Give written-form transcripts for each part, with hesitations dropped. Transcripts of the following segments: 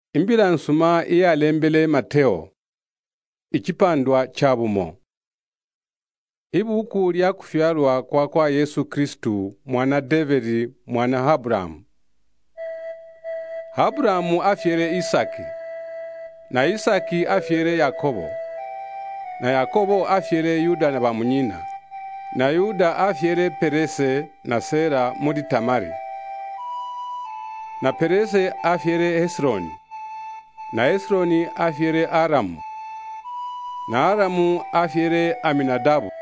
Imbila nsuma iyalembele Mateo. Ichipandwa chabumo. Ibuku lya kufyalwa kwa Yesu Kristu mwana David mwana Aburahamu. Aburahamu afyele Isaki, na Isaki afyele Yakobo, na Yakobo afyele Yuda na bamunyina, na Yuda afyele Perese na Sera muri Tamari, na Perese afyele Hesroni, na Hesroni afyele Aramu, na Aramu afyele Aminadabu,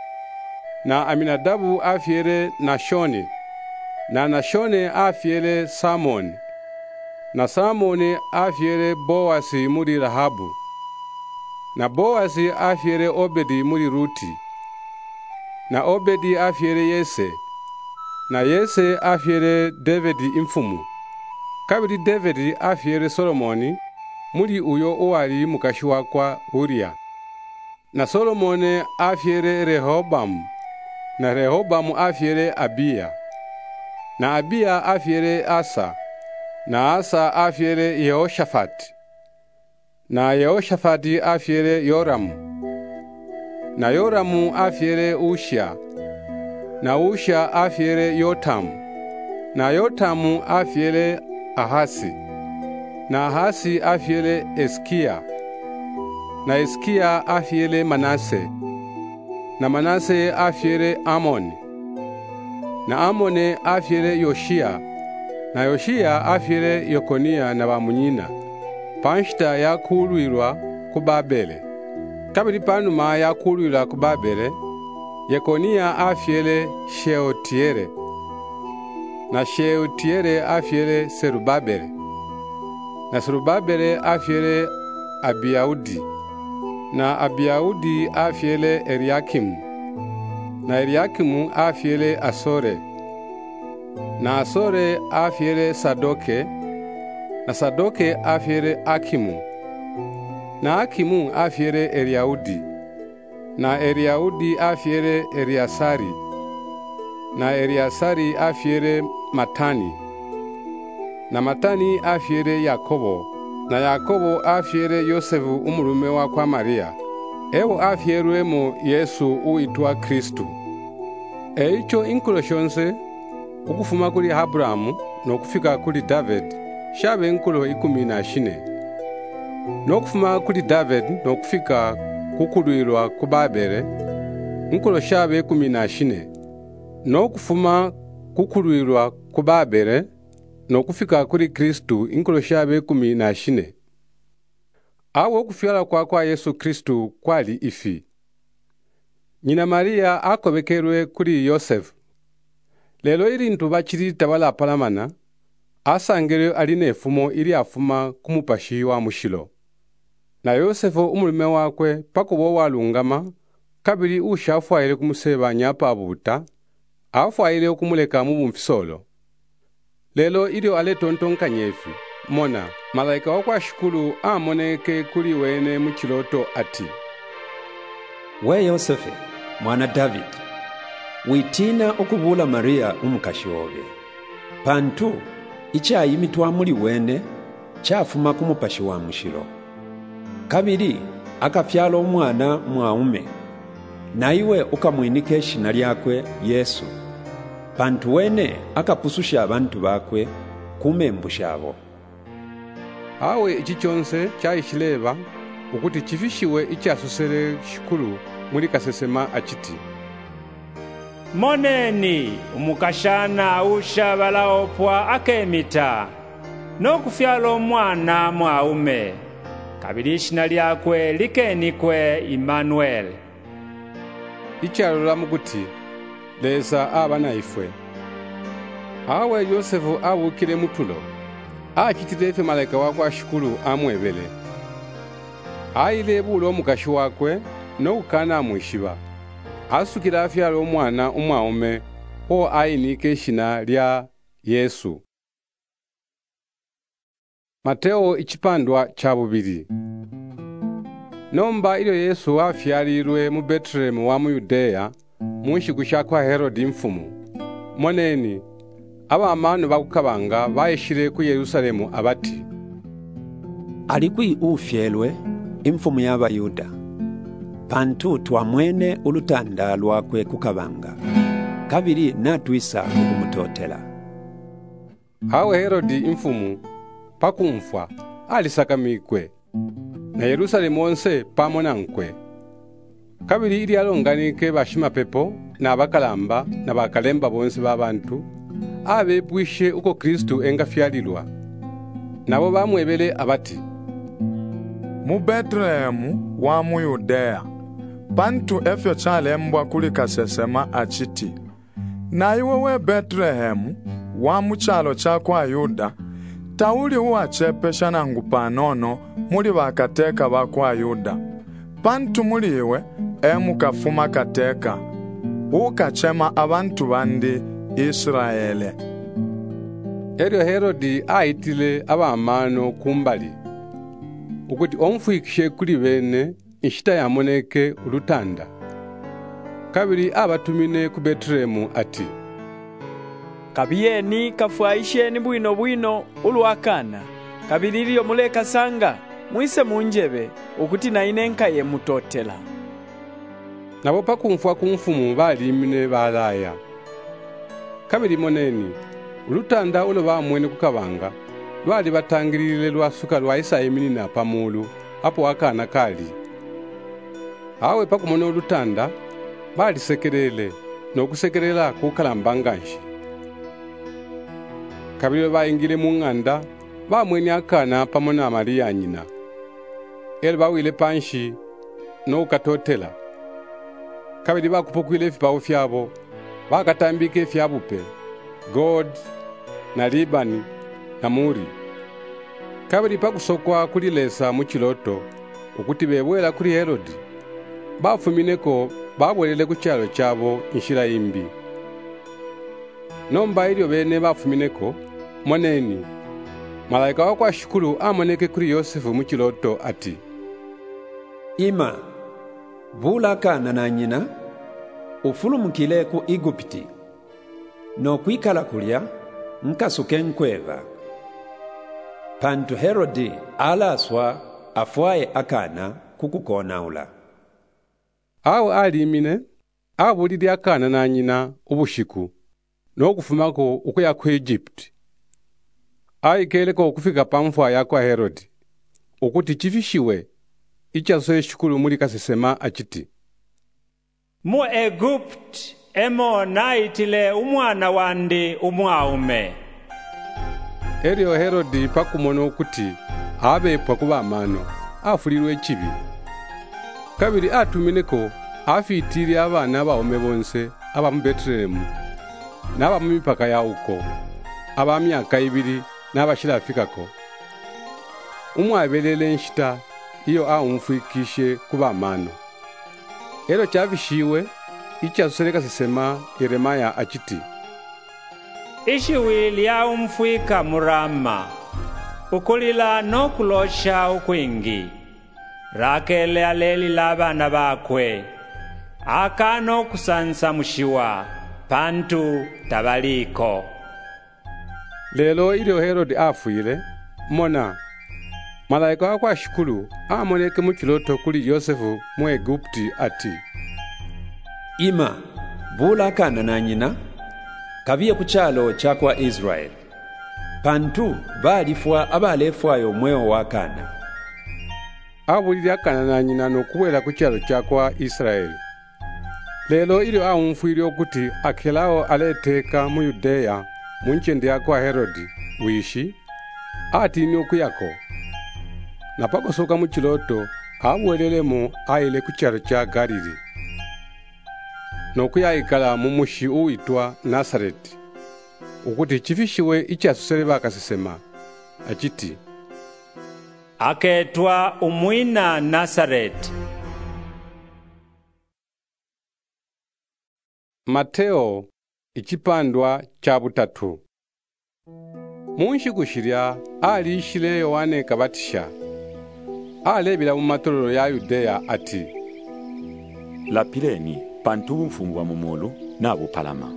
na Aminadabu afyele Nashoni, na Nashoni afyele Samoni, na Samoni afyele Boasi muri Rahabu, na Boasi afyele Obedi muri Ruti, na Obedi afyele Yese, na Yese afyele Davidi imfumu. Kabiri Davidi afyele Solomoni muri uyo uwali mukashi wakwa Uriya, na Solomoni afyele Rehobowamu, na Rehobowamu afyele Abiya, na Abiya afyele Asa, na Asa afyele Yehoshafati, na Yehoshafati afyele Yoramu, na Yoramu afyele Ushia, na Ushia afyele Yotamu, na Yotamu afyele Ahasi, na Ahasi afyele Eskia, na Eskia afyele Manase, na Manase afyele Amoni, na Amoni afyele Yoshia, na Yoshia afyele Yekonia na bamunyina. Panshita yakulwilwa ku Babele. Kabiri panuma yakulwilwa ku Babele, Yekonia afyele Sheotiere, na Sheotiere afyele Serubabele, na Serubabele afyele Abiyaudi, na Abiyaudi afyele Eliakimu, na Eliakimu afyele Asore, na Asore afyele Sadoke, na Sadoke afyele Akimu, na Akimu afyele Eliaudi, na Eliaudi afyele Eliasari, na Eliasari afyele Matani, na Matani afyele Yakobo, na Yakobo afyele Yosefu umulume wa kwa Maria. Ewo afyelwemo Yesu uitwa Kristu. Eicho inkulo shonse ukufuma kuli Aburahamu nokufika kuli David shabe inkulo 14. Nokufuma kuli David nokufika kukulwilwa ku Babele inkulo shabe 14. Nokufuma kukulwilwa ku Babele nokufika kuli Kristu inkulo shabe 14. Awo kufyala kwa Yesu Kristu kwali ifi. Nyina Maria akobekerwe kuli Yosefu. Lelo ilintu bachili tabalapalamana, asangele aline efumo ili afuma kumupashi wa mushilo. Na Yosefu umulume wakwe pakubo walungama, kabili ushafwaile kumuseba nyapa abuta, afwaile okumuleka mu bumfisolo. Lelo ilio ale tontonka nyefi, mona, malaika wakwa shukulu amoneke kuli wene muchiloto ati, We Yosefe, mwana David, witina okubula Maria umukashi wobe. Pantu, ichayimitwa muli wene, chafuma kumupashi wa mushilo. Kabili, akafyala omwana mwaume, na iwe ukamwinike eshina lyakwe Yesu. Pantu wene akapususha abantu bakwe kumembu shabo. Awe ichi chonse chayishileba ukuti chifishiwe ichasusele shikulu muli kasesema achiti, Moneni umukashana usha balaopwa akemita nokufyala omwana mwaume, kabili ishina lyakwe likenikwe Emmanuel. Ichalola mukuti leza abana ifwe. Awe Yosefu abukile mutulo, achitilefe malaika wakwa shikulu amwebele. Aile bulo mukashi wakwe nokukana amwishiba. Asukila afyala omwana umwaume o ayinike eshina lya Yesu. Mateo ichipandwa chabubiri. Nomba ilio Yesu afyalilwe mu Betlehemu wa mu Yudeya munshiku shakwa Herodi mfumu. Moneni abamanu bakukabanga bayishire ku Yerusalemu abati, alikwi ufyelwe imfumu y'Abayuda. Pantu twamwene ulutanda lwakwe kukabanga. Kabiri natwisa kukumutotela. Awe Herodi imfumu pakumfwa alisakamikwe na Yerusalemu onse pamwe nankwe. Kabiri ili alonganike bashimapepo na bakalamba na bakalemba bonse b'abantu abebwishe uko Kristu engafyalilwa. Nabo bamwebele abati, mu Betlehemu wa mu Yudea, pantu efyo chalembwa kuli kasesema achiti, na iwewe Betlehemu wa mu chalo chakwa Yuda, tauli uwachepesha na ngupanono muli bakateka bakwa Yuda. Pantu muliwe emukafuma kateka, ukachema abantu bandi Israele. Eryo Herodi aitile abamano kumbali, ukuti omfuikishe kuli bene inshita yamoneke ulutanda. Kabiri abatumine ku Betlehemu ati, kabiyeni kafwaisheni bwino ulwakana. Kabiri iliyo muleka sanga mwise munjebe ukuti nainenka ye mutotela. Nabo pakumfwa kumfumu balimine balaya. Kabiri moneni ulutanda ulo bamwene kukabanga lwali batangilile lwasuka lwa Isayimini na pamulu apo akana kali. Awe pakumona ulutanda balisekerele nokusekerela kukalambanganshi. Kabiri bayingile mu ng'anda bamwene akana pamona Maria nyina. Ele bawile panshi nokatotela. Kabiri bakupokwile efipawo fyabo bakatambika efyabupe, God na Libani na Muri. Kabiri pakusokwa kulilesa mu chiloto ukuti bebwela kuli Herodi, bafumineko babwelele ku chalo chabo inshira imbi. Nomba ilyo bene bafumineko moneni malaika wakwa shukulu amoneke kuri Yosefu mu chiloto ati, Ima, bula kana na nyina, ufulumukile ku Igupti, no kwikala kulya, nkasuke nkweva. Pantu Herodi alaswa afwaye akana kukukonaula. Awo alimine, abulili akana na nyina ubushiku, nokufumako ukuya ku Egypt. Aikeleko okufika pamfwa yakwa Herodi, ukuti chifishiwe, ichaso shukulu muli kasesema achiti, mu Egypt emo naitile umwana wandi umwaume. Eryo Herodi pakumona ukuthi abepwa kuba mano afulirwe chibi. Kabiri atumineko afitiri abana baume bonse aba mu Betlehemu n'aba mu mipaka ya uko aba myaka 2 n'abashirafikako. Umwabelele nshita iyo aumfuikishe kuba mano. Ero chavishiwe ichasosereka sisema Yeremaya achiti, Ishiwili ya umfuika murama, ukulila no kulosha ukwingi. Rakele aleli labana bakwe, akano kusansa mushiwa, pantu tabaliko. Lelo ilio Herodi afuile, mona malaika wakwa shukulu amoneke mu chiloto kuli Yosefu mu Egipti ati, Ima, bula kana na nyina, kabiye ku chalo chakwa Israel. Pantu balifwa abalefwayo mweo wakana. Abulili akana na nyina nokuwela ku chalo chakwa Israeli. Lelo ilio aumfuile okuti akelao aleteka mu Yudea mu nchendi yakwa Herodi wishi atini okuyako. Na pakosoka mu chiloto abwelelemo aile ku chalo cha Galili. Nokuyayikala mu mushi uitwa Nazareti, ukuti chifishiwe ichasusele bakasesema achiti, Aketwa umwina Nazareti. Mateo ichipandwa cha butatu. Munshi kushirya alishile Yohane kabatisha. Alebila mu matolero ya Yudea ati, Lapileni pantu bufungwa mumulu na bupalama.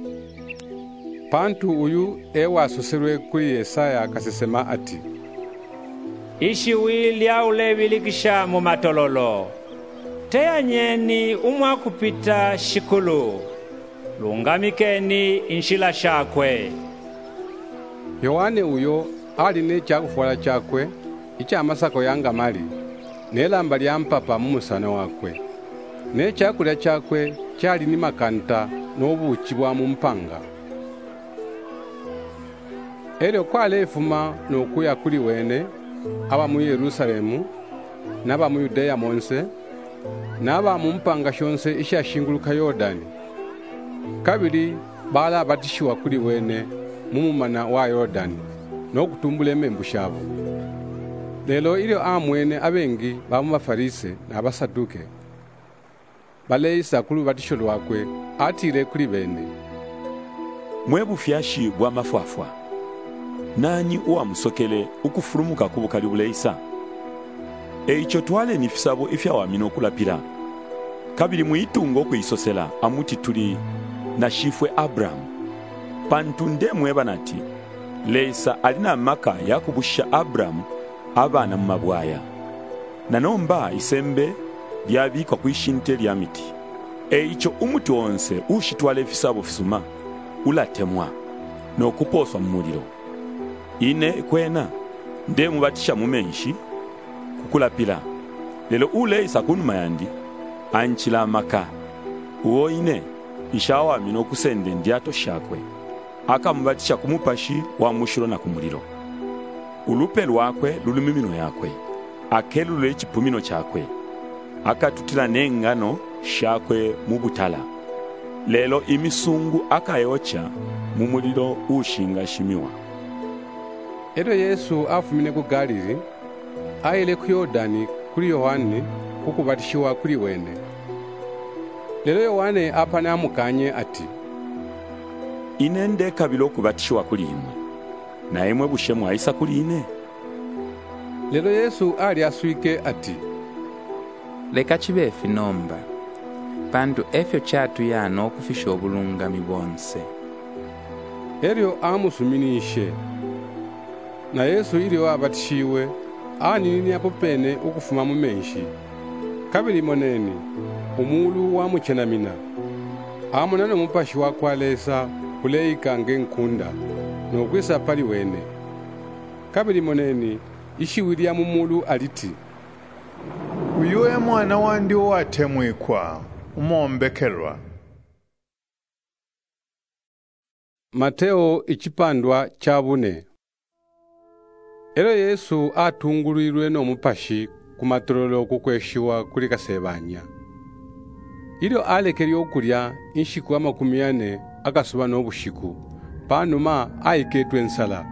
Pantu uyu ewa soserwe kuli Yesaya kasesema ati, ishiwi lya ulevi likisha mu matololo, teyanyeni umwakupita shikulu, lungamikeni inshila shakwe. Yohane uyo ali ne chakufwala chakwe icha masako yanga mali, nelamba lya mpapa mumusana wakwe. Ne chakulya chakwe chali ni makanta n'obuchi bwa mumpanga. Eryo kwalefuma n'okuya kuli wene aba mu Yerusalemu n'aba mu Yudeya monse n'aba mu mpanga shonse ishashinguluka Yordani. Kabiri bala batishiwa kuli wene mumumana wa Yordani n'okutumbula emembu shabo. Lelo ilyo amwene abengi bamu bafarise n'abasaduke baleyisa kuli batisho lwakwe atile kuli bene. Mwebufyashi bwa mafwafwa, nani uwamusokele ukufurumuka kubukali buleyisa? Eicho twale nifisabo ifya wamino kulapira. Kabili muitungo okuyisosela amuti tuli na shifwe Abrahamu. Pantunde mweba nati, leyisa alina maka yakubusha Abrahamu abana mu mabwaya. Nanomba isembe lyabikwa kwishinte lya miti. Eicho umuti wonse ushitwala efisabo fisuma ulatemwa n'okuposwa mu muliro. Ine kwena nde mubatisha mumenshi kukulapila. Lelo uleyisa kunuma yandi anchila maka. Uwo ine ishawa mino kusende ndiato shakwe. Aka mubatisha kumupashi wa mushiro na kumuliro. Ulupe lwakwe lulumimino yakwe. Akelule echipumino chakwe. Akatutila nengano shakwe mubutala. Lelo imisungu akayocha mumuliro ushinga shimiwa. Eryo Yesu afumine ku Galili, ayile ku Yordani kuli Yohane kukubatishiwa kuli wene. Lelo Yohane apane amukanye ati, inende kabilo kubatishiwa kuli imwe, na imwe bushemu aisa kuli ine. Lelo Yesu ali aswike ati, leka chibefi nomba, pandu efyo chatu yano okufisha obulungami bwonse. Eryo amusuminishe. Na Yesu ili abatishiwe aninini apo pene ukufuma mu menshi. Kabili moneni umulu wa muchenamina amonana mupashi wakwalesa kuleyika ngenkunda n'okwisa pali wene. Kabili moneni ishiwili ya mumulu aliti, uyuwe mwana wandi watemwikwa umombekerwa. Mateo ichipandwa chabune. Ero Yesu atungulirwe n'omupashi kumatololo kukweshiwa kuli kasebanya. Ilyo alekeli okulya inshiku 40 akasuba n'obushiku, panuma ayiketwe ensala.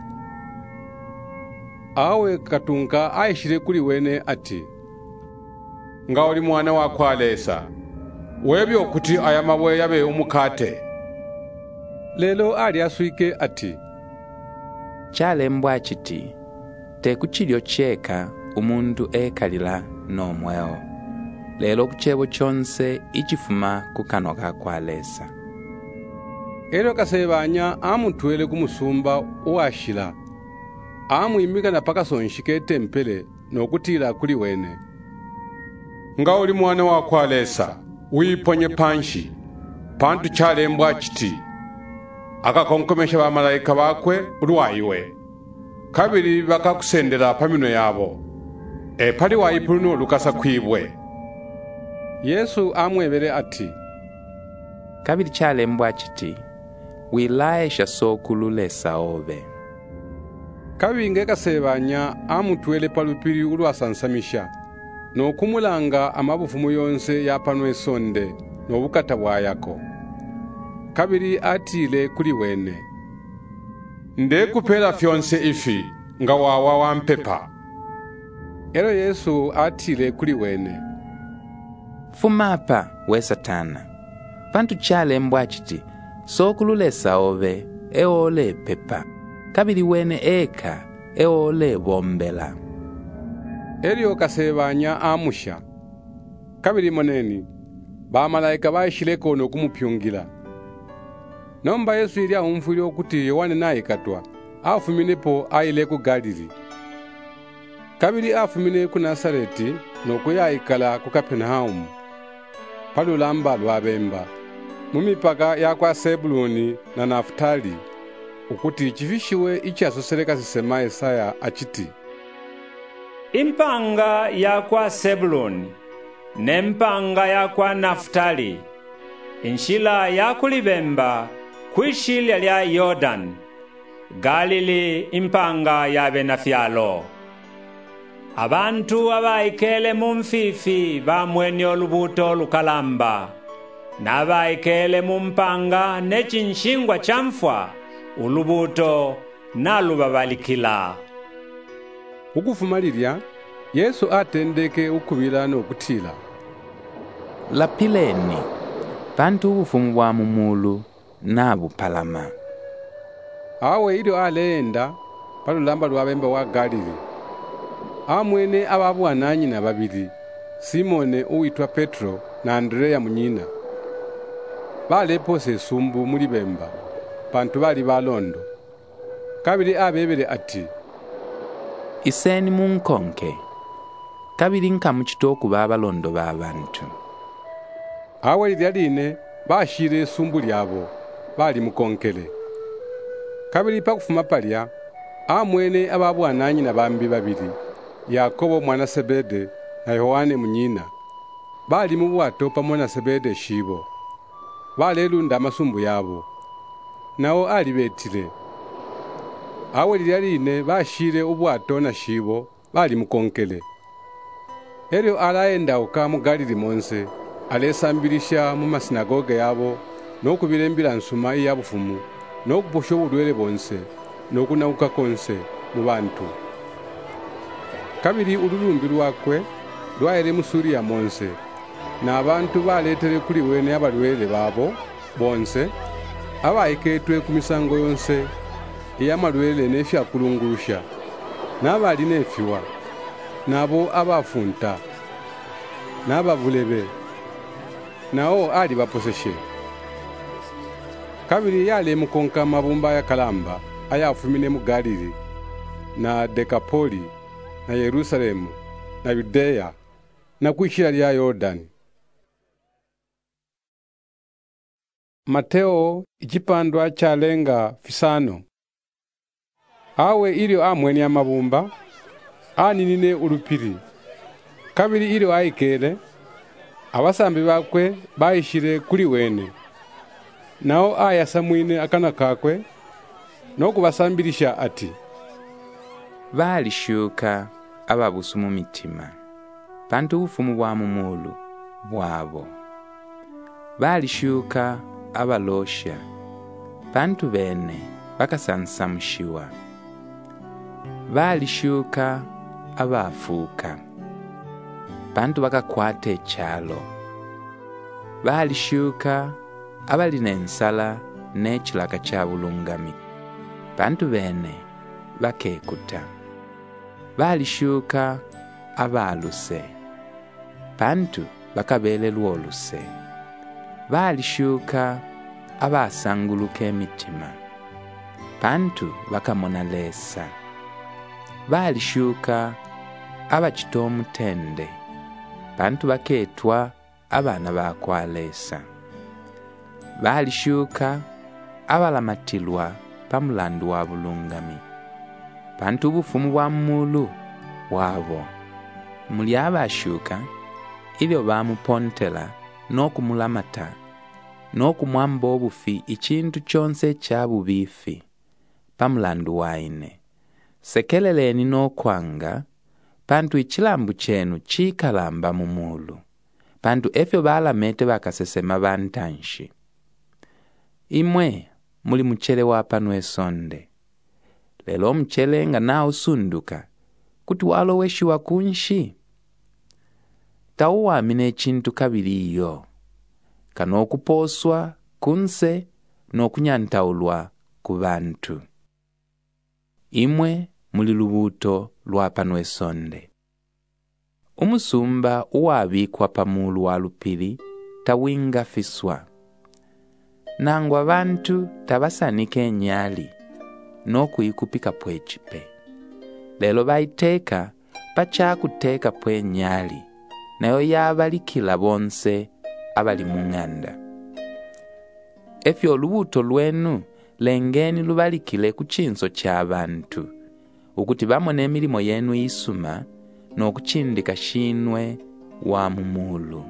Awe katunka ayishire kuli wene ati, nga oli mwana wakwalesa, webyo kuti aya mabwe yabe umukate. Lelo ali aswike ati, chalembwa chiti, tekuchilyo cheka umundu ekalila n'omwewo. Lelo kuchebo chonse ichifuma kukano kakwalesa. Ero kasebanya amutwele kumusumba uwashila. Amwimika na paka sonshike tempele n'okutila kuli wene. Nga oli mwana wakwalesa, wiponye panshi, pantu chalembwa chiti, akakonkomesha bamalayika bakwe ulwayiwe. Kabili bakakusendela pamino yabo, pali wayipulu lukasa kwibwe. Yesu amwebere ati, kabili chalembwa chiti, wilayesha sokululesa obe. Kabinge kasebanya amutwele palupiri ulwasansamisha, n'okumulanga amabufumu yonse yapanwe sonde n'obukata bwayako. Kabili atile kuli wene, ndekupela fyonse ifi nga wawa wampepa. Ero Yesu atile kuli wene, fumapa we Satana, pantu chalembwa chiti, sokululesa obe eole pepa. Kabili wene eka eole bombela. Eryo kasebanya amusha. Kabili moneni bamalayika bayishileko n'okumupyungila. Nomba Yesu ili ahumfuli okuti Yohane nayikatwa afuminepo ayile ku Galili. kabili afumile ku Nasareti nokuyayikala ku Kapenaumu palulamba lwa bemba mu mipaka ya kwa Sebuloni na Nafutali, ukuti chifishiwe ichasoseleka sisema Yesaya achiti, impanga ya kwa Sebuloni nempanga ya kwa Nafutali, inshila ya kulibemba kwishilya lya Yordani, Galili impanga ya benafyalo. Abantu abayikele mu mfifi bamweni olubuto lukalamba, nabayikele mu mpanga nechinshingwa chamfwa ulubuto nalubabalikila. Ukufumalilya Yesu atendeke ukubila nokutila, lapileni bantu ubufumu bwa mumulu nabupalama. Awe ilyo alenda palulamba lwa bemba wa Galili, amwene ababwananyina babili, Simone uwitwa Petro na Andrea munyina. Balepose sumbu muli bemba, bantu bali balondo. Kabili abebele ati, iseni munkonke, kabili nkamuchitoku babalondo ba bantu. Awe lilyaline bashire sumbu lyabo, bali mukonkele. Kabili pakufuma palya, amwene ababwananyina bambi babili, Yakobo mwana Sebede na Yohane munyina, bali mu bwato pamwe na Sebede shibo. Balelunda amasumbu yabo, nawo ali betile. Awe lilyaline bashire ubwato na shibo, bali mukonkele. Elyo alayendauka mu Galili monse, alesambilisha mu masinagoge yabo, nokubilembila nsuma iyabufumu, nokupusha obulwele bonse, nokunauka konse mu bantu. Kabili ululumbi lwakwe lwaele mu Suriya monse, na abantu baletele kuli wene abalwele babo bonse abayiketwe ku misango yonse iyamalwele n'efyakulungusha, n'abali n'efiwa, nabo abafunta, n'abavulebe, nawo ali baposeshe. Kabili yale mukonka mabumba ya kalamba ayafumine mu Galili na Dekapoli na Yerusalemu na Yudeya na kwishila lya Yordani. Mateo ichipandwa chalenga fisano. Awe ilyo amweni amabumba aninine ulupiri. Kabili ilyo ayikele abasambi bakwe bayishire kuli wene, nao ayasamwine akana kakwe nokubasambilisha ati, balishuka ababusu mu mitima, bantu ubufumu bwa mumulu bwabo. Balishuka abalosha, bantu bene bakasansamushiwa. Balishuka abafuka, bantu bakakwate chalo. Balishuka abali nensala n'ekilaka kya bulungami, bantu bene bakekuta. Balishuka abaluse, bantu bakabelelwa oluse. Balishuka abasanguluka emitima, bantu bakamona lesa. Balishuka abachita omutende, bantu baketwa abana bakwalesa. Balishuka abalamatilwa pamulandu wa bulungami, bantu ubufumu bwa mulu wabo. Muli abashuka ibyo bamupontela n'okumulamata n'okumwamba obufi ikintu kyonse kyabubifi pamulandu waine. Sekeleleni n'okwanga pantu ichilambu chenu chikalamba mumulu, pantu efyo balamete bakasesema bantanshi. Imwe muli mchele wapanu esonde, lelo mchele nga nao sunduka kuti waloweshiwa kunshi. Tawuwamine echintu kabili iyo, kanokuposwa kunse n'okunyantaulwa ku bantu. Imwe muli lubuto lwapanu esonde. Umusumba uwabikwa pamulu wa lupili tawinga fiswa. Nangwa bantu tabasanike enyali n'okuyikupika pwechipe. Lelo bayiteka pachakuteka pwenyali, nayo yabalikila bonse abali mung'anda. Efyo olubuto lwenu lengeni lubalikile ku chinso cha bantu, ukuti bamone emilimo yenu isuma n'okuchindika shinwe wa mumulu.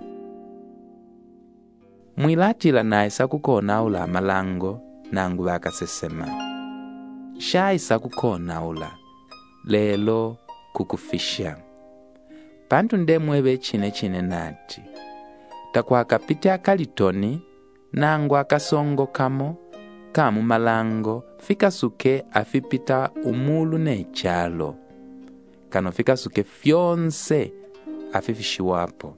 Mwilatila naisa kukonaula amalango nangu bakasesema. Shaisa kukonaula, lelo kukufisha. Pantu ndemwebe chine nati. Takwakapita akalitoni, nangu akasongo kamu malango, fikasuke afipita umulu nechalo. Kano fikasuke fyonse afifishiwapo.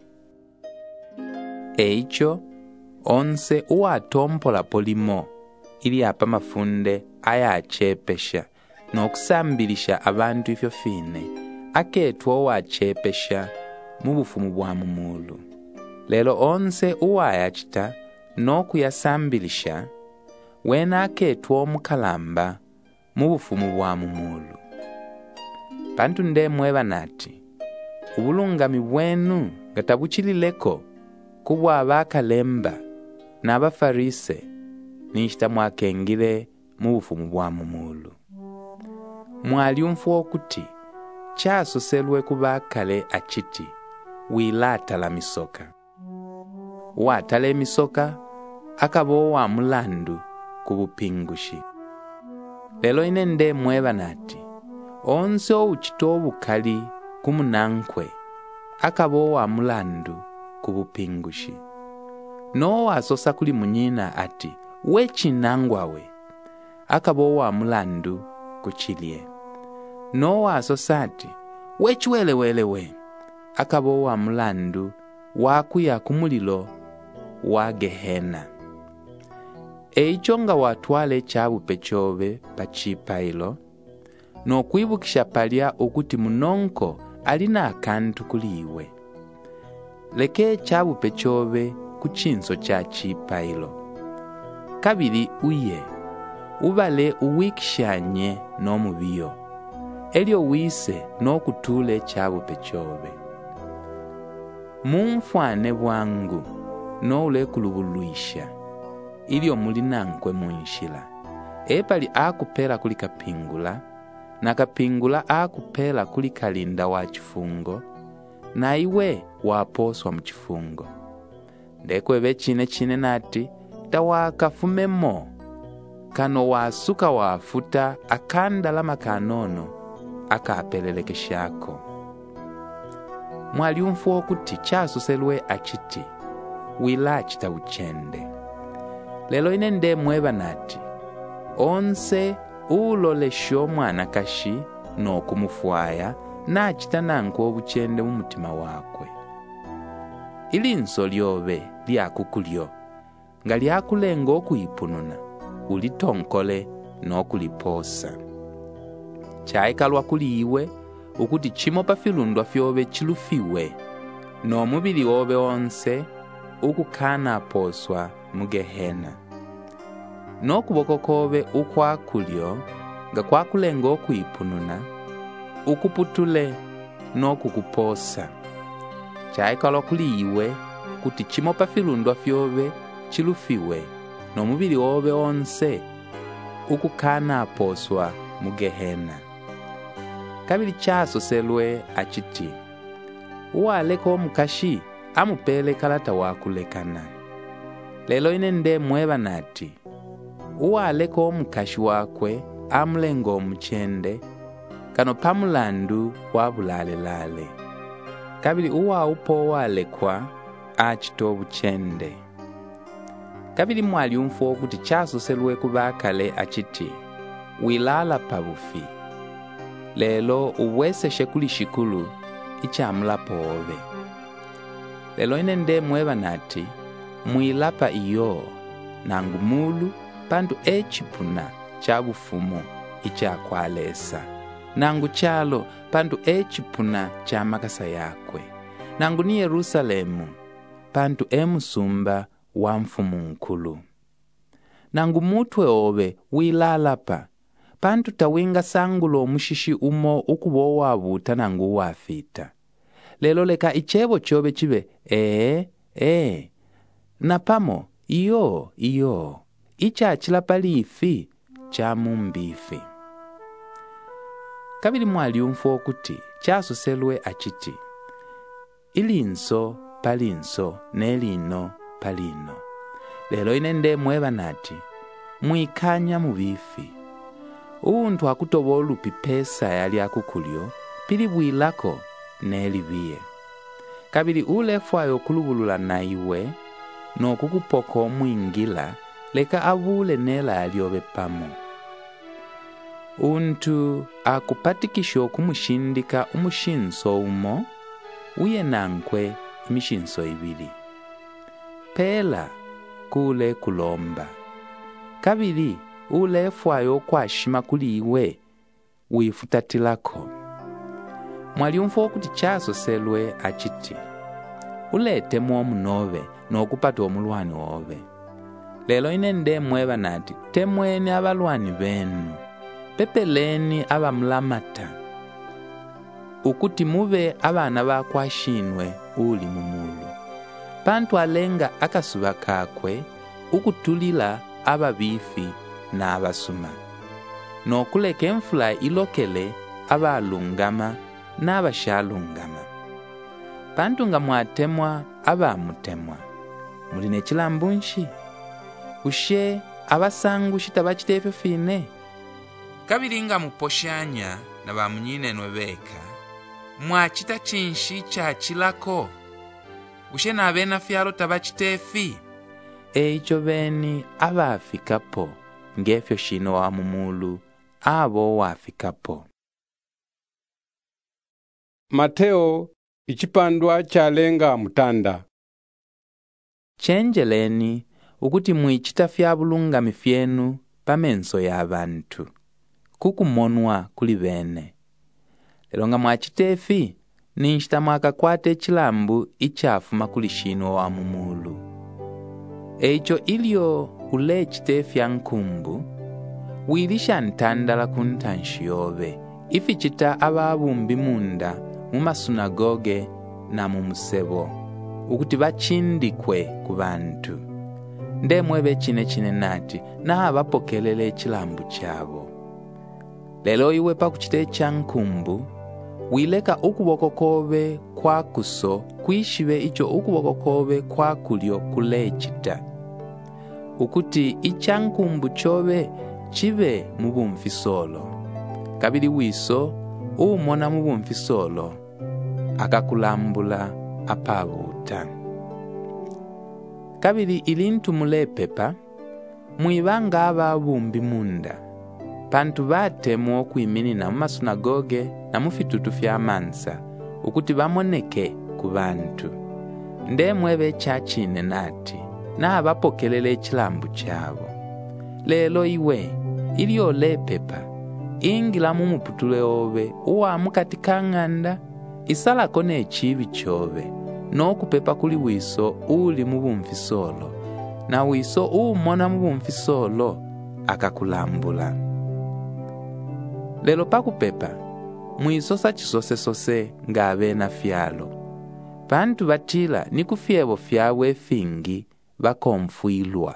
Eicho, onse uwatompola polimo, ili apa mafunde ayachepesha, n'okusambilisha abantu ifyo fine, aketwa uwachepesha mubufumu bwa mumulu. Lelo onse uwayachita n'okuyasambilisha, wena aketwa omukalamba mubufumu bwa mumulu. Pantu ndemweba nati, ubulungami bwenu gatabuchilileko kubwa abakalemba n'abafarise nishita mwakengile mubufumu bwa mumulu. Mwali umfu kuti chasoselwe kubakale achiti wilatala misoka. Watale misoka akabo wa mulandu kubupingushi. Lelo ine ndemweba nati, onse uchito obukali kumunankwe akabo wa mulandu kubupingushi. No wasosa kuli munyina ati, wechinangwawe, akabo wa mulandu kuchilie. No wasosa ati, wechiwelewelewe, akabo wa mulandu wakuya kumulilo wa Gehena. Eicho nga watwale chabu pechobe pachipa ilo, no kuibukisha palya ukuti munonko alina akantu kuliwe. Leke chabu pechobe kuchinso cha chipa ilo. Kabili uye, ubale uwikishanye no mubiyo. Elio wise no kutule chabu pechobe. Mumfwane bwangu no ule kulubuluisha. Ilio mulinankwe munshila. Epali akupela kuli kapingula, na kapingula akupela kuli kalinda wa chifungo, na iwe waposwa mchifungo. Ndekwebe chine nati, tawakafumemo, kano wasuka wafuta akandala makanono, akapelelekeshako. Mwali umfu okuti chasoselwe achiti, wilachita uchende. Lelo ine ndemweba nati, onse ulolesho mwana kashi no kumufwaya na chitananko obuchende mumutima wakwe. Ilinso lyobe lyakukulyo, nga lyakulenga okuipununa, ulitonkole no kuliposa. Chaikalwa kuliwe, ukuti chimo pafilundwa fyobe chilufiwe, no mubili obe onse, ukukana poswa mu Gehena. No kuboko kobe ukwakulyo, nga kwakulenga okuipununa, ukuputule no kukuposa. Chaikalwa kuliwe, kuti chimo pafilundwa fyobe chilufiwe, no mubili obe onse, ukukana poswa mu Gehena. Kabili chasoselwe achiti, uwaleko omukashi amupele kalata wakulekana. Lelo ine ndemweba nati, uwaleko omukashi wakwe amulengo omuchende, kano pamulandu wabulalelale. Kabili uwa upo walekwa achito obuchende. Kabili mwali umfu okuti chasoselwe kubakale achiti, wilala pabufi. Lelo uweseshe kuli shikulu ichamulapo obe. Lelo ine ndemweba nati, mwilapa iyo, nangu mulu pandu echipuna chabufumu ichakwalesa. Nangu chalo pandu echipuna cha makasa yakwe. Nangu ni Yerusalemu pandu emusumba wa mfumu nkulu. Nangu mutwe obe wilalapa pantu tawinga sangulo omushishi umo ukuba wabuta nangu wafita. Lelo leka ichebo chobe chibe napamo iyo icha chilapali ifi cha mumbifi. Kabili mwaliumfu okuti chasuselwe achiti ilinso palinso nelino palino. Lelo inende mweba nati mwikanya mubifi. Untu akutoba olupi pesa yali akukulyo pili bwilako nelibiye. Kabili ulefwayo kulubulula na iwe no kukupoko mwingila leka abule nela aliobe pamo. Untu akupatikisho kumushindika umushinso umo uye nankwe imishinso ibili. Pela kule kulomba. Kabili ulefwayo kwa shima kuli iwe uifutatilako. Mwaliumfu okuti chasoselwe achiti ulete muomunove nokupata omulwani wobe. Lelo inende mweba nati temweni abalwani benu, pepeleni abamulamata, ukuti mube abana bakwashinwe uli mumulu. Pantu alenga akasuba kakwe ukutulila ababifi na abasuma. Nokuleka enfula ilokele abalungama na abashalungama. Pantu nga mwatemwa abamutemwa. Muline chilambunshi. Ushe abasangu shitabachitefe fine. Kabili nga muposhanya na bamunyinenwe beka. Mwachita chinshi cha chilako. Ushe na abena fyalo tabachitefi. Eicho beni abafikapo. Ngefyo shino wa mumulu abo wafikapo. Mateo ichipandwa chalenga mutanda. Chenjeleni ukuti mwichita fyabulungami fyenu pamenso ya abantu. Kukumonwa kuli bene. Lelo nga mwachitefi ninshita mwakakwate chilambu ichafuma kuli shino wa mumulu. Eicho ilio ule chitefya nkumbu wilisha ntandala kuntanshi yobe ifichita ababumbi munda mumasunagoge na mumusebo ukuti bachindikwe ku bantu. Ndemwe chine nati na abapokelele chilambu chabo. Lelo iwe pakuchite chankumbu wileka ukuboko kobe kwa kuso kuishibe icho ukuboko kobe kwa kulyo kulechita. Ukuti ichankumbu chobe chibe mubumfisolo. Kabili wiso umona mubumfisolo akakulambula apabuta. Kabili ilintu mulepepa mwibanga ababumbi munda. Pantu batemu okuimini na mumasunagoge na mufitutu fya mansa ukuti bamoneke ku bantu. Ndemwe chachine nati na abapokelele chilambu chabo. Lelo iwe ilio lepepa ingila mumuputule obe uwa mukatika nganda isalako nechibi chobe nokupepa kuli wiso uli mubumfisolo na wiso umona mubumfisolo akakulambula. Lelo pakupepa mwisosa chisose ngabe na fyalo. Pantu batila nikufyebo fyawe fingi bakomfuilwa.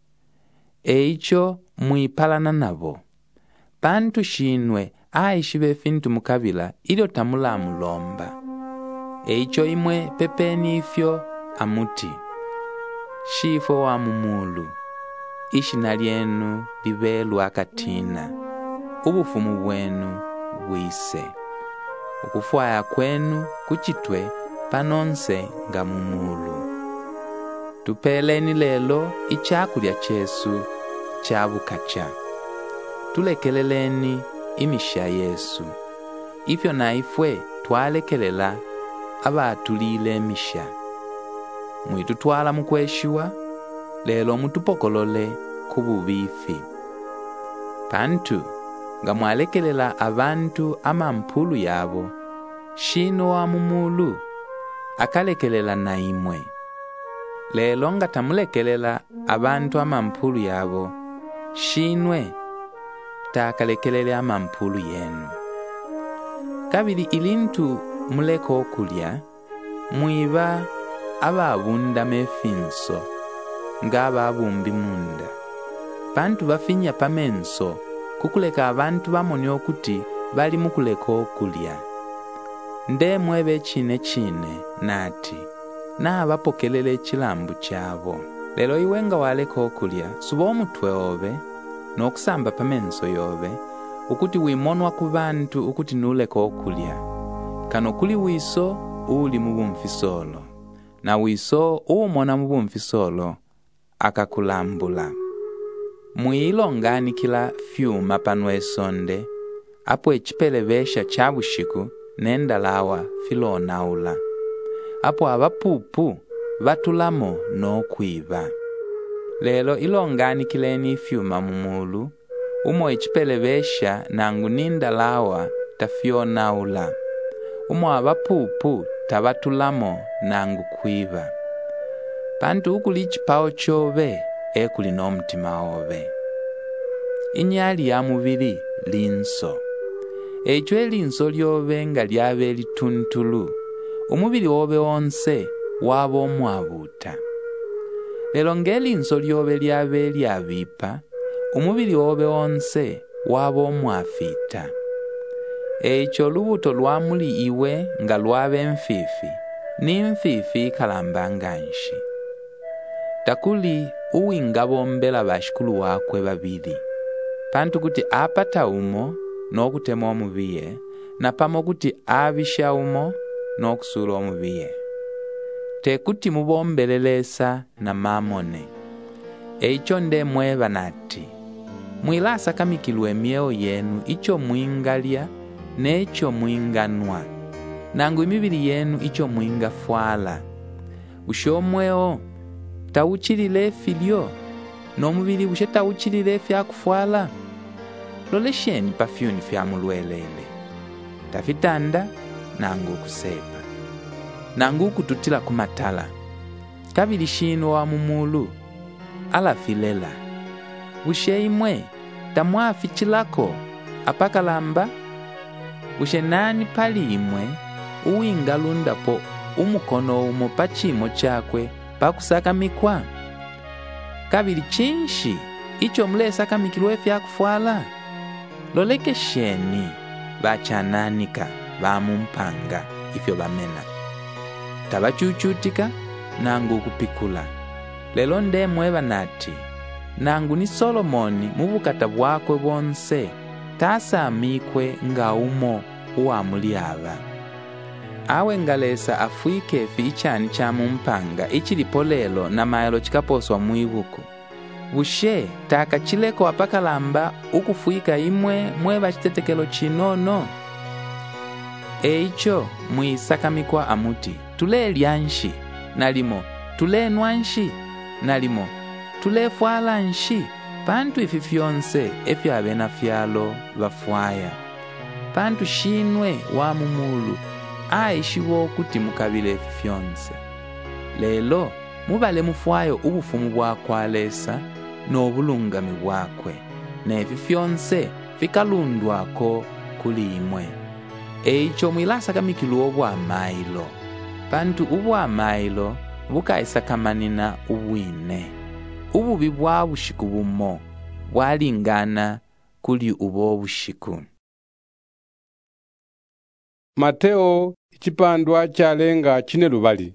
Eicho mwipalana nabo. Pantu shinwe aishibe fintu mukabila ilio tamula mulomba. Eicho imwe pepeni ifyo amuti. Shifo wa mumulu. Ishina lyenu libelu akatina. Ubufumu bwenu bwise. Ukufwaya kwenu kuchitwe panonse nga mumulu. Tupeleni lelo ichakulya chesu chabukacha. Tulekeleleni imisha Yesu. Ifyo na ifwe twalekelela abatulile emisha. Mwitutwala mukweshiwa lelo mutupokolole kububifi. Pantu nga mwalekelela abantu amampulu yabo shino wa mumulu akalekelela na imwe. Lelo nga tamulekelela abantu amampulu yabo shinwe takalekelele amampulu yenu. Kabili ilintu muleka okulya, mwiba ababunda mefinso nga babumbi munda. Bantu bafinya pamenso kukuleka abantu bamoni okuti bali mukuleka okulya. Nde mwebe chine nati n'abapokelele ekilambu kyabo. Lelo iwe nga waleka okulya, suba omutwe obe n'okusamba pamenso yobe ukuti wimonwa ku bantu ukuti nuleka okulya. Kano kuli wiso uli mu bumfisolo, na wiso uwumona mu bumfisolo akakulambula. Mwilonganikila fyuma pano esonde, apo echipelebesha chabushiku nendalawa filonaula. Apo abapupu batulamo n'okwiba. Lelo ilonganikileni fyuma mumulu, umo echipelebesha nangu nindalawa tafionaula. Umo abapupu tabatulamo nangu kwiba. Pantu ukuli chipao chobe ekuli n'omutima obe. Inyali ya mubiri linso. Echo elinso lyobe nga lyabe lituntulu, umubiri obe wonse waba omwabuta. Lelo ng'elinso lyobe lyabe lyabipa, umubiri obe wonse waba omwafita. Echo lubuto lwamuli iwe nga lwabe mfifi, n'imfifi ikalambanga nshi. Takuli uwingabombela bashikulu wakwe babiri. Pantu kuti apata umo n'okutema omubiye, na pamo kuti abisha umo n'okusula omubiye. Tekuti mubombelelesa na mamone. Eicho nde mweba nati, mwilasa kamikilwe emyeo yenu icho mwingalya necho mwinganwa, nangu imibiri yenu icho mwingafwala. Ushomweo tawuchilile filyo, n'omubiri bushe tawuchilile fyakufwala. Lolesheni pafyuni fyamulwelele. Tafitanda nangu kusepa, nangu kututila kumatala. Kabili shino wa mumulu alafilela. Bushe imwe tamwafichilako apakalamba. Bushe nani pali imwe uwingalunda po umukono umo pachimo chakwe pakusakamikwa. Kabili chinshi icho mlesakamikilwe fyakufwala. Loleke sheni bachananika bamumpanga ifyo bamena. Tabachuchutika nangu kupikula. Lelo nde mweba nati, nangu ni Solomoni mubukata bwakwe bonse tasamikwe nga umo uwamuliaba. Awe ngalesa afwike efi ichani cha mumpanga ichilipo lelo na maelo chikaposwa mwibuku. Bushe takachileko apakalamba ukufwika imwe mweba chitetekelo chinono. Eicho mwisakamikwa amuti tule lyanshi, nalimo tule nwanshi, nalimo tule fwala nshi. Pantu ifi fyonse efyo abena fyalo bafwaya. Pantu shinwe wa mumulu aishiwo kuti mukabile efi fyonse. Lelo mubale mufwayo ubufumu bwakwalesa n'obulungami bwakwe, nefi fyonse fikalundwako kuli imwe. Eicho mwilasakamikilu obwamailo. Pantu ubwamailo bukaisakamanina ubwine. Ububi bwa bushiku bumo bwalingana kuli ubo bushiku. Mateo chipandwa chalenga chine lubali.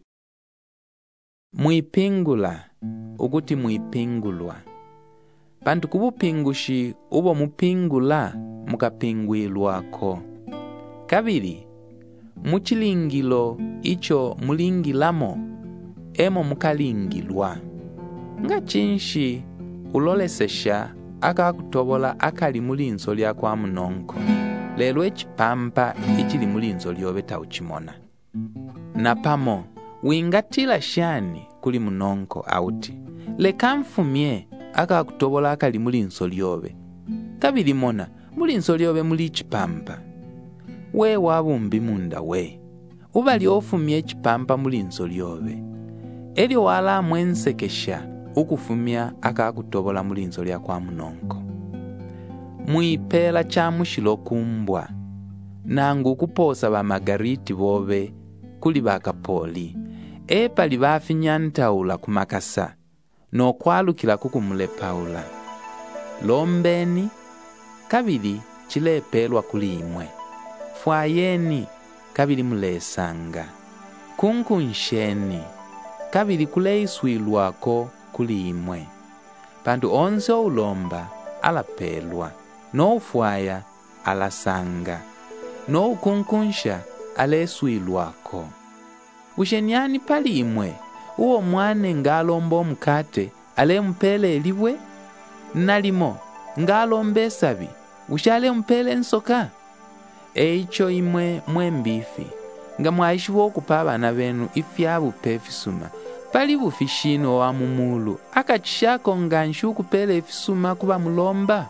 Mwipingula ukuti mwipingulwa. Pantu kubupingushi ubo mupingula mukapingwilwako. Kabili muchilingilo icho mulingilamo emo mukalingilwa. Nga chinshi ulolesesha akakutobola akali mulinso lya kwa munonko. Lelo echipampa ichili mulinso lyobe tauchimona. Napamo wingatila shani kuli munonko auti. Leka mfumye akakutobola akali mulinso lyobe. Kabili mona mulinso lyobe muli chipampa. We wabumbi munda we. Ubali ofumye chipampa mulinso lyobe. Eli wala mwensekesha ukufumya akakutobola mulinso lya kwa munonko. mwipela chamushilo kumbwa, nangu kuposa bamagariti bobe kuli bakapoli, epali bafinyantaula kumakasa, nokwalukila kukumule Paula. Lombeni, kabili chilepelwa kuli imwe. Fwayeni, kabili mulesanga. Kunkunsheni, kabili kuleiswilwako kuli imwe. Pandu onse ulomba alapelwa, no ufwaya alasanga, no ukunkunsha aleswilwako. Ushenyani pali imwe, uwo mwane ngalomba omukate alemupele eliwe? Nalimo ngalomba esabi ushale mpele nsoka? Eicho imwe mwembifi nga mwaishiwa okupa abana benu ifyabu pefisuma, pali bufishino wa mumulu akachishako nga nshukupele efisuma kuba mulomba.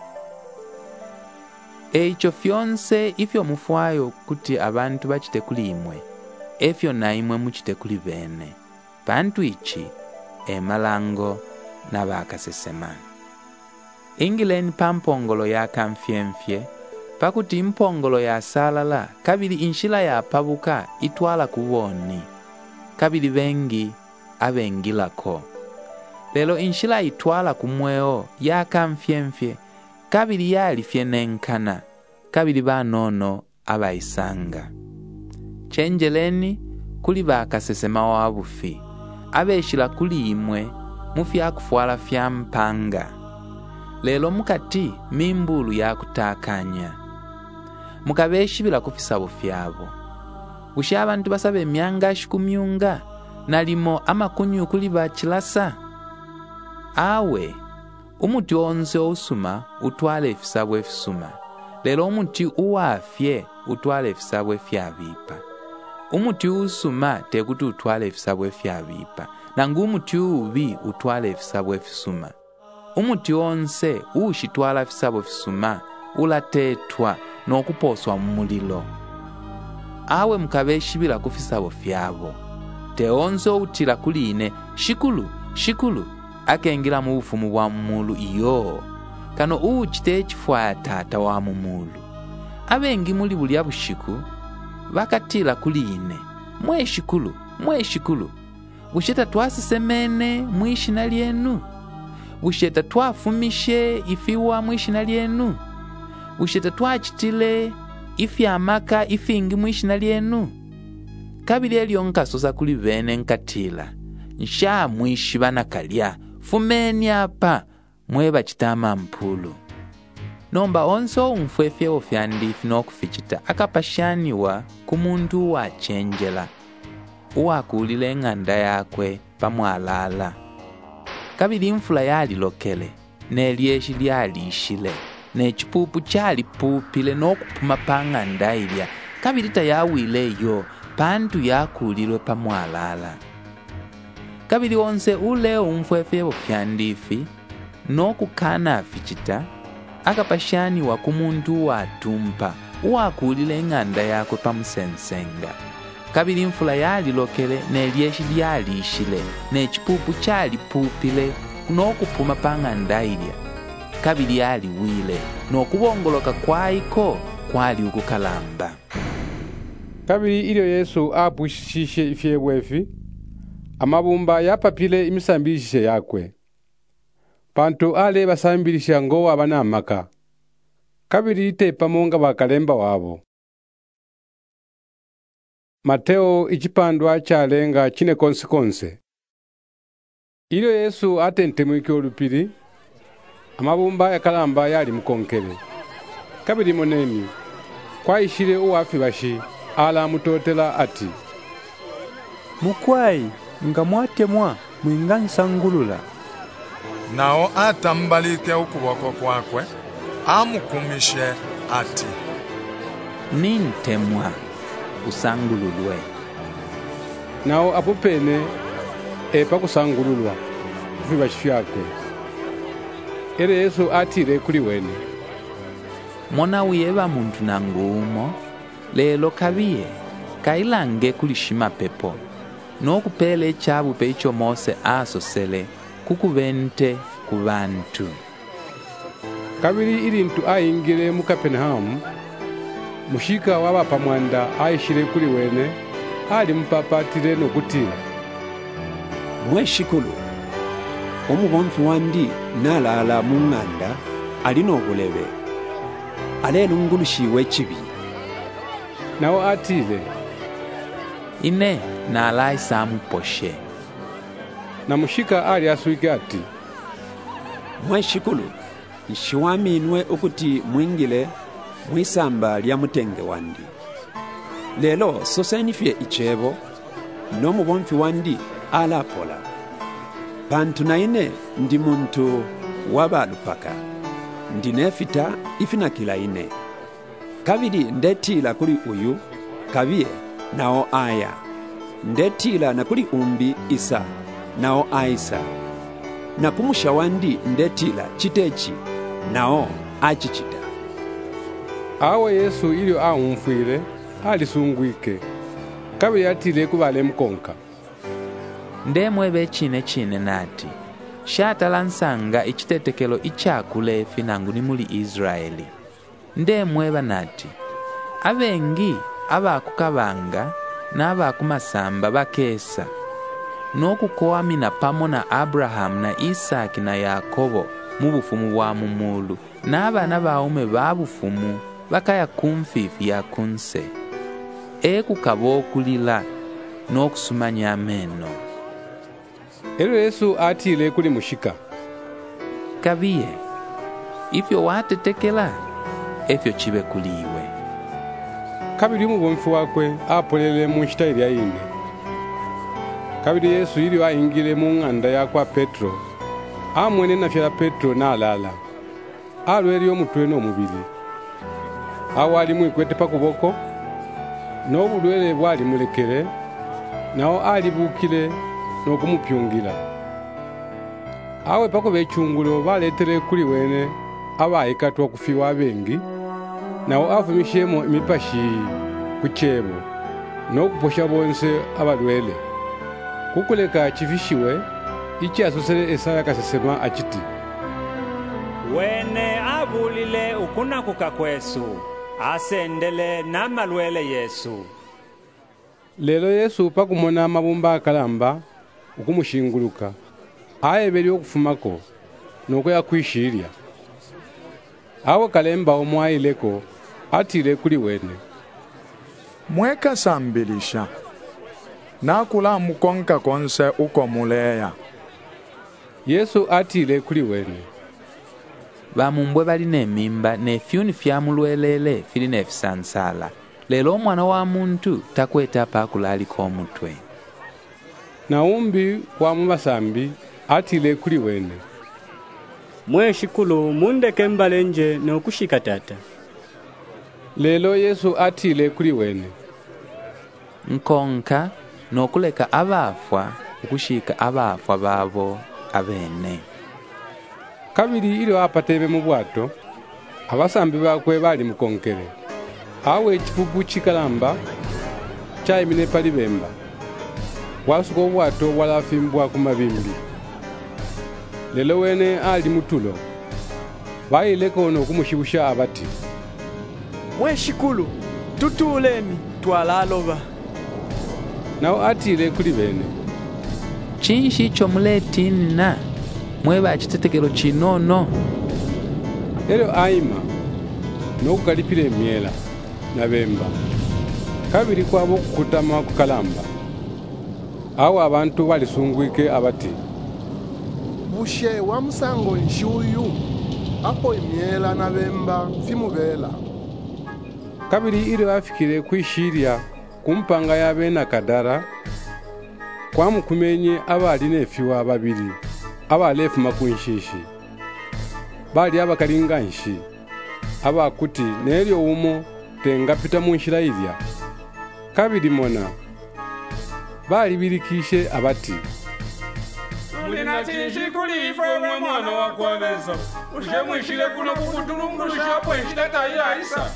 Eicho fyonse ifyo mufwayo kuti abantu bachite kuli imwe, efyo na imwe muchite kuli bene. Pantu ichi emalango na bakasesema. Ingileni pampongolo ya kamfyemfye, pakuti impongolo ya salala kabili inshila ya pabuka itwala kuboni, kabili bengi abengilako. Lelo inshila itwala kumweo ya kamfyemfye, kabili yalifye nenkana, kabili banono abaisanga. Chenjeleni kuli bakasesema wabufi, abeshila kuli imwe mufya kufuala fya mpanga. Lelo mukati mimbulu ya kutakanya, mukabeshibila kufisabo fyabo. Usha abantu basabe emyanga shikumyunga, nalimo amakunyu kuli bachilasa. Awe, umuti onse usuma utwale efisabo efisuma. Lelo umuti uwafye utwale efisabo efyabipa. Umuti usuma tekuti utwale efisabo efyabipa, nangu umuti ubi utwale efisabo efisuma. Umuti onse ushitwala efisabo efisuma ulatetwa nokuposwa mumulilo. Awe mukabeshibila kufisabo fyabo. Te onse utila kuline shikulu, shikulu, akengila mu bufumu bwa mumulu iyo. Kano uchite chifwaya tata wa mumulu. Abengi muli bulya bushiku, bakatila kuline, mwe shikulu, busheta twasisemene mwishina lyenu. Busheta twafumishe ifiwa mwishina lyenu. Busheta twachitile ifyamaka ifingi mwishina lyenu. Kabili elyo nkasosa kuli bene nkatila, nsha mwishi banakalya, fumeni apa, mweba chitama mpulu. Nomba onso umfwefye ofyandifi nokufichita akapashaniwa kumundu wachenjela, uwakulile ng'anda yakwe pamwalala. Kabili mfula yalilokele, nelyeshi lyalishile, nechipupu chalipupile nokupuma pang'anda ilya, kabili tayawile yo, pantu yakulilwe pamwalala. Kabili onse ule umfwefye ofyandifi nokukana afichita, akapashaniwa kumundu watumpa, uwakulile ng'anda yakwe pamusensenga. Kabili mfula yalilokele, nelyeshi lyalishile, nechipupu chalipupile nokupuma pang'anda ilya, kabili yaliwile, nokubongoloka kwaiko kwali ukukalamba. Kabili ilyo Yesu apushishe ifyebwefi, amabumba yapapile imisambishe yakwe. Pantu ale basambilisha ngo abana amaka. Kabili itepa monga bakalemba wabo. Mateo ichipandwa chalenga chine konsekonse. Ilyo Yesu atente mwikyo lupili, amabumba yakalamba yali mukonkele. Kabili moneni, kwa ishile uwafi bashi, ala mutotela ati, mukwai nga mwatemwa mwinga nsangulula. Nao atambalike ukuboko kwakwe, amukumishe ati, nintemwa usangululwe. Nao apupene epa kusangululwa kufiba shifyakwe. Ere Yesu atire kuli wene, mona uyeba muntu nangumo, lelo kabiye kailange kulishima pepo, nokupele chabu peicho Mose asosele kukubente kubantu. kabili ilintu ayingile mu Kapenahamu, mushika w'abapamwanda ayishile kuli wene ali mupapatile nokutila, mweshikulu omubomfi wandi nalala mu ng'anda alina obulebe alelungulushiwe ekibi. nawo atile, ine nalaisa muposhe. na mushika ali aswike ati, mweshikulu nshiwaminwe okuti mwingile mwisamba lya mutenge wandi. lelo sosenifye ichebo n'omubomfi wandi alapola. pantu naine ndi muntu wabalupaka, ndinefita ifinakila ine. kabili ndetila kuli uyu kabiye nao aya, ndetila na kuli umbi isa nao aisa, na kumusha wandi ndetila chitechi nao achichita. awe Yesu ilio ahumfwile alisungwike, kabili atile kubale mkonka. ndemwe becine nati, shatala nsanga ichitetekelo ichakulefi nangu ni muli Israeli. ndemweba nati, abengi abakukabanga n'abakumasamba bakesa n'okukoamina pamo na Abrahamu na Isaki na Yakobo mu bufumu bwa mumulu, n'abana baume ba bufumu bakaya kumfifi ya kunse, ekukaba okulila n'okusumanya ameno. elo Yesu atile kuli mushika, kabiye ifyo watetekela efyo chibe kuliwe. kabili umubomfi wakwe apolele mu nshita ilya ine. kabili Yesu ilio ayingile mu ng'anda yakwa Petro, amwene nafyala Petro nalala, alwele omutwe n'omubili. awo ali mwikwete pakuboko, n'obulwele bwali mulekele, nawo alibukile n'okumupyungila. awe pakuba echungulo baletele kuli wene abayikatwa kufiwa abengi, nawo afumishemo imipashi kuchebo n'okuposha bonse abalwele. kukuleka chifishiwe ichi asosele Esaya kasesema achiti, wene abulile ukunakuka kwesu asendele namalwele Yesu. lelo Yesu pakumona mabumba akalamba ukumushinguluka, ayebeli okufumako nokuya kwishilya. awo kalemba omwayileko atile kuli wene, mwekasambilisha nakula mukonka konse ukomuleya. Yesu atile kuli wene, bamumbwe bali n'emimba n'efyuni fyamulwelele fili n'efisansala. lelo omwana wa muntu takweta pakula aliko omutwe. na umbi wa mubasambi atile kuli wene, mweshikulu mundeke mbalenje n'okushika tata. lelo Yesu atile kuli wene, nkonka n'okuleka abafwa ukushika abafwa babo abene. kabili ilio apatebe mu bwato, abasambi bakwe bali mukonkele. awe echipupu chikalamba chayimile pali bemba, wasuka obwato walafimbwa ku mabimbi. lelo wene ali mutulo, bayileko n'okumushibusha abati, mweshikulu tutuleni twalaloba. nawo atile kuli bene, chinshi icho muletina mweba chitetekelo chinono. elo ayima n'okugalipila emyela na bemba, kabili kwabo kukutama kukalamba. awo abantu balisungwike abati, bushe wa musango nshuyu apo imyela na bemba fimubela. kabili ilio afikile kwishilya kumpanga yabe na Kadara, kwamukumenye abali nefiwa babili abalefuma kunshishi, bali abakalinga nshi abakuti nelyo umo tengapita munshila ilya. kabili mona bali bilikishe abati, mulina chinshi kuli ife mwe mwana wakwabeza ushe mwishile kuno kukutulungulusha pwenshila tayilaisa.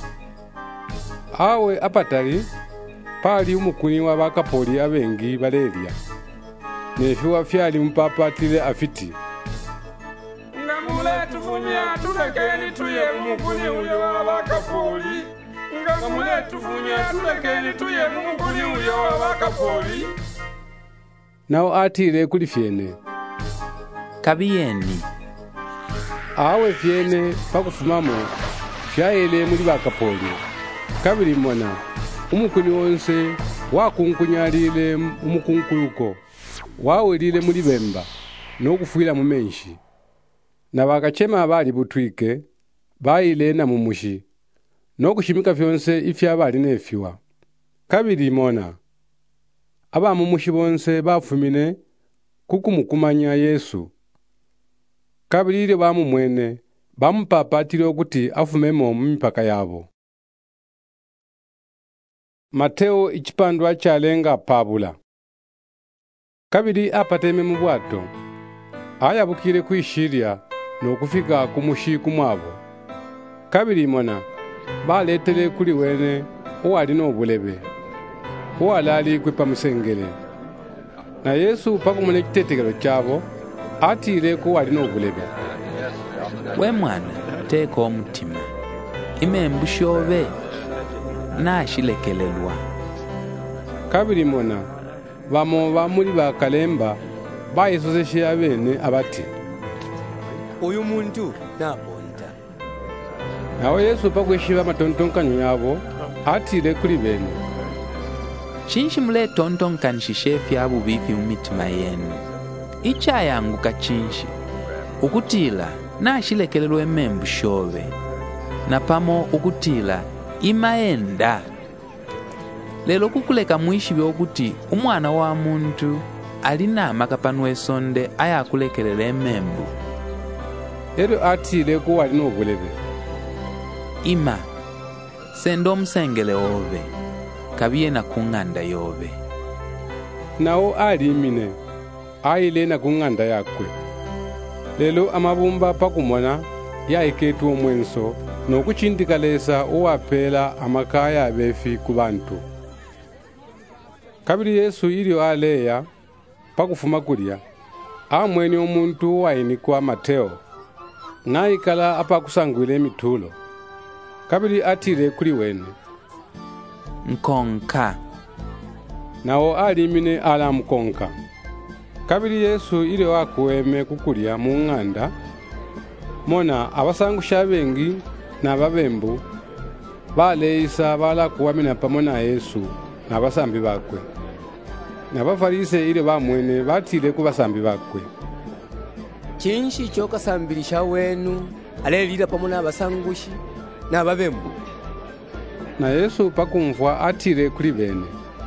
awe apatali pali umukuni wa bakapoli abengi balelya, nefiwa fyali mupapatile afiti, ngamule tufumia tulekeni tuye mumukuni uyo wabakapoli nga mule tufunya tulekeni tuye mumukuni uyo wabakapoli. Nawo atile kuli fyene kabiyeni awe fyene pakufumamo fyayele muli bakapoli. Kabili mona umukuni wonse wakunkunyalile umukunkuluko wawelile muli bemba nokufuila mumenshi na bakachema abali butwike bayile na mumushi nokushimika vyonse ifya abali nefywa. Kabili mona abamumushi bonse bafumine kukumukumanya Yesu. Kabili bamumwene bamupapatile okuti afumemo mumipaka yabo. Mateo ichipandwa chalenga pabula. Kabili apateme mu bwato ayabukile kwishirya nokufika kumushi kumwabo. Kabili mona baletele kuli wene owali n'obulebe owalali kwipa musengele. Na Yesu pakumone kitetekelo kyabo atile ko wali n'obulebe. We mwana teka omutima imembu shobe nashilekelelwa. Kabili mona bamo bamuli bakalemba bayisozeshe abene abati uyu muntu nabonda. Nawo Yesu pakweshiba matontonkanyo yabo atile kuli bene. Chinshi mule tontonkanishishe fyabu bifi mumitima yenu. Ichayanguka chinshi ukutila nashilekelelwa emembu shobe na pamo ukutila imaenda. Lelo kukuleka mwishi byokuti umwana wa muntu alina makapano esonde ayakulekelela emembu. Ero atile ko wali n'obulebe. Ima sendo omusengele obe kabiye na kunganda yobe. Nawo alimine ayile na kunganda yakwe. Lelo amabumba pakumona yaiketu omwenso nokuchindikalesa owapela amakaya abefi kubantu. Kabili Yesu ilio aleya pakufuma kulya amweni omuntu wayinikwa Mateo naikala apakusangwile emitulo. Kabili atile kuli wene nkonka nawo alimine ala mkonka. Kabili Yesu ilio akuweme kukulya mu ng'anda mona abasangusha bengi na babembu baleisa bala kuwamina pamona Yesu na basambi bakwe. Na bafarise ile bamwene batile ku basambi bakwe. Chinshi chokasambilisha wenu alelila pamona abasangushi na babembu. Na Yesu pakumvwa atile kuli bene.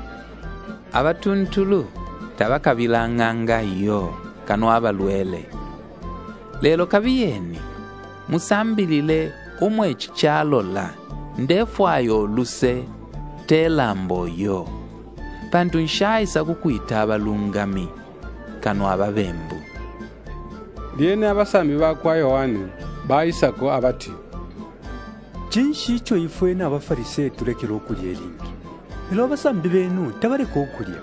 Abatuntulu tabakabilanganga iyo kano abalwele. Lelo kabiyeni musambilile umwe echichalola ndefwayo luse telambo yo. Pantu nshaisa kukwita abalungami kano ababembu. Liene abasambi bakwa Yohane bayisako abati chinshi icho ifwe n'abafarise tulekera okulya elingi lelo abasambi benu tabaleka okulya.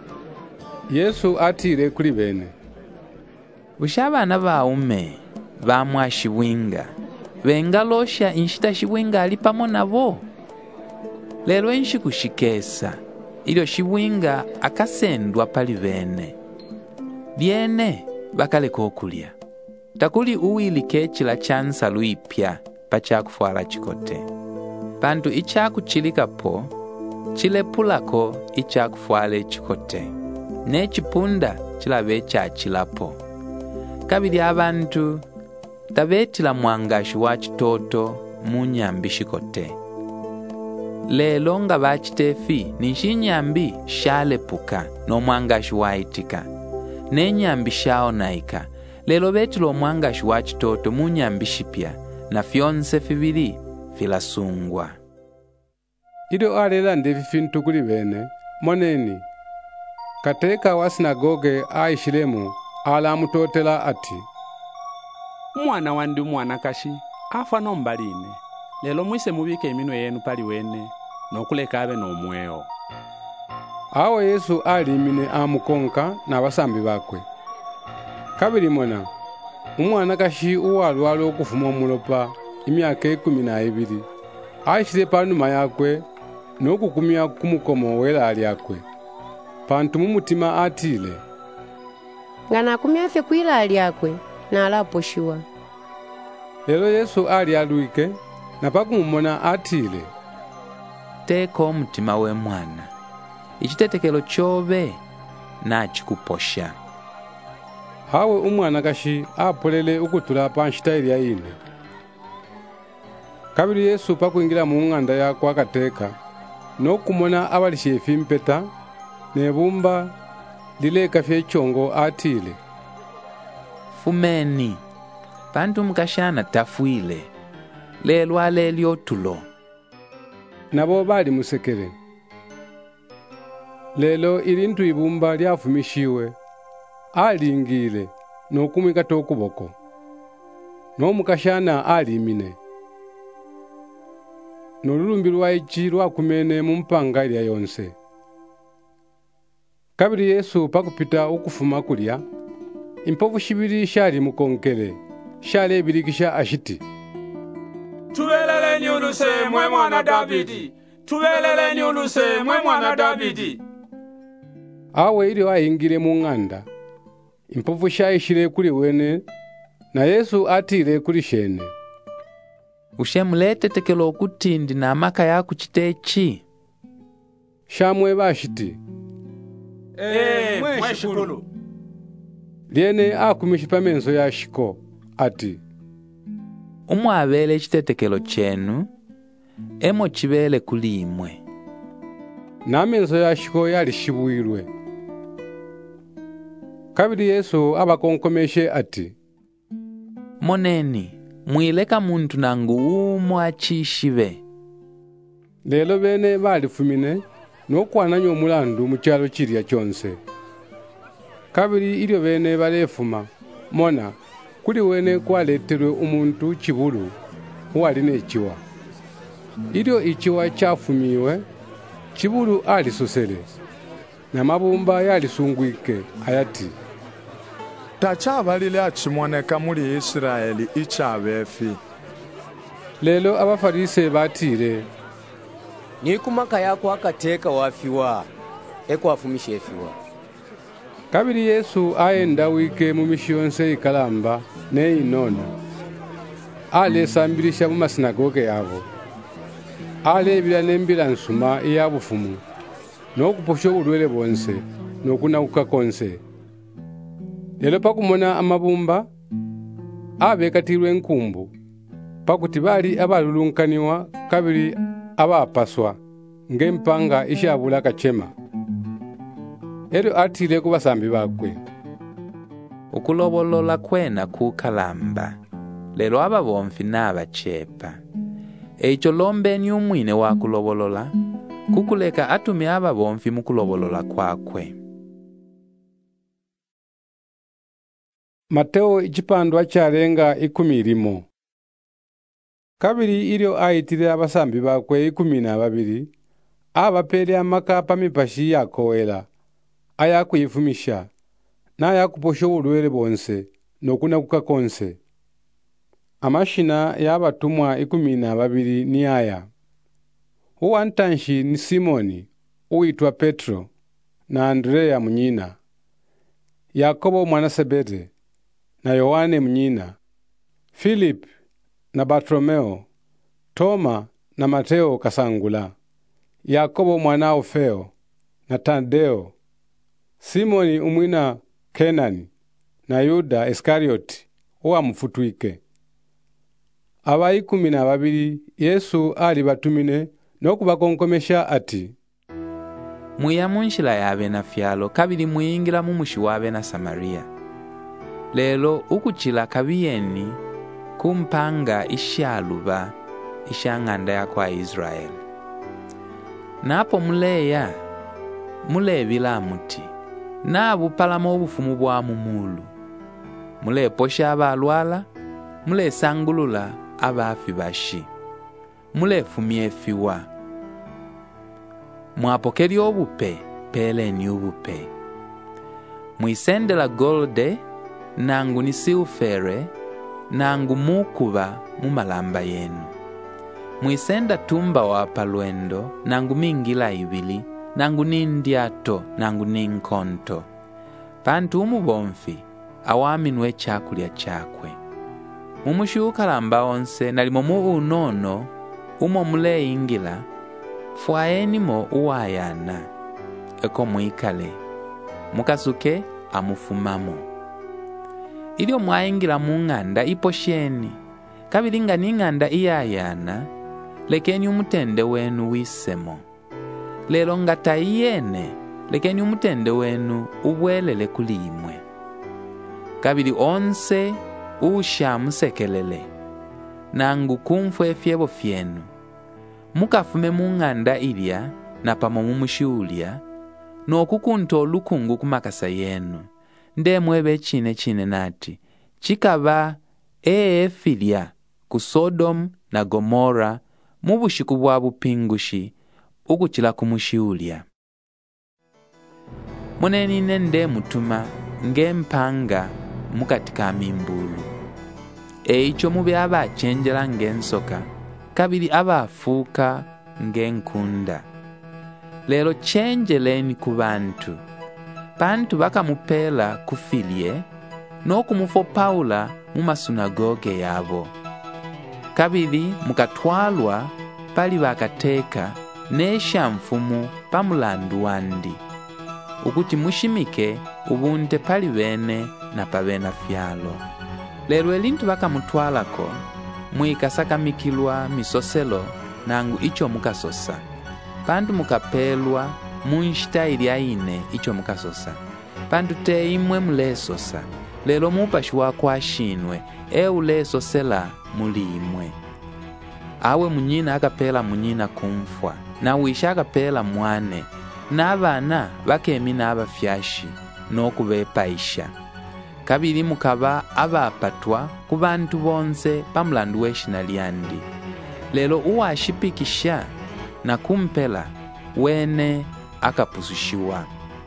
Yesu atile kuli bene. Bushabana baume bamwashibwinga bengalosha inshita shibwinga ali pamo nabo. Lelo enshi kushikesa ilio shibwinga akasendwa pali bene. Liene bakaleka okulya. Takuli uwili kechila chansa luipya pachakufwala chikote. Pantu ichakuchilika po chilepulako ichakufwala chikote. Nechipunda chilabe chachilapo. Kabili abantu tabetila mwangashi wa chitoto munyambi shikote. Lelo nga bachitefi nishinyambi shalepuka no mwangashi waitika. Nenyambi shaonaika. Lelo betilo mwangashi wa chitoto munyambi shipya na fyonse fibili filasungwa. Ido alela ndefi fintu kuli bene moneni. Kateka wa sinagoge aishilemu ala mutotela ati umwana wandi umwana kashi afa nombaline. Lelo mwise mubike iminwe yenu pali wene nokuleka abe nomweo. Awo Yesu alimine amukonka na basambi bakwe. Kabili mona umwanakashi uwalwala okufuma omulopa imyaka 12 aishile panuma yakwe nokukumya kumukomo wela lyakwe pantu mumutima atile ngana akumyafe kwila lyakwe na alaposhiwa. Lelo Yesu ali alwike na pakumumona atile teka omutima we mwana ichitetekelo chobe nachikuposha. Hawe umwanakashi apolele ukutula panshitaili ya ine. Kabili Yesu pakuingira mu ng'anda yakwe akateka nokumona abalishefi mpeta nebumba lileka fyechongo atile fumeni pantu mukashana tafwile lelo alelyo tulo. Nabo bali musekere. Lelo ilintu ibumba lyafumishiwe alingile nokumwika tokuboko nomukashana alimine nolulumbi lwaichi lwakumene mumpanga ilya yonse. Kabili Yesu pakupita ukufuma kulya impovu shibiri shali mukonkele shale bilikisha ashiti tubeleleni uluse mwe mwana Davidi, tubeleleni uluse mwe mwana Davidi. Awe ili waingile mu ng'anda impovu shaishile kuli wene na Yesu atile kuli shene. Ushemulete tekelo okutindi na amaka yaku chitechi shamwe bashiti mwe shikulu. Liene akumishi pamenzo ya shiko ati umwabele chitetekelo chenu emo chibele kuli imwe. Na menzo ya shiko yali shibuirwe. Kabili Yesu abakonkomeshe ati moneni mwileka muntu nangu umwachishibe. Lelo bene balifumine nokwananya omulandu mu kyalo kirya kyonse. Kabili ilyo bene balefuma mona kuli wene kwaleterwe umuntu kibulu wali nechiwa. Ilyo ichiwa chafumiwe kibulu alisosele na mabumba yalisungwike ayati tachabalile achimoneka muri Israeli ichabefi. Lelo abafarise batile nikumaka yako akateka wafiwa ekwafumisha efiwa. Kabili Yesu aenda wike mu mishiyonse ikalamba ne inona alesambilisha mu masinagoge yabo alebila nembila nsuma iyabufumu nokuposha obulwele bonse nokunauka konse. Lelo pakumona amabumba abekatirwe nkumbu pakuti bali abalulunkaniwa kabili abapaswa ngempanga ishabula kachema. Ero atile kubasambi bakwe ukulobolola kwena kukalamba lelo ababomfi n'abachepa eicho lombeni umwine wakulobolola kukuleka atumi ababomfi mukulobolola kwakwe. Mateo ichipandwa chalenga 10. Kabili ilyo aitile abasambi bakwe 12 abapele amaka pamipashi yakowela ayakuyifumisha na ayakuposha obulwele bonse nokunakuka konse. Amashina y'abatumwa 12 ni aya: uwantanshi ni Simoni uitwa Petro na Andrea munyina, Yakobo mwana Sebede na Yohane munyina, Philip na Bartolomeo, Toma na Mateo kasangula, Yakobo mwana Ofeo na Tadeo, Simoni umwina Kenani na Yuda Iskarioti uwamufutwike. Aba 12 Yesu ali batumine nokubakonkomesha ati muya munshila yabe na fyalo kabili muyingira mumushi wabe na Samaria. Lelo ukuchila kabiyeni kumpanga ishaluba ishang'anda ya kwa Israeli. Napo muleya mulebila muti nabupalamo obufumu bwa mumulu muleposha abalwala mulesangulula abafi bashi mulefumye fiwa mwapokeli obupe peleni obupe mwisendela golde nangu nisiufere, nangu mukuba mumalamba yenu. Mwisenda tumba wapa lwendo, nangu mingila ibili, nangu nindyato, nangu ninkonto. Pantu umubomfi, awaminwe chakulya chakwe. Mumushukalamba onse, nalimo unono, umo mule ingila, fwaenimo uwayana, eko mwikale, mukasuke amufumamo. Ilio mwaingila mung'anda iposheni, kabilinga ning'anda iyayana, lekeni umutende wenu wisemo. Lelo ngata iyene, lekeni umutende wenu ubwelele kulimwe. Kabili onse usha musekelele, nangu kumfwe fyebo fyenu. Mukafume mung'anda ilya na pamo mumushuulya, nokukunto lukungu kumakasa yenu. Ndemwebe chine nati, chikaba filya ku Sodom na Gomora mubushiku bwa bupingushi ukuchila kumushiulya. Munenine nde mutuma ngempanga mukatika mimbulu. Eicho mube abachenjela ngensoka, kabili abafuka ngenkunda. Lelo chenjeleni ku bantu. Pantu bakamupela kufilye, no kumufo Paula mumasunagoge yabo. Kabili mukatwalwa pali bakateka nesha mfumu pamulandu wandi. Ukuti mushimike ubunte pali bene na pabena fyalo. Lero elintu bakamutwalako, mwikasakamikilwa misoselo nangu icho mukasosa. Pantu mukapelwa munshita iliaine icho mukasosa. Pantu te imwe mulesosa. Lelo mupashwa kwa shinwe, ulesosela muli imwe. Awe munyina akapela munyina kumfwa, na wisha akapela mwane, na abana bakemina abafyashi, no kubepaisha. Kabili mukaba abapatwa kubantu bonse pamulandu weshina lyandi. Lelo uwashipikisha na kumpela wene akapuzushiwa.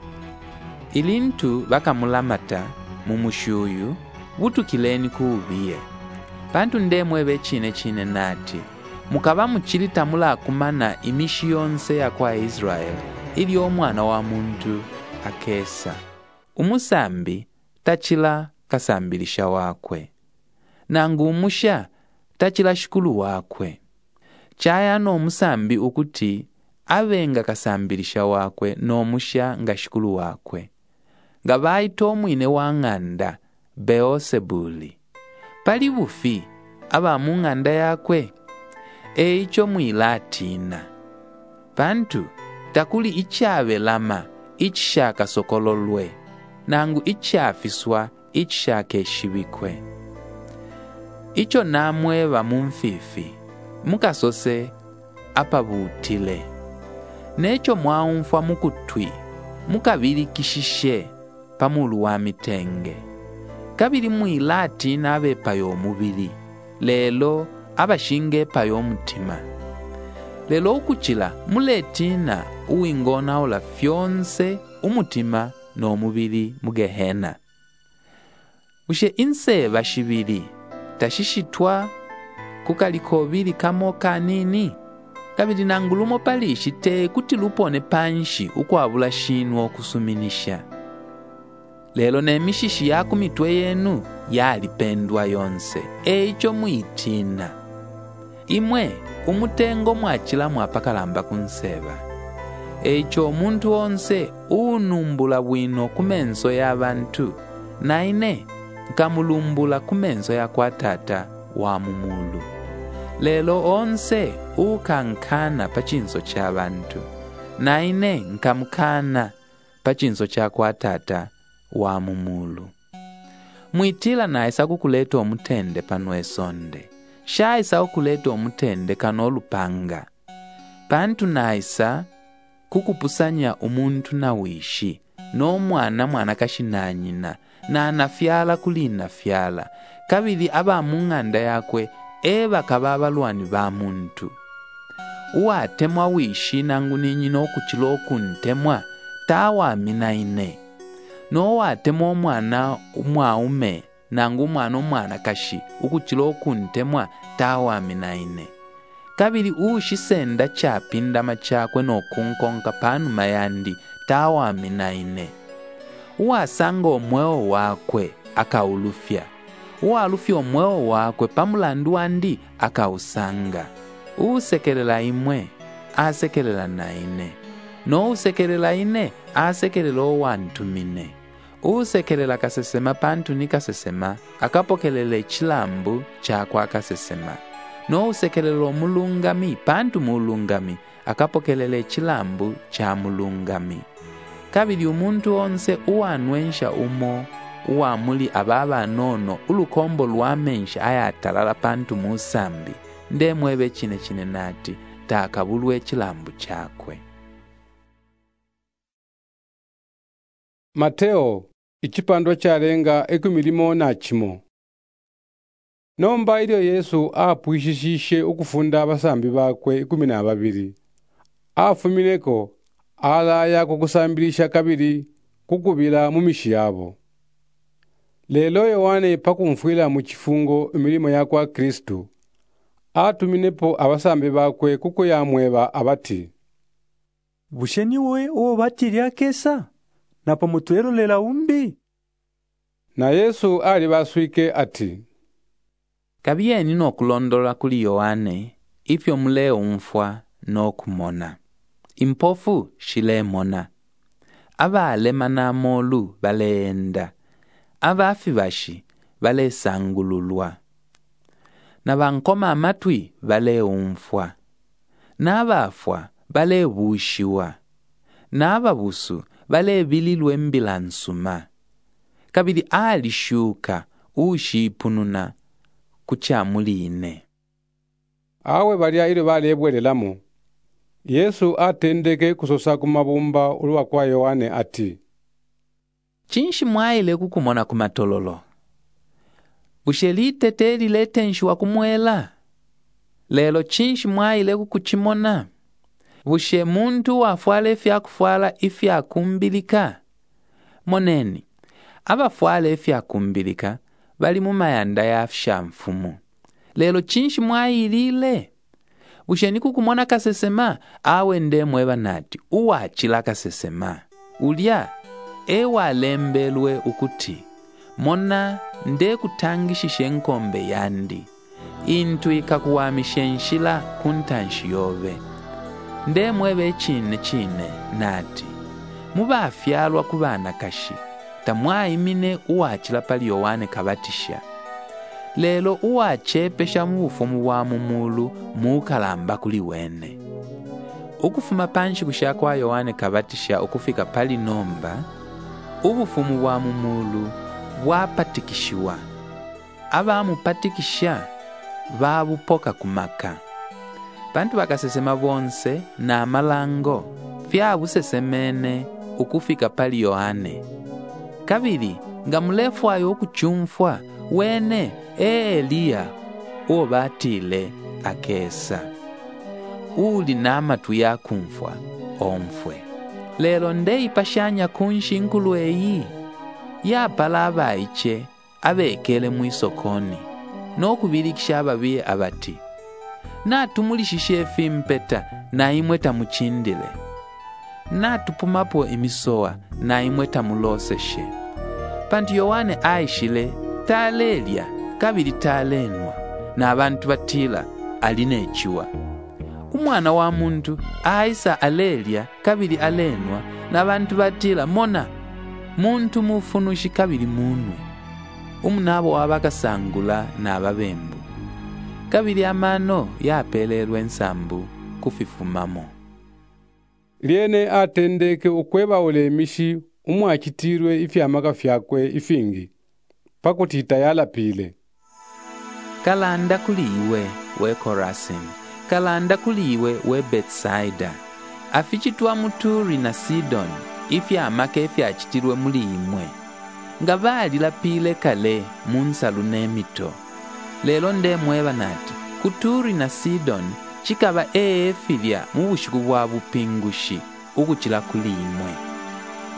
Ilintu bakamulamata mumushuyu butukileni kuubiye. Pantu ndemwebe chine nati, mukaba muchilita mula kumana imishi yonse ya kwa Israel, ili omwana wa muntu akesa. Umusambi tachila kasambilisha wakwe, nangu umusha tachila shukulu wakwe. Chaya no umusambi ukuti avenga kasambilisha wakwe no musha nga shukulu wakwe. Gabaito mwine wang'anda Beosebuli. Pali bufi aba mung'anda yakwe, eicho mwilatina. Pantu takuli ichabe lama ichishaka sokololwe, nangu ichafiswa ichishaka eshibikwe. Icho namwe bamumfifi, mukasose apabutile. Necho mwaumfwa mukutwi, mukabili kishishe pamulu wa mitenge. Kabili mwilati na abepa y'omubili, lelo abashinge pa y'omutima. Lelo ukuchila muletina uwingona ola fyonse umutima n'omubili mugehena. Ushe inse bashibili, tashishitwa kukalikobili kamo kanini. Kabili nangulumo palishi te kuti lupone panshi ukwabula shinwo kusuminisha. Lelo nemishishi yaku mitwe yenu yalipendwa yonse, eicho mwitina. Imwe umutengo mwachila mwapakalamba kunseba. Eicho omuntu onse unumbula bwino kumenso y'abantu, naine nkamulumbula kumenso ya kwa tata wa mumulu. Lelo onse ukankana pachinso c'abantu, naine nkamkana pachinso cha kwa tata wa mumulu. Mwitila naisa kukuleta omutende panwe sonde. Shaisa kukuleta omutende kanolupanga. Pantu naisa kukupusanya umuntu na wishi, no mwana kashinanyina, na anafyala kulina fyala. Kabili aba mung'anda yakwe bakaba balwani ba muntu. Uwatemwa wishi nangu ninyi no kuchilo kuntemwa tawa minaine. nowatema omwana omwaume nangu omwana omwanakashi ukuchila okuntemwa tawaminaine. Kabili uushisenda chapindama chakwe nokunkonka panuma yandi tawaminaine. Uwasanga omweo wakwe akaulufya. Uwalufya omweo wakwe pamulandu wandi akausanga. Uusekelela imwe asekelela naine. No usekelela ine asekelela owantumine. Uusekelela kasesema pantu ni kasesema akapokelele chilambu chakwa kasesema. No usekelela omulungami pantu mulungami akapokelele chilambu cha mulungami. Kabili umuntu onse uwanwensha umo uwamuli ababa nono ulukombo lwamensha ayatalala pantu musambi ndemwebe chine nati takabulwe chilambu chakwe. Mateo ichipandwa chalenga ekumilimo na chimo. Nomba ilio Yesu apwishishishe ukufunda abasambi bakwe 12. Afumineko alaya kukusambilisha kabili kukubila mumishi yabo. Lelo Yohane pakumfwila mu chifungo emilimo ya kwa Kristo. Atuminepo abasambi bakwe kukuyamweba abati. Busheni we uwo batirya kesa napo mutwerolela umbi. Na Yesu ali baswike ati. Kabiyeni nokulondola kuli Yohane ifyo mule umfwa nokumona. Impofu shilemona. Abalema namolu baleenda. Abafibashi balesangululwa. Nabankoma amatwi baleumfwa. Nabafwa balebushiwa. Nababusu balebililwe mbilansuma. Kabili alishuka ushipununa kuchamuline. Awe balya ile balebwelelamu. Yesu atendeke kusosa kumabumba ulwa kwa Yohane ati. Chinshi mwaile kukumona kumatololo. Bushelite teli letenshiwa kumwela. Lelo chinshi mwaile kukuchimona. Bushe muntu wafwale fyakufwala ifyakumbilika. Moneni, abafwale ifyakumbilika bali mumayanda ya afshamfumu. Lelo chinshi mwailile. Busheni kukumona kasesema awe ndemweba nati uwachila kasesema. Ulya ewa lembelwe ukuti mona nde kutangishishe nkombe yandi. Intu ikakuwamishenshila kuntanshi yove. Ndemwebe chine nati mubafyalwa kubana kashi tamwaimine uwachila pali Yohane kabatisha. Lelo uwachepesha mubufumu bwa mumulu mukalamba kuli wene. Ukufuma panshi kusha kwa Yohane kabatisha ukufika pali nomba, ubufumu bwa mumulu bwapatikishiwa. Abamupatikisha babupoka kumaka. Bantu bakasesema bonse na malango fyabusesemene ukufika pali Yohane. Kabili nga mulefu ayo okuchumfwa wene Eliya uwo batile akesa. Uli namatu ya kumfwa omfwe. Lelo ndeipashanya kunshi nkulu eyi. Yapala abaiche abekele mwisokoni. Nokubilikisha ababiye abati. Natumulishishe efi mpeta na imwe tamuchindile. Natupumapo imisoa na imwe tamuloseshe. Pantu Yohane aishile talelya kabili talenwa na abantu batila alinechiwa. Umwana wa muntu aisa alelya kabili alenwa na abantu batila mona muntu mufunushi kabili munwe. Umunabo wabakasangula na ababembu. Kabili amano yapelelwe ensambu kufifumamo. Liene atendeke ukweba ulemishi umwachitirwe ifyamaka fyakwe ifingi. Pakutita yala pile. Kalanda kuliwe we Korasin. Kalanda kuliwe we Bethsaida. Afichitwa muturi na Sidon ifyamaka ifyachitirwe muli imwe. Ngabali la pile kale munsalu nemito. Lelo ndemweba nati kuturi na Sidon chikaba efilya mubushiku bwa bupingushi ukuchila kuli imwe.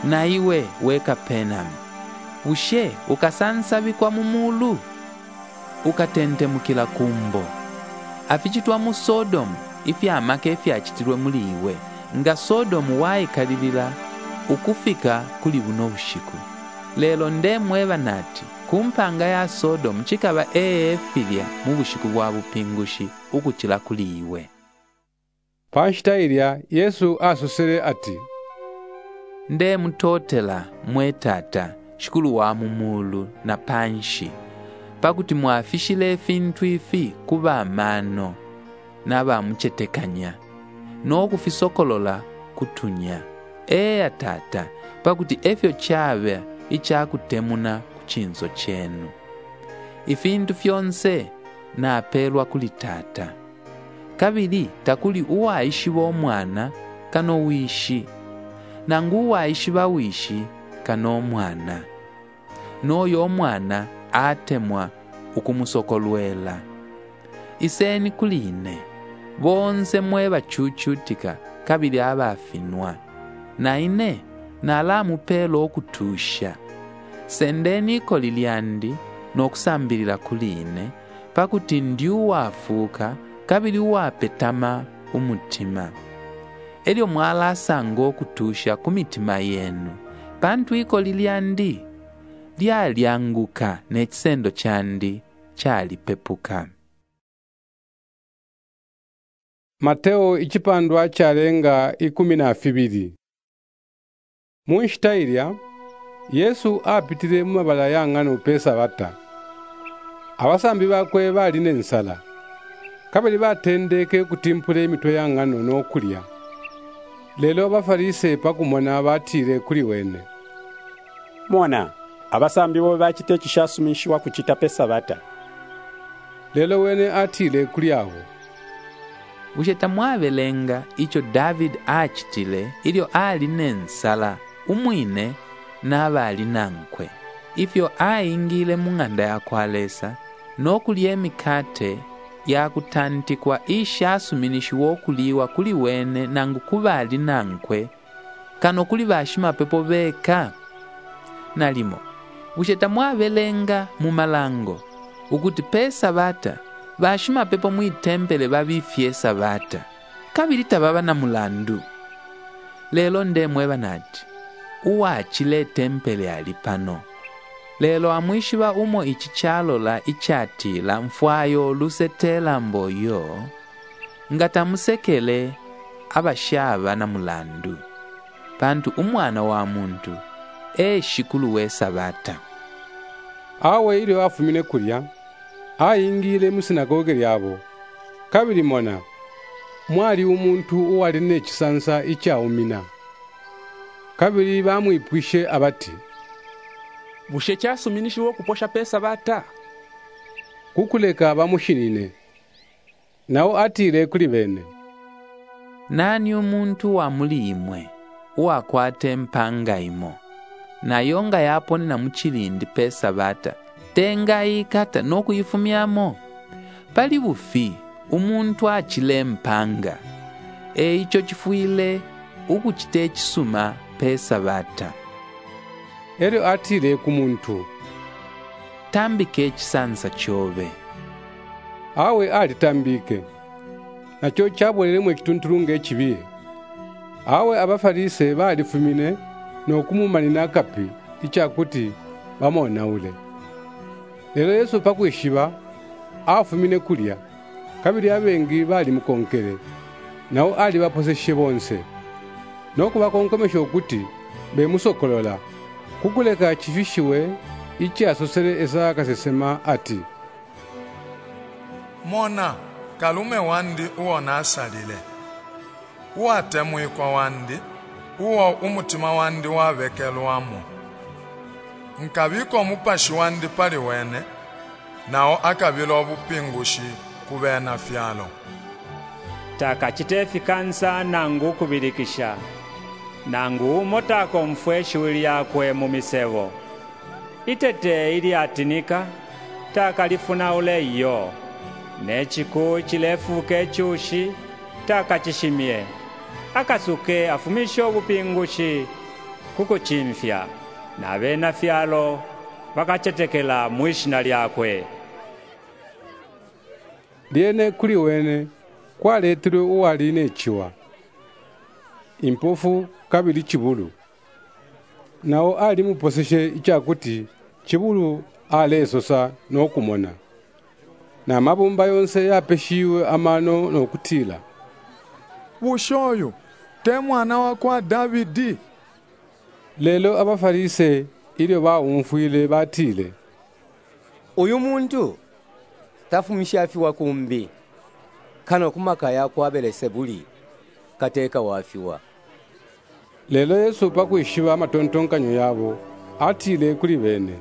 Na iwe we Kapenaumu, ushe ukasansabikwa mumulu ukatentemukila kumbo. Afichitwa mu Sodomu ifyamaka efyachitilwe muli iwe, nga Sodomu wayikalilila ukufika kuli buno bushiku. Lelo ndemweba nati kumpanga ya Sodomu chikaba efilya mu bushiku bwa bupingushi ukuchila kuli iwe. Panshitayilya Yesu asusile ati, ndemutotela mwe Tata shikulu wa mumulu na panshi, pakuti mwafishile fintu ifi kuba amano nabamuchetekanya n'okufisokolola kutunya. Eya Tata, pakuti efyo chabe ichakutemuna kuchinzo chenu. Ifintu fyonse napelwa kuli Tata. Kabili takuli uwaishi w'omwana kano wishi, nangu uwaishi bawishi kano mwana. Noyo omwana atemwa ukumusokolwela. Iseni kuline, bonse mwe bachuchutika kabili abafinwa. Na ine nalamupelo okutusha. Sendeni kolilyandi n'okusambilila kuline, pakuti ndi uwafuka kabili uwapetama umutima. Elyo mwalasanga okutusha kumitima yenu, pantu ikolilyandi lyalyanguka n'ekisendo kyandi kyalipepuka. Mateo ichipandwa chalenga 12. Munshitayilya Yesu apitile mu mabala ya ng'ano pesa bata. Abasambi bakwe bali n'ensala. Kabili batendeke kutimpula emitwe ya ng'ano n'okulya. Lelo Abafarise pakumona batile kuli wene. Mwana, abasambi bo bakite kishasumishwa kuchita pesa bata. Lelo wene atile kuli awo. Busheta mwabelenga icho David achitile ilyo ali n'ensala umwine n'abali nankwe. Ifyo ayingile mung'anda ya kwalesa n'okulya emikate yakutantikwa ishasuminishiwa okuliwa kuli wene nangu kubali nankwe kano kuli bashima pepo beka. Nalimo busheta mwabelenga mu malango ukuti pesa bata bashima pepo mwitempele babifye sabata kabili tababa na mulandu. Lelo ndemweba nati uwachile tempele alipano. Lelo amwishiba umo ichichalola ichatila mfwayo lusetela mboyo ngatamusekele abashaba na mulandu. Pantu umwana wa muntu shikulu we sabata. Awe ilyo afumine kulya ayingile mu sinagoge lyabo. Kabili mona mwali umuntu uwali n'ekisansa ikyawumina. Kabili bamwipwishe abati, bushe kyasuminishiwa kuposha pesa bata. Kukuleka bamushinine. Nawo atile kuli bene. Nani umuntu wa mulimwe uwakwate mpanga imo nayonga yapone na muchilindi pesa bata tenga ikata n'okuyifumyamo. Pali bufi umuntu achile mpanga icho chifuile ukuchite chisuma pesa bata. Elyo atile ku muntu, tambike echisansa chobe. Awe alitambike nacho chabwelelemu ekituntulunga ekibiye. Awe Abafarise balifumine n'okumumalina akapi ichakuti bamonawule. Lelo Yesu pakwishiba afumine kulya. Kabili abengi bali mukonkele nawo ali baposeshe bonse n'okubakonkomesha okuti bemusokolola kukuleka chifishiwe ichi asosele Esaka sesema ati, mona kalume wandi uwo nasalile uwatemwikwa wandi uwo umutima wandi wabekelwamo. Nkabiko mupashi wandi pali wene nawo akabila obupingushi kubena fyalo. Taka chitefikansa nangu kubilikisha nangu motako mfweshi wili yakwe mumisebo. Itete ili atinika taka lifuna ule iyo nechiku chilefuke chushi taka chishimie akasuke afumisho bupingushi kukuchimfya na bena fyalo bakachetekela mwishina lyakwe. lyene kuli wene kwaletirwe uwali nechiwa impofu kabili chibulu nawo ali muposeshe ichakuti chibulu alesosa nokumona na mabumba yonse yapeshiwe amano nokutila. Bushoyo te mwana wakwa Davidi. Lelo abafarise ilyo baumfwile batile, uyu muntu tafumisha afiwa kumbi kano kumaka yako Belesebuli kateka wafiwa. Lelo Yesu pakwishiwa amatontonkanyo yabo atile kuli bene.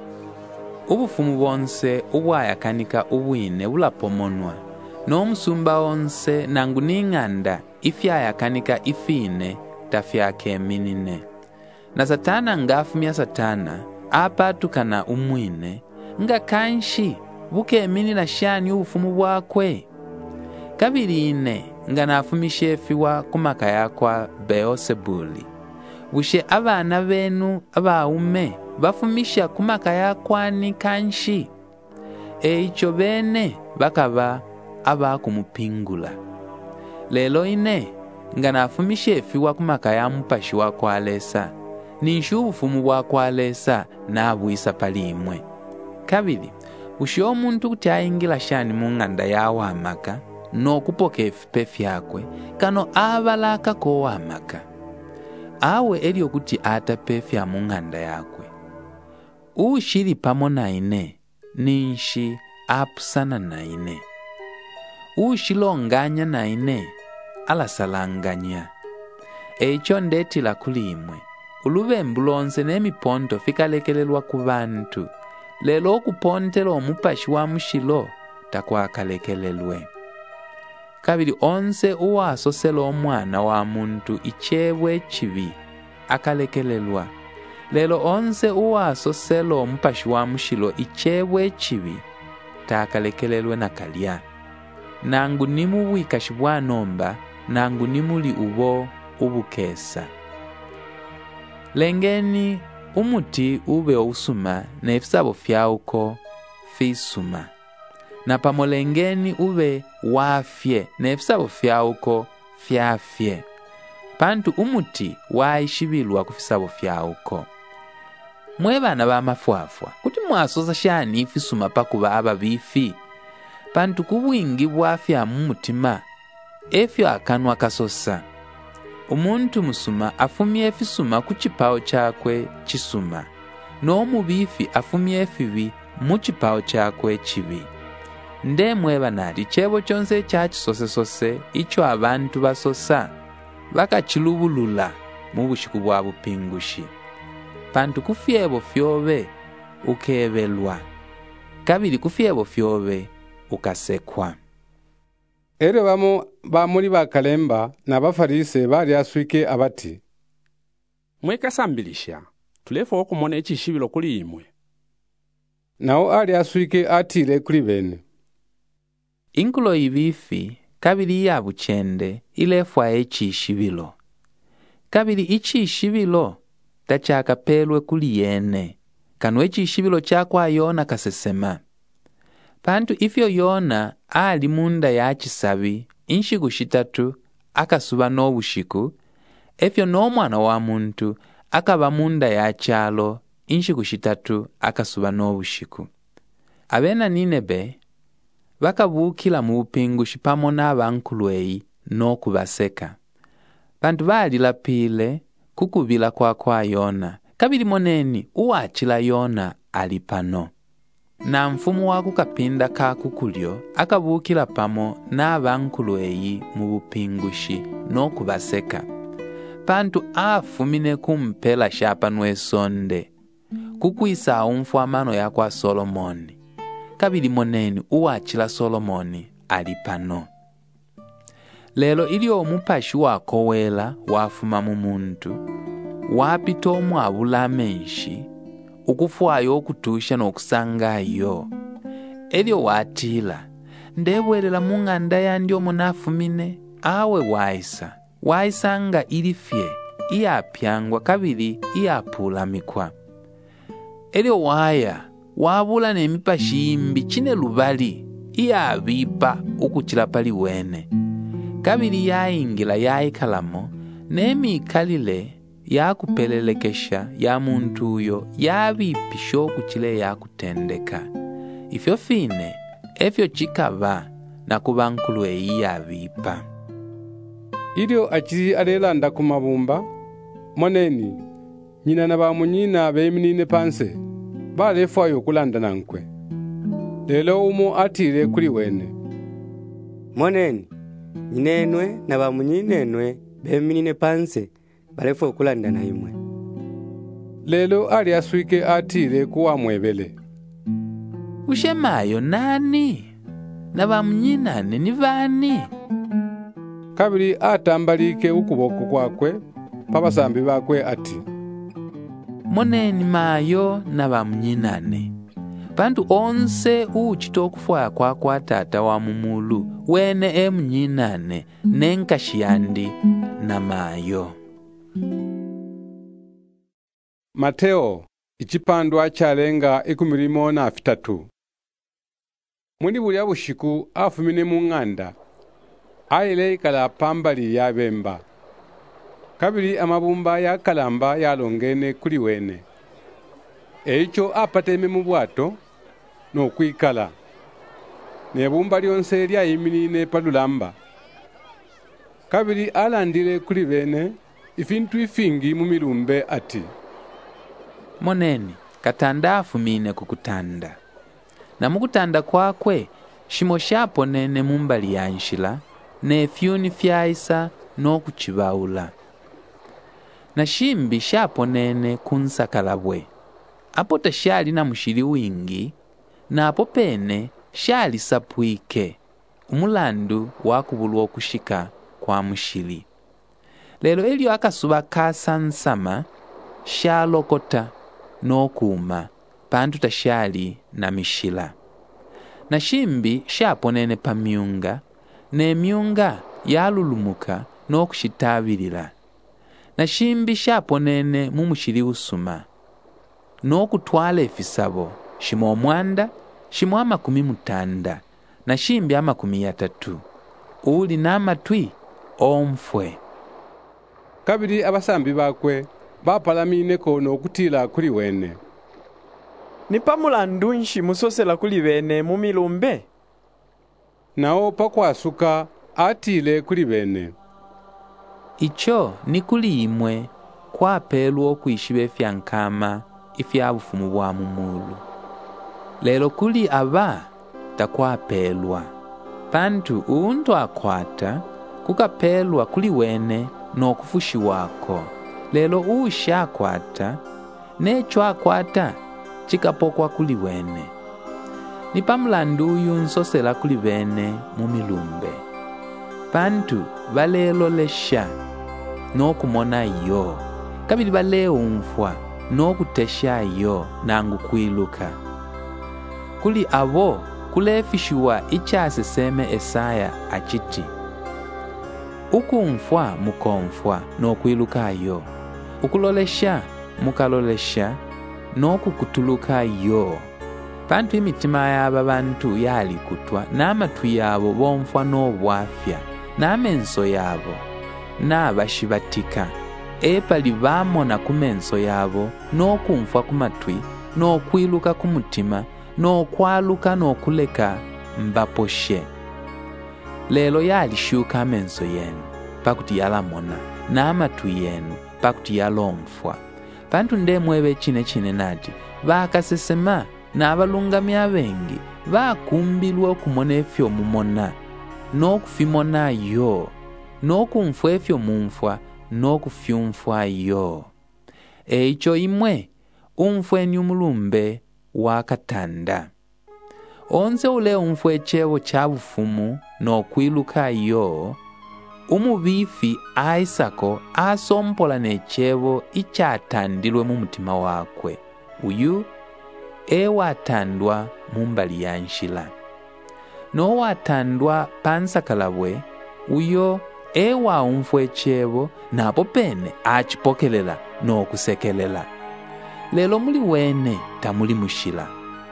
Ubufumu bonse ubwayakanika ubwine bulapomonwa n'omusumba onse nangu n'ing'anda ifyayakanika ifine tafyake minine. Na Satana ngafumya Satana apatukana umwine nga kanshi bukeminina shani ubufumu bwakwe. Kabili ine nga nafumishe efiwa kumaka yakwa Beelzebuli. Bushe abana benu abaume bafumisha kumaka yakwani kanshi. Eicho bene bakaba abakumupingula. Lelo ine nga nafumishe efiwa kumaka ya mupashi wakwalesa. Ninshu ubufumu bwakwalesa nabwisa palimwe. Kabili bushe omuntu kuti ayingila shani mung'anda yawamaka n'okupoka efipe fyakwe kano abalaka kowamaka. Awe elyo kuti atapefya mung'anda yakwe. Ushili pamo naine ninshi apusana naine. Ushilonganya naine alasalanganya. Eicho ndetila kulimwe ulubembu lonse n'emiponto fikalekelelwa ku bantu. Lelo okupontela omupashi wa mushilo takwakalekelelwe. Kabili onse uwasosela omwana wa muntu ichebwe chibi akalekelelwa. Lelo onse uwasosela omupashi wa mushilo ichebwe chibi takalekelelwe nakalya. Nangu nimu wikashi bwa nomba nangu nimuli ubo ubukesa. Lengeni umuti ube usuma na efisabo fyauko fisuma. Na pamolengeni ube wafye na efisabo fyauko fyafye. Pantu umuti waishibilwa kufisabo fyauko. Mwebana ba mafwafwa kuti mwasoza shani ifisuma pakuba aba bifi. Pantu kubwingi bwafya mumutima efyo akanwa kasosa. Umuntu musuma afumye efisuma kuchipao chakwe chisuma. N'omubifi afumye efibi muchipao chakwe chibi. Ndemwe banali chebo chonse chachisose icho abantu basosa bakachilubulula mu bushiku bwa bupingushi. Pantu kufyebo fyobe ukebelwa. Kabili kufyebo fyobe ukasekwa. Ere bamo bamuli bakalemba na bafarise bali aswike abati, mwekasambilisha tulefa okumona echishibilo kuli imwe. Nawo ali aswike atile kuli bene. Inkulo ibifi kabili ya buchende ilefwa echishibilo. Kabili ichishibilo tachakapelwe kuli yene kanu echishibilo chakwa Yona kasesema. Pantu ifyo Yona ali munda ya chisabi inshiku shitatu akasuba n'obushiku, efyo n'omwana wa muntu akaba munda ya chalo inshiku shitatu akasuba n'obushiku. Abena Ninebe bakabukila mu bupingushi pamo n'abankulweyi n'okubaseka. Pantu balilapile kukubila kwa Yona. Kabili moneni uwachila Yona alipano. Na mfumu waku kapinda kakukulyo akabukila pamo n'abankulweyi mu bupingushi n'okubaseka. Pantu afumine kumpela shapa nwesonde kukwisa umfwamano yakwa Solomoni. Kabili moneni uwachila Solomoni alipano. Lelo ili omupashi wakowela wafuma mu muntu wapita omwabula menshi ukufwayo okutusha n'okusangayo. Elyo watila ndebwelela mung'anda yandi omunafumine awe waisa nga ilifye iyapyangwa kabili iyapulamikwa. Elyo waya wabula n'emipashi imbi chine lubali iyabipa ukuchila pali wene. Kabili yaingila yaikalamo n'emikalile yakupelelekesha ya muntu uyo yabipisha okuchile yakutendeka. Ifyo fine efyo chikaba na kuba nkulu eyi yabipa. Ilyo achili alelanda kumabumba moneni nyina na bamunyina beminine panse balefayo kulanda nankwe. Lelo umo atile kuli wene. Moneni nyinenwe na bamunyinenwe beminine panse balefayo kulanda na imwe. Lelo ali aswike atile kuwa mwebele. Ushemayo nani? Na bamunyinane ni bani? Kabili atambalike ukuboko kwakwe pabasambi bakwe ati, moneni mayo na bamunyinane. Bantu onse uchita okufwaya kwa tata wa mumulu wene emunyinane nenkashiyandi na mayo. Mateo ichipandwa chalenga 13. Muni bulya bushiku afumine mu ng'anda ayile ikala pambali ya bemba. Kabili amabumba ya kalamba yalongene kuli wene. Eicho apateme mu bwato n'okwikala. Nebumba lyonse lyayimirine palulamba. Kabili alandile kuli bene ifintu ifingi mu milumbe ati, moneni katanda afumine kukutanda. Na mukutanda kwakwe shimo shaponene mumbali ya nshila nefyuni fyaisa n'okuchibaula. Na shimbi shaponene kunsakalabwe. Apo tashali na mushili wingi na apo pene shali sapwike umulandu wakubulwa okushika kwa mushili. Lelo elyo akasuba kasansama shalokota n'okuma pantu tashali na mishila. Na shimbi shaponene pa myunga n'emyunga yalulumuka n'okushitabirira. Na shimbi shaponene mu mushili usuma n'okutwala efisabo shimo omwanda shimo 50 na shimbi 30 uli n'amatwi omfwe. Kabili abasambi bakwe bapalamineko n'okutila kuli wene. Ni pamulandu nshi musosela kuli bene mu milumbe? Nao pakwasuka atile kuli bene. Icho ni kuli imwe kwapelwa okwishibe fyankama ifyabufumu bwa mumulu. Lelo kuli aba takwapelwa. Pantu untu akwata kukapelwa kuli wene n'okufushi wako. Lelo usha akwata necho akwata chikapokwa kuli wene. Ni pamulandu uyu nsosela kuli bene mu milumbe. Pantu balelo lesha n'okumona yo. Kabili bale umfwa n'okutesha yo nangu kwiluka. Kuli abo kulefishiwa ichaseseme Esaya achiti, ukumfwa mukomfwa n'okwiluka yo. Ukulolesha mukalolesha n'okukutuluka yo. Pantu imitima yaba bantu yalikutwa n'amatwi yabo bomfwa n'obwafya n'amenso yabo n'abashibatika. Epali bamona kumenso yabo n'okumfwa kumatwi n'okwiluka kumutima n'okwaluka n'okuleka mbaposhe. Lelo yalishuka amenso yenu pakuti yalamona n'amatwi yenu pakuti yalomfwa. Pantu ndemwebe chine nati bakasesema n'abalungamya bengi bakumbilwa okumona efyo mumona n'okufimona yo n'okumfwa efyo mumfwa n'okufyumfwa yo. Eicho imwe umfweni umulumbe wakatanda. Onse ule umfwe echebo chabufumu n'okwiluka yo, umubifi aisako asompola n'echebo ichatandilwe mu mutima wakwe. Uyu ewatandwa mumbali ya nshila. N'owatandwa pansakalabwe uyo ewa umfu echebo napo pene achipokelela n'okusekelela. Lelo muli wene tamuli mushila.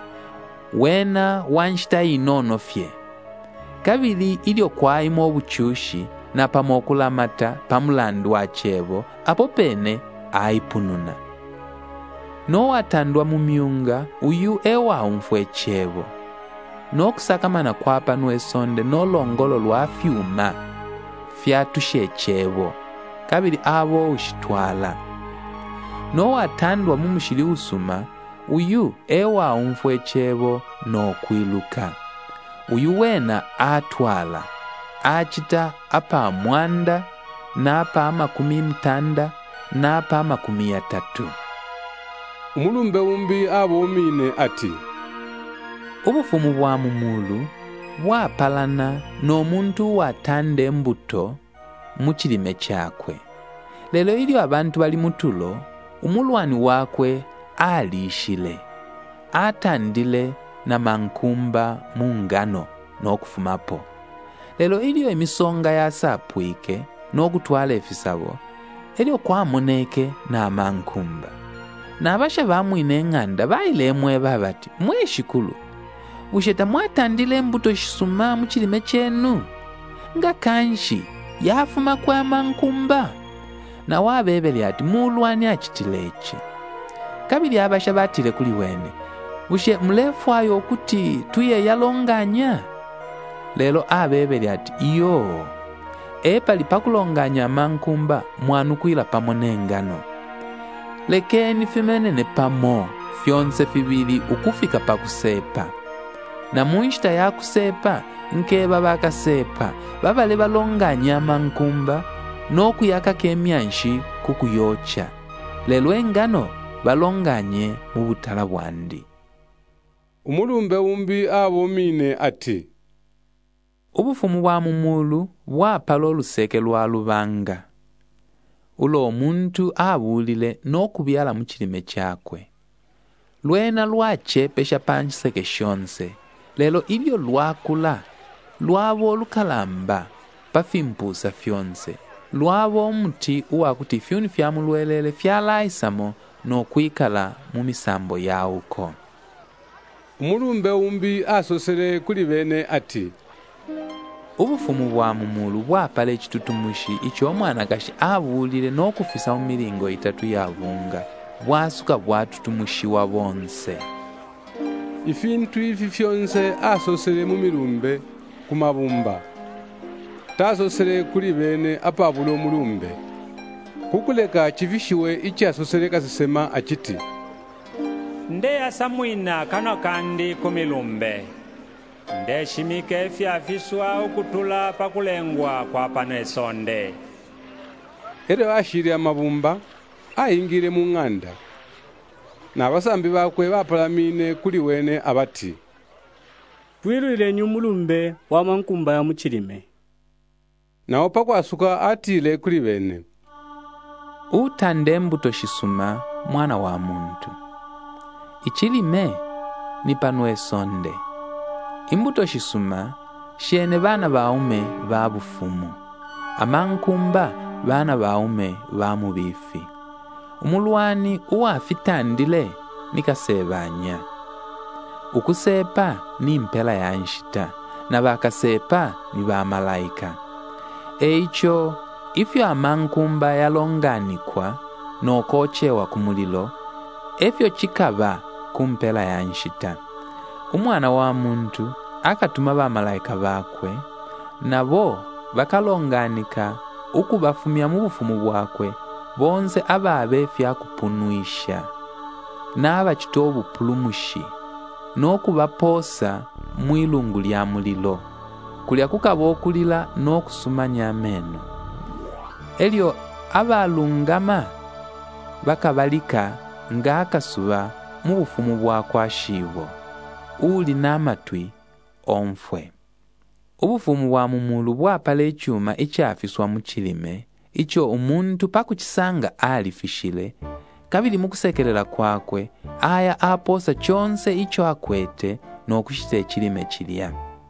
Wena wanshita inonofye. Kabili ilio kwaimo obuchushi na pamokulamata pamulandu wa chebo apo pene aipununa. Nowatandwa mumyunga uyu ewa umfu echebo. N'okusakamana kwapa nwesonde n'olongolo lwa fyuma fyatushe echebo. Kabili abo ushitwala. Nowatandwa mumushili usuma uyu ewa umfu echebo n'okwiluka. Uyu wena atwala achita apa mwanda napa 50 napa 30. Umulumbe umbi abomine ati, ubufumu bwa mumulu bwapalana n'omuntu watande embuto mu kirime kyakwe. Lelo ilio abantu bali mutulo, umulwani wakwe alishile, atandile na mankumba mu ngano n'okufumapo. Lelo ilio emisonga yasapwike n'okutwala efisabo, elio kwamoneke na mankumba. N'abasha bamwine enganda bayilemwe babati, mweshikulu usheta mwatandile embuto shisuma mu kirime kyenu nga kanshi yafuma kwa mankumba. Na wabebeli ati mulwani achitilechi. Kabili abasha batile kuli wene, ushe mlefwayo okuti tuye yalonganya. Lelo abebeli ati iyo epali pakulonganya mankumba mwanukwila pamo n'engano. Lekeni fimenene pamo fyonse fibili ukufika pakusepa. Na munshita ya kusepa nkeba bakasepa babale balonganya mankumba n'okuyaka k'emyanshi kukuyocha. Lelo engano balonganye mu butala bwandi. Umulumbe umbi abomine ati, ubufumu bwa mumulu bwapala oluseke lwa lubanga. Ulo omuntu abulile n'okubyala mu kirime kyakwe. Lwena lwachepesha panchiseke shonse. Lelo ilio lwakula lwabo olukalamba pafimpusa fyonse. Lwabo omuti uwakuti fyuni fyamulwelele fyalaisamo n'okwikala mu misambo yawuko. Umulumbe umbi asosele kuli bene ati, ubufumu bwa mumulu bwapala ekitutumushi iky'omwanakashi abulile n'okufisa mu miringo 3 yabunga bwasuka bwatutumushiwa bonse. Ifintu ifi fyonse asosele mu milumbe ku mabumba. Tasosele kuli bene apabula omulumbe. Kukuleka chivishiwe ichi asosele kasisema achiti, nde asamwina kano kandi kumilumbe. Nde shimike fyafiswa okutula pakulengwa kwa panesonde. Ere ashiri amabumba ayingire mu nganda. Na basambi bakwe bapalamine kuli wene abati, twilwile nyumulumbe wa mankumba ya muchirime. Nawo pakwasuka atile kuli bene, utande mbuto shisuma mwana wa muntu. Ichilime ni panwe sonde. Imbuto shisuma shene bana baume ba bufumu. Amankumba bana baume ba mubifi. Umulwani uwafitandile nikasebanya. Ukusepa ni mpela ya nshita na bakasepa ni ba malaika. Eicho ifyo amankumba yalonganikwa n'okochewa kumulilo, efyo chikaba kumpela ya nshita. Umwana wa muntu akatuma ba malaika bakwe, nabo bakalonganika ukubafumya mu bufumu bwakwe bonse ababe fyakupunuisha. N'abachita obupulumushi n'okubaposa mwilungu lya mulilo, kulya kukaba okulila n'okusumanya ameno. Elio abalungama bakabalika ng'akasuba mu bufumu bwakwashibo, uli n'amatwi omfwe. Ubufumu bwa mumulu bwapala ekyuma ekyafiswa mu kirime, icho umuntu pakukisanga alifishile. Kabili mukusekelela kwakwe aya aposa chonse icho akwete n'okushita ekirime kirya.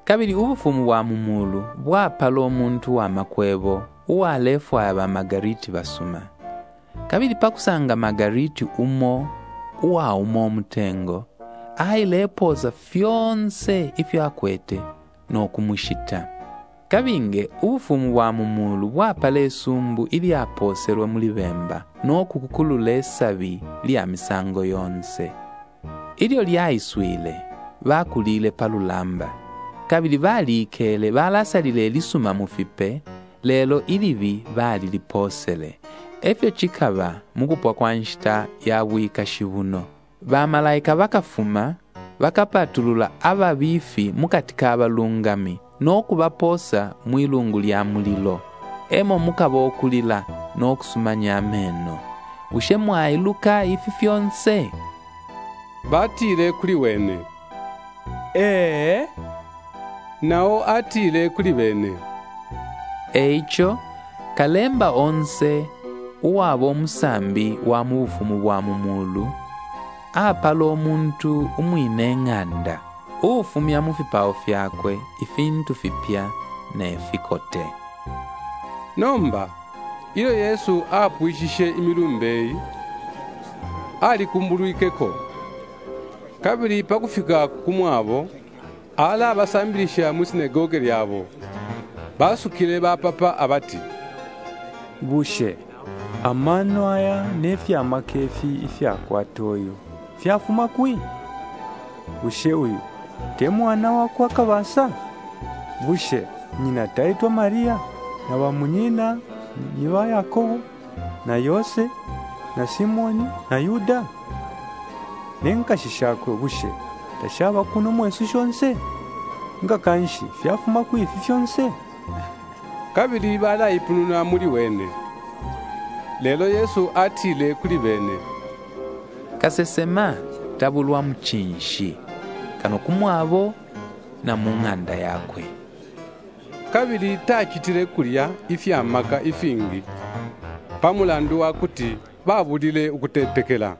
kabili ubufumu bwa mumulu bwapala omuntu wa makwebo uwalefu aba Magariti basuma. Kabili pakusanga Magariti umo uwa umo omutengo ailepoza fyonse ifyo akwete n'okumushita. Kabinge ubufumu bwa mumulu bwapala esumbu ili aposerwe muli bemba n'okukukulula esabi lya misango yonse. Ilyo lyaiswile bakulile palulamba. Kabili balikele balasalile elisuma mufipe, lelo ilibi bali liposele. Efyo chikaba mukupwa kwa nshita ya wika shibuno. Bamalaika bakafuma bakapatulula ababifi mukatika abalungami n'okubaposa mwilungu lya mulilo. Emo mukaba okulila n'okusumanya ameno. Ushe mwailuka ifi fyonse. Batile kuli wene. Nao atile kuli bene. Eicho kalemba onse uwabo omusambi wa mubufumu bwa mumulu apala omuntu umwineng'anda ufumya mufipawo fyakwe ifintu fipya nefikote. Nomba iyo Yesu apwishishe imilumbeyi ali kumbuluikeko. Kabili pakufika kumwabo ala basambilisha musinagoge lyabo basukile bapapa abati, bushe amano aya nefyama kefi ifyakwatoyo fyafuma kwi? Bushe uyu te mwana wakwa kabasa? Bushe nyina taitwa Maria na bamunyina ni ba Yakobo na Yose na Simoni na Yuda? Nenkashishakwe bushe tashaba kuno mwesu shonse nga kanshi fyafuma kwi ifi fyonse? Kabili balayipununa muli wene. Lelo Yesu atile kuli bene. Kasesema tabulwa muchinshi kano kumwabo na mung'anda yakwe. Kabili tachitile kulya ifyamaka ifingi pamulandu wa kuti babulile ukutepekela.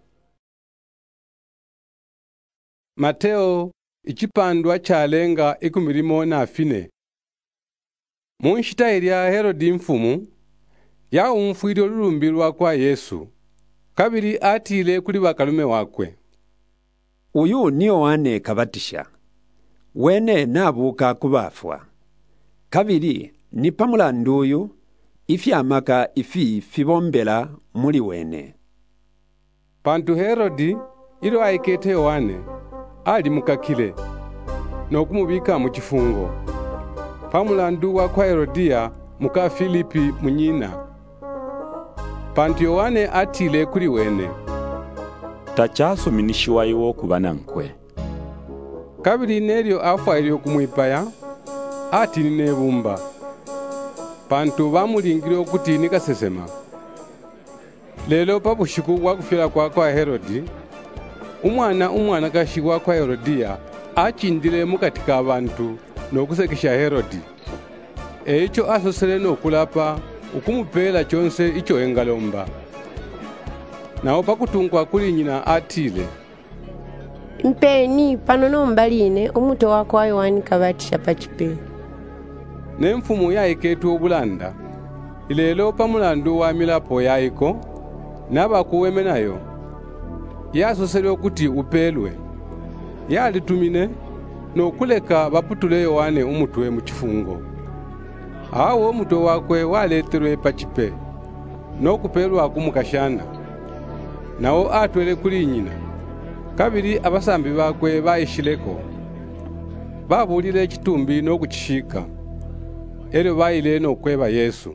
Mateo ichipandwa chalenga ikumilimo na afine. Munshita ilya Herodi mfumu ya umfwili olulumbilwa kwa Yesu. Kabili atile kuli bakalume wakwe. Uyu ni Yohane kabatisha. Wene nabuka kubafwa. Kabili ni pamulandu uyu ifyamaka ifi fibombela muli wene. Pantu Herodi ilo aikete Yohane ali mukakile n'okumubika mu kifungo pamulandu wa kwa Herodia muka Filipi munyina. Pantu Yohane atile kuli wene. Tachasominishiwa iwo kubana nkwe. Kabili nelyo afa ilyo kumwipaya atini nebumba. Pantu bamulingile okuti nikasesema. Lelo pabushiku bwa kufira kwa Herodi umwana kashi kwa Herodia achindile mukatika abantu n'okusekesha Herodi. Eicho asosele n'okulapa ukumupela chonse icho engalomba. Nao pakutungwa kuli nyina atile, mpeni pano nombaline omuto wako wa Yohani kabatisha pachipe. Nemfumu yaiketu obulanda ilelo pamulandu wa milapo yaiko nabakuweme nayo yasosele okuti upelwe. Yalitumine n'okuleka baputule Yohane umutwe mu kifungo. Awo omuto wakwe waleterwe pachipe n'okupelwa kumukashana. Nawo atwele kuli nyina. Kabili abasambi bakwe bayishileko babulile ekitumbi n'okukishika. Elyo bayile n'okweba Yesu.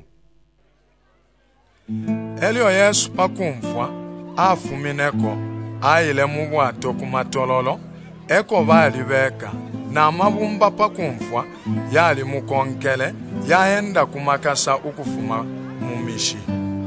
Elyo Yesu pakumfwa afumineko ayile mu bwato ku matololo eko bali beka na mabumba pakumfwa yali mukonkele yaenda kumakasa ukufuma mu mishi.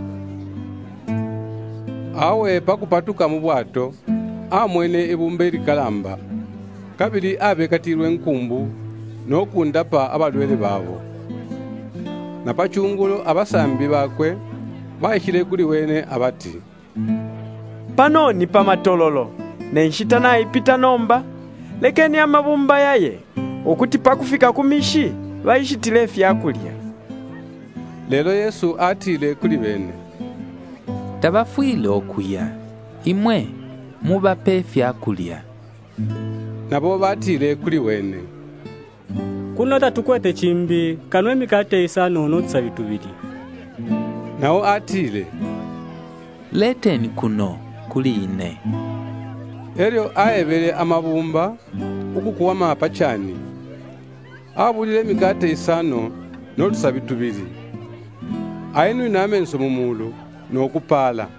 Awe pakupatuka mu bwato amwene ebumbe likalamba. Kabili abekatirwe nkumbu n'okundapa abalwele babo. Na pachungulo abasambi bakwe bayishile kuli wene abati, pano ni pamatololo nenshita naipita nomba lekeni amabumba yaye okuti pakufika kumishi vaishitile fyakulya. Lelo Yesu atile kuli bene. Tabafwile okuya, imwe mubape fyakulya. Nabo batile kuli wene. Kuno tatukwete chimbi kanwe mikate 5 n'udusa 2. Nawo atile, leteni kuno kuli ine. Eryo ayebele amabumba ukukuwama pachani. Abulile mikate 5 n'udusa 2. Ainu namenso mumulu n'okupala.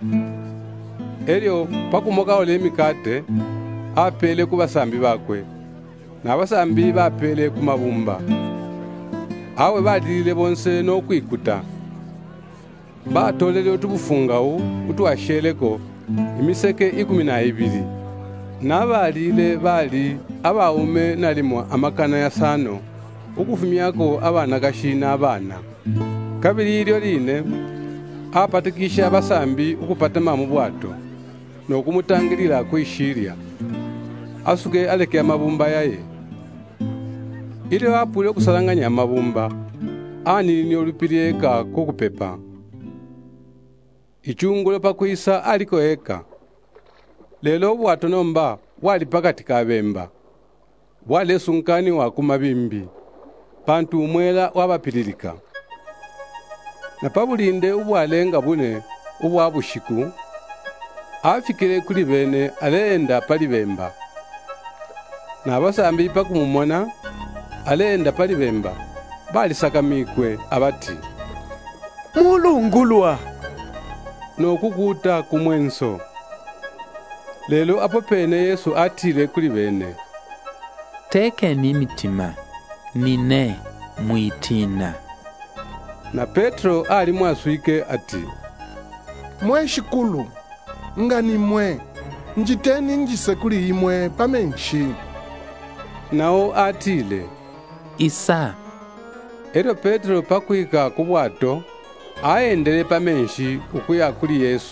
Eryo pakumoka ole mikate apele ku basambi bakwe. N'abasambi bapele ku mabumba. Awe badilile bonse n'okwikuta. Batolele otubufungawo utuwasheleko imiseke 12. N'abalile bali abaume nalimo amakana ya 5 ukufumyako abana kashina abana. Kabili ilyo line apatikisha abasambi ukupatama mu bwato n'okumutangilira kwishirya asuke aleke amabumba yaye. Ilyo apule okusalanganya amabumba anini olupilieka kukupepa. Ichungulo pakwisa aliko eka. Lelo bwato nomba wali pakati kabemba. Wale sunkani wa kumabimbi. Pantu umwela wabapililika. Na pabulinde ubwalenga bune ubwabushiku afikile kuli bene aleenda pali bemba. Na abasambi pakumumona aleenda pali bemba balisaka mikwe abati, mulungulwa n'okukuta kumwenso. Lelo apo pene Yesu atile kuli bene. Tekeni imitima nine mwitina. Na Petro ali mwaswike ati, mwe shikulu ngani mwe njiteni njise kuli imwe pamenshi. Nawo atile, isa. Ero Petro pakwika ku bwato aendele pamenshi ukuya kuli Yesu.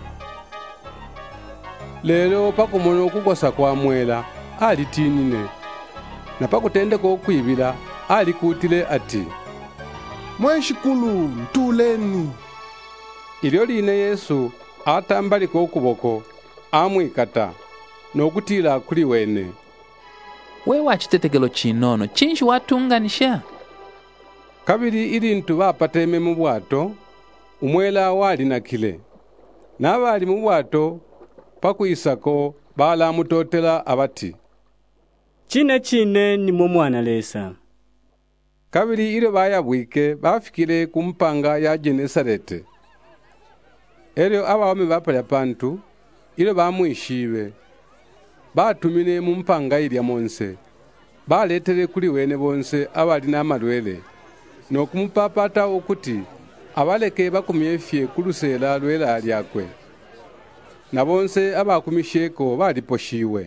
Lelo pakumona okukosa kwa mwela alitinine. Na pakutendeka okwibila alikutile ati, mwe shikulu ntuleni. Ilyo line Yesu atambaliko okuboko amwikata n'okutila kuli wene. Wewa chitetekelo chinono chinshi watunganisha. Kabili ilintu bapateme mu bwato umwela wali nakile. N'abali mu bwato pakwisako balamutotela abati, chine nimwo mwana lesa. Kabili ile bayabwike bafikile kumpanga ya Genesarete. Eryo abawome bapalya pantu ile bamwishiwe. Batumine mu mpanga ilya monse. Baletere kuli wene bonse abali n'amalwele n'okumupapata okuti abaleke bakumyefye kulusela lwela lyakwe. Na bonse abakumisheko baliposhiwe.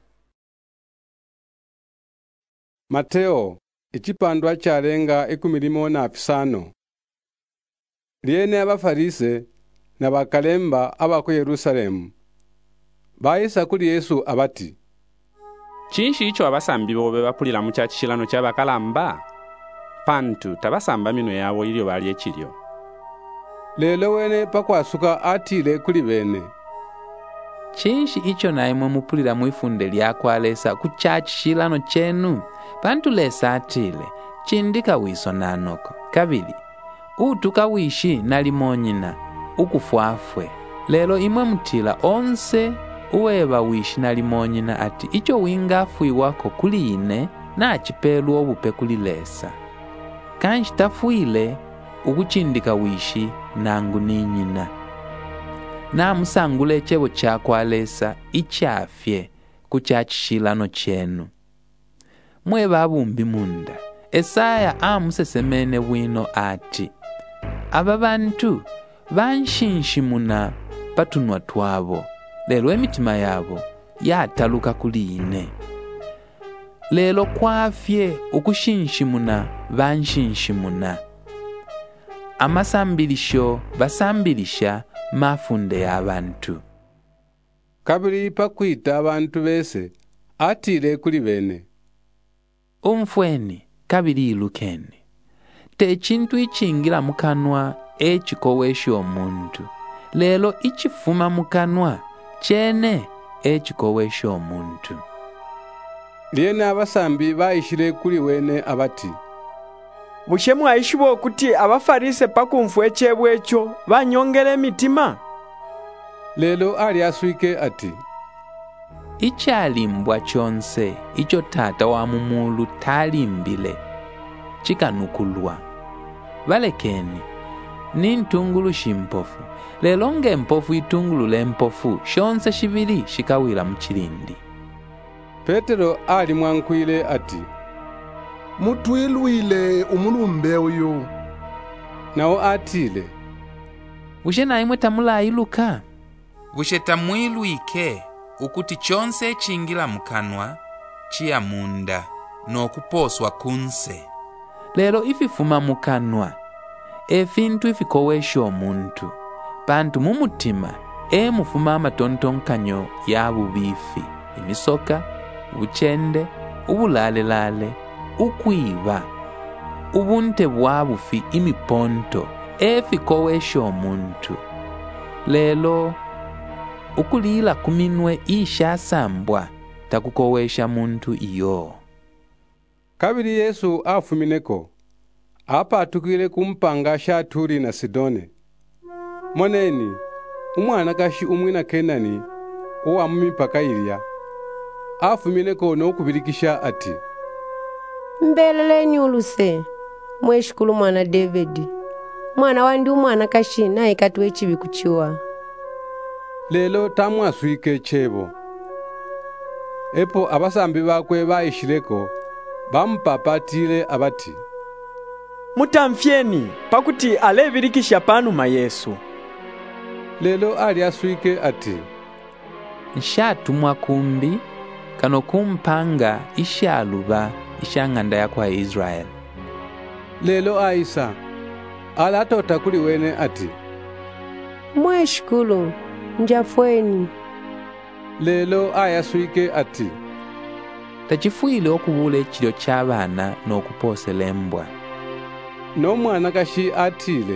Mateo ichipandwa chalenga 15. Liene abafarise na bakalemba abako Yerusalemu bayisa kuli Yesu abati, chinshi icho abasambi bobe bapulira mu chachishilano chabakalamba pantu tabasamba mino yabo ilyo bali echilyo. Lelo wene pakwasuka atile kuli bene. Chinshi icho naimwe mupulira mwifunde lyako alesa ku chachishilano chenu pantu lesa atile chindika wiso nanoko. Kabili utuka wishi nalimonyina ukufwafwe. Lelo imwe mutila onse uweba wishi nalimonyina ati icho wingafu iwako kuli ine na chipelu obupe kuli lesa. Kanshi tafuile ukuchindika wishi nangu ninyina. Na musangule chebo chako alesa ichafye kuchachishilano chenu. Mwe babumbi munda Esaya amusesemene bwino ati, aba bantu banshinshimuna patunwa twabo, lelo emitima yabo yataluka kuli ine. Lelo kwafye ukushinshimuna banshinshimuna. Amasambilisho basambilisha mafunde y'abantu. Kabili pakwita abantu bese atile kuli bene. umfweni kabili ilukeni. Te chintu ichingila mukanwa echikowesha omuntu. Lelo ichifuma mukanwa chene echikowesha omuntu. Lyene abasambi bayishile kuli wene abati, bushe mwayishiba okuti abafarise pakumfu echebwe echo banyongera emitima. Lelo ali aswike ati, ichalimbwa chonse icho tata wa mumulu talimbile chikanukulwa. Balekeni ni ntungulu shimpofu. Lelo nge mpofu itungulule mpofu shonse shibili shikawila mchilindi. Petero ali mwankwile ati, mutwilwile umulumbe uyu. Nawo atile, bushe naimwe tamulayiluka. bushe tamwilwike ukuti chonse echingila mukanwa chiya munda nokuposwa kunse. Lelo ififuma mukanwa efintu ifikowesha omuntu. Pantu mumutima mufuma amatontonkanyo ya bubifi, imisoka, ubuchende, ubulalelale, ukwiba, ubunte bwabufi, imiponto efikowesha omuntu. Lelo ukulila kuminwe ishasambwa takukowesha muntu iyo. Kabili Yesu afumineko, apatukile kumpanga sha Turi na Sidone. Moneni, umwana kashi umwina Kenani, uwa mumipaka ilya. Afumineko nokubilikisha ati, mbeleleni uluse, mweshikulu mwana David. Mwana wandi umwana kashi na ikatuwe chibi kuchiwa. Lelo tamwaswike chebo. Epo abasambi bakwe bayishileko, bampapatile abati, mutamfyeni pakuti alebilikisha panuma Yesu. Lelo ali aswike ati, nshatumwa kumbi kano kumpanga ishaluba ishanganda ya kwa Israel. Lelo aisa alatota kuli wene ati, mweshikulu njafweni. Lelo ayaswike ati, tachifuile okubula echilyo ch'abana n'okuposela embwa. N'omwana kashi atile,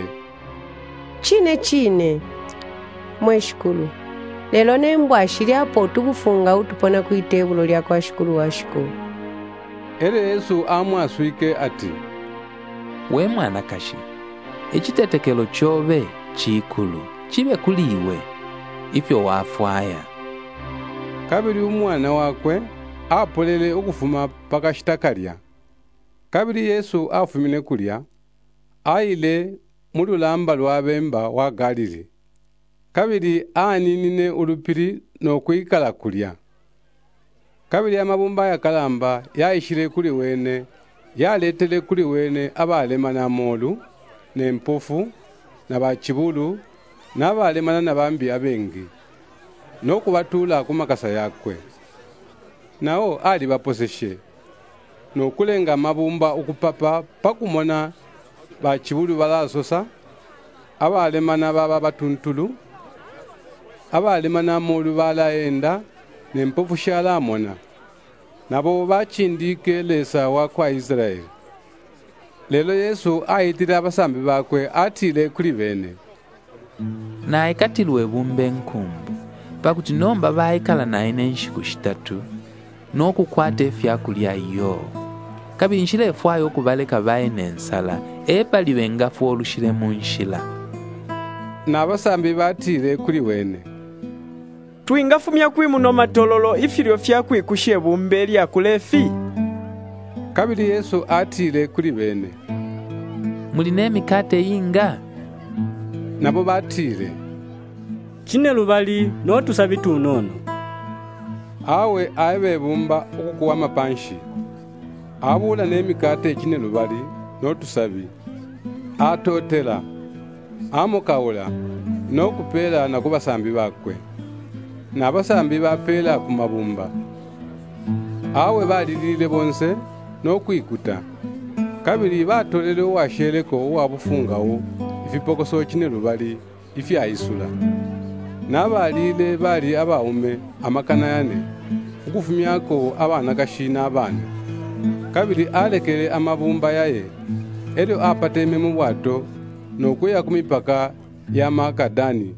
chine mweshikulu. Lelo nembwa ashiliapo tukufunga utupona kuitebulo lya kwa shikulu wa shikulu. Ere Yesu amwaswike ati, we mwana kashi, echitetekelo chobe chikulu chibe kuliwe ifyo wafwaya. Kabili umwana wakwe apolele ukufuma pakashitakalya. Kabili Yesu afumine kulya, aile mululamba lwa bemba wa Galili. Kabili aninine ulupiri nokwikala kulya. Kabili amabumba ya kalamba yaishile kuli wene, yaletele kuli wene abalemana amolu, nempofu, nabachibulu, nabalemana nabambi abengi, nokubatula kumakasa yakwe. Nao ali baposeshe, nokulenga mabumba ukupapa pakumona bachibulu balasosa, abalemana baba batuntulu, abalemana amolu balaenda, nempofu shalamona, nabo bachindike lesa wakwa Israeli. Lelo Yesu ayitira abasambi bakwe atile kuli bene. Na ikatilwe bumbe nkumbu, pakuti nomba baikala naye n'enshiku shitatu, n'okukwata efyakulya iyo. Kabili nshila efwayo okubaleka baye n'ensala, epaliwe ngafu olushile mu nshila. Na abasambi batile kuli wene. Tuingafumya kwimuno matololo ifilyo fyakwikushe bumbe lya kulefi. Kabili Yesu atile kuli bene. Muline emikate yinga? Nabo batile. Chine lubali notusabitu unono. Awe aibe bumba ukukuwa mapanshi. Abula n'emikate chine lubali notusabi. Atotela. Amukawula nokupela na kubasambi bakwe. Nabasambi bapela kumabumba. Awe balilile bonse nokwikuta. Kabili batolele washeleko wabufungawo ifipokoso chine lubali ifi aisula. Nabalile bali abaume amakanayane ukufumyako abana kashina abana. kabili alekele amabumba yaye elyo apateme mu bwato n'okweya ku mipaka ya Makadani.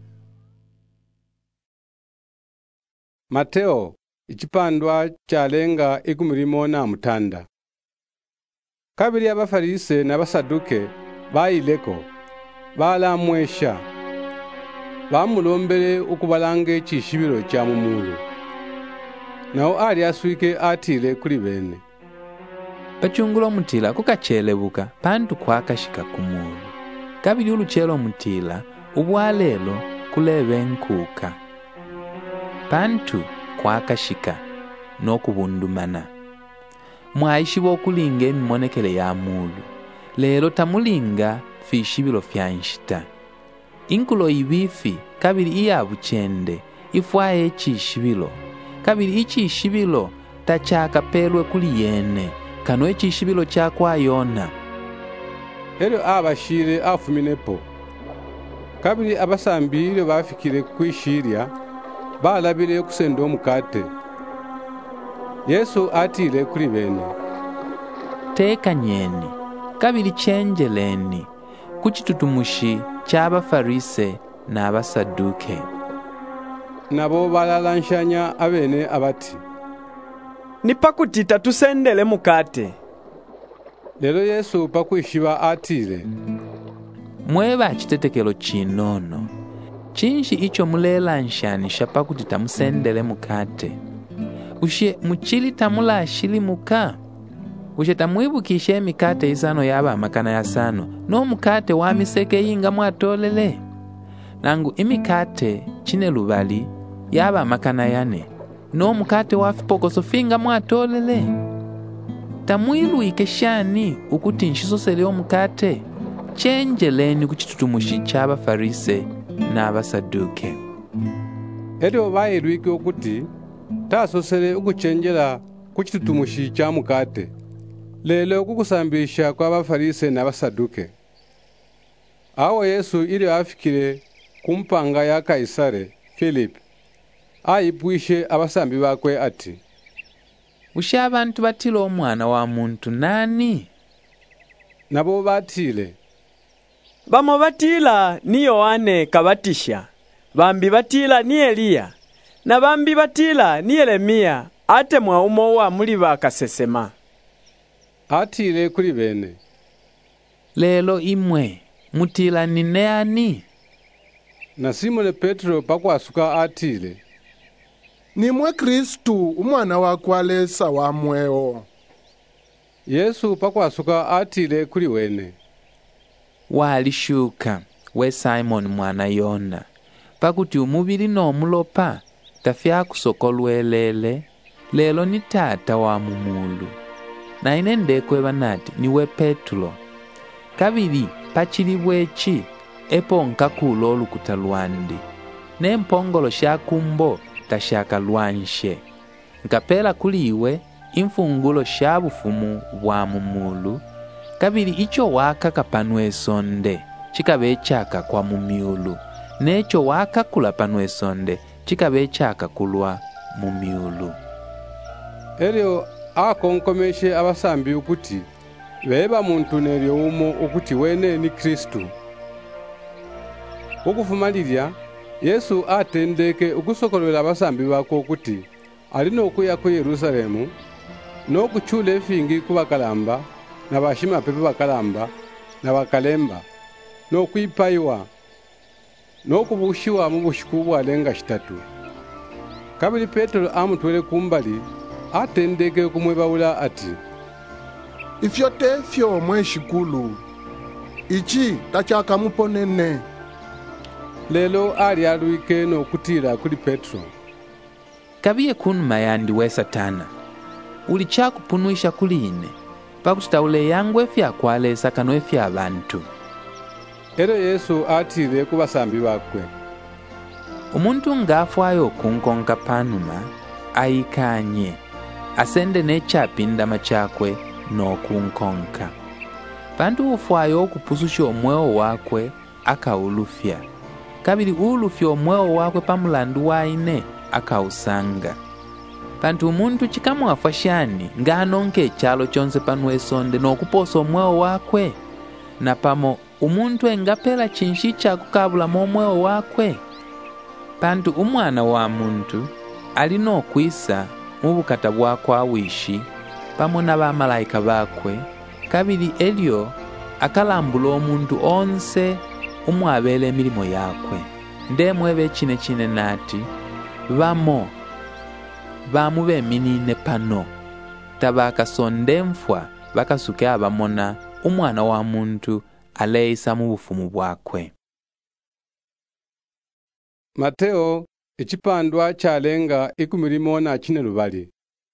Mateo ikipandwa kyalenga 15. Kabili abafarise n'abasaduke bayileko balamwesha bamulombele okubalanga ekishibiro kya mumulu, nawo ali aswike atile kuli bene. Pachungula omutila kukachelebuka pantu kwakashika kumulu. Kabili uluchelo omutila ubwalelo kulebe nkuka pantu kwakashika n'okubundumana. Mwaishi bokulinga emimonekele ya mulu, lelo tamulinga fishibilo fya nshita. Inkulo ibifi kabili iya buchende ifwaye echishibilo, kabili ichishibilo tachakapelwe kuli yene kano echishibilo chakwayona. Elyo abashire afuminepo. Kabili abasambile bafikire kwishirya balabile kusenda omukate. Yesu atile kuli bene. Teka nyeni kabili chenjeleni kuchitutumushi cy'abafarise n'abasaduke. Nabo balalanshanya abene abati, nipakutita tusendele mukate. Lelo Yesu pakwishiba atile, mweba chitetekelo chinono chinshi icho mulelanshanisha pakutita musendele mukate. Ushe muchili tamula ashili muka. Ushe tamwibukishe mikate isano yaba makana ya sano no mukate wa miseke yinga mwatolele. Nangu imikate chine lubali yaba makana yane no mukate wa fipokoso finga mwatolele. Tamwilu ikeshani ukuti nshisosele omukate chenjeleni kuchitutumushi chaba farise n'abasaduke. Elyo bayirwike okuti tasosele ukuchenjela kuchitutumushi cha mukate, lelo kukusambisha kwa abafarise n'abasaduke. Awo Yesu ili afikire kumpanga ya Kaisare Filipi ayipwishe abasambi bakwe ati, ushe abantu batile omwana wa muntu nani? Nabo batile, bamo batila ni Yohane kabatisha, bambi batila ni Eliya, na bambi batila ni Yeremia ate mwaumo wa muli bakasesema. Atile kuli bene. Lelo imwe mutila ni neani? Na Simoni Petro pakwasuka atile, nimwe Kristu umwana wakwalesa wamweo. Yesu pakwasuka atile kuli wene, walishuka we Simon mwana Yona, pakuti umubili n'omulopa tafyakusokolwelele, lelo ni tata wa mumulu. Na ine ndekweba nati niwe Petro. Kabili pachili bwechi epo nkakula olukuta lwandi, n'empongolo shakumbo tashaka lwanshe. Nkapela kuliwe imfungulo shabufumu bwa mumulu. Kabili icho waka kapanwe sonde chikabe chaka kwa mumiulu, necho waka kula panwe sonde chikabe chaka kulwa mumiulu. Elyo akonkomeshe abasambi ukuti beba muntu neryo umo ukuti wene ni Kristu. Ukufumalirya Yesu atendeke ukusokolwela abasambi bako ukuthi alino okuya ku Yerusalemu n'okuchula efingi kubakalamba n'abashima pepe bakalamba n'abakalemba n'okwipayiwa n'okubushiwa mu bushiku bwalenga 3. Kabili Petero amutwele kumbali atendeke kumwebawula ati, ifyo tefyo mweshikulu ichi tachaka muponene. Lelo ali aluike n'okutira kuli Petro. Kabiye kunuma yandi we Satana, ulichakupunuisha kuline pakutitaule yangu efya kwalesa kano efya abantu. Ero Yesu atire kubasambi bakwe, umuntu ngafwayo kunkonka panuma ayikanye asende nechapindama chakwe n'okunkonka. Pantu ufwayo okupuzusha omweo wakwe akaulufya. Kabili ulufya omweo wakwe pamulandu waine akausanga. pantu umuntu chikamuafwa shani nga anonke echalo chonse pano esonde n'okuposa omweo wakwe na pamo umuntu engapela chinshi chakukabulamu omweo wakwe. Pantu umwana wa muntu ali n'okwisa mu bukata bwakwe awishi pamo n'abamalayika bakwe, kabili elyo akalambula omuntu onse umwabela emilimo yakwe. Ndemwebe chine nati bamo bamube eminine pano tabakasonde mfwa bakasuke abamona umwana wa muntu aleisa mu bufumu bwakwe. Mateo echipandwa chalenga 14.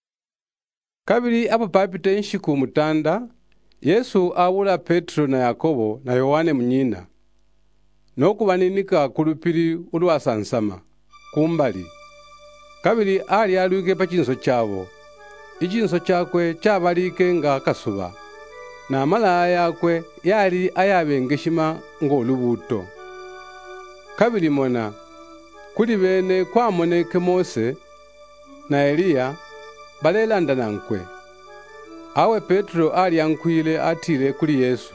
Kabili apo papita enshiku mutanda, Yesu awula Petro na Yakobo na Yohane munyina n'okubaninika ku lupiri ulwasansama kumbali. Kabili ali alwike pa chinso chabo, ichinso chakwe chabalike nga kasuba, na amalaya yakwe yali ayabengeshima ng'olubuto. Kabili mona kuli bene kwamoneke Mose na Eliya balelandana nkwe. Awe Petro ali ankwile atile kuli Yesu.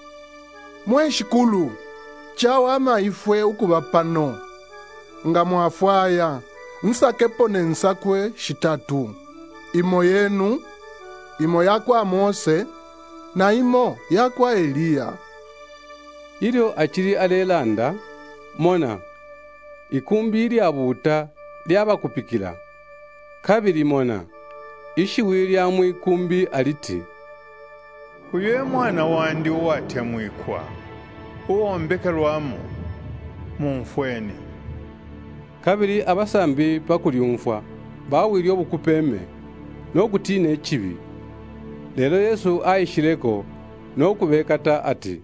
Mweshikulu, chawama ifwe ukuba pano, nga mwafwaya, nsakepo nensakwe shitatu, imo yenu, imo yakwa Mose, na imo yakwa Eliya. Ilyo achili alelanda, mona, ikumbi ili abuta lyaba kupikila. Kabili mona, ishiwili ya mwikumbi aliti, uye mwana wandi uwate mwikwa, uwombekelwamu mumfweni. Kabili abasambi bakulyumfwa bawilyo bukupeme n'okutina echibi. Lelo Yesu ayishileko n'okubekata ati,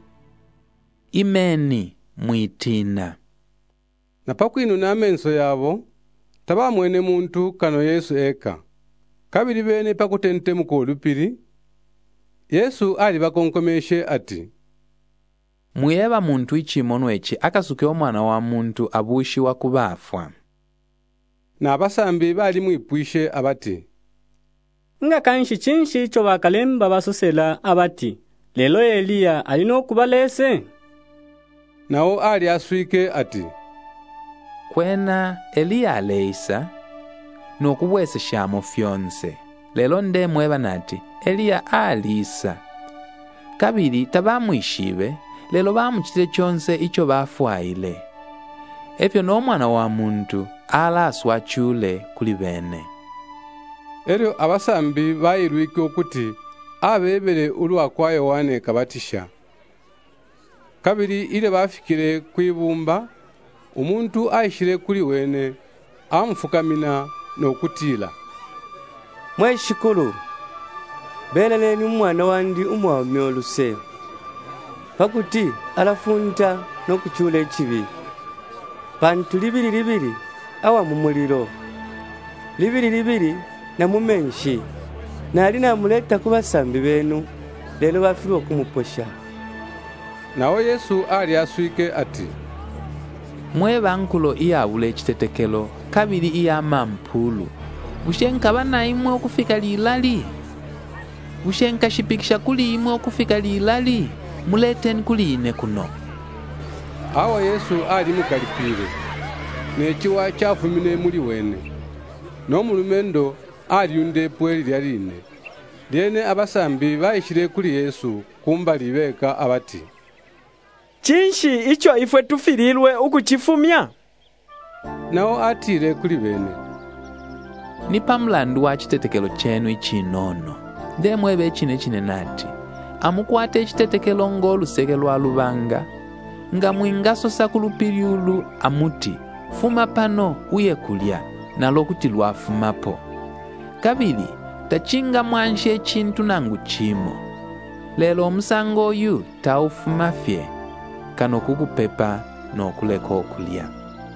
imeni mwitina. Na pakwinu n'amenso yabo tabamwene muntu kano Yesu eka. Kabili bene pakutentemuka olupiri, Yesu ali bakonkomeshe ati, muyeba muntu ichimono echi akasuke omwana wa muntu abushiwa kubafwa. Na abasambi bali mwipwishe abati, nga kanshi chinshi cho bakalemba basosela abati, lelo Eliya alino kubalese. Nao ali aswike ati, kwena Eliya aleisa n'okubwese shamo fyonse. Lelo ndemweba nati Eliya alisa. Kabili tabamwishibe, lelo bamuchitire chonse icho bafwaile. Efyo n'omwana wa muntu alaswa chule kuli bene. Elyo abasambi bayilwike okuti abebele ulwa kwa Yohane kabatisha. Kabili ile bafikire kwibumba, umuntu ayishire kuli wene amufukamina n'okutila, Mweshikulu, beleleni umwana wandi umwami oluse, pakuti alafunta n'okuchula echibi. Pantu libiri awa mumuliro, libiri na mumenshi, na alina muleta kubasambi benu, lelo bafirwa kumuposha. Nao Yesu ali aswike ati, mweba nkulo iyawula echitetekelo, kabili iyama mpulu. Bushenka bana imwe okufika lilali. Bushenka shipikisha kuli imwe okufika lilali. Muleteni kuli ine kuno. Awa Yesu ali mukalipire, nechiwa chafumine muli wene. No mulumendo ali yundepo elyaline. Lyene abasambi bayishire kuli Yesu kumbali beka abati, chinshi icho ifwe tufililwe ukuchifumya. Nao atile kuli bene, ni pamulandu wa chitetekelo chenu ichinono. Ndemwebe chine nati, amukwate chitetekelo ng'oluseke lwa lubanga, nga mwingasosa kulupiri ulu amuti, fuma pano uye kulya, nalo kuti lwafumapo. Kabili, tachinga mwanshe echintu nangu chimo. Lelo omusango oyu taufumafye, kano kukupepa n'okuleka okulya.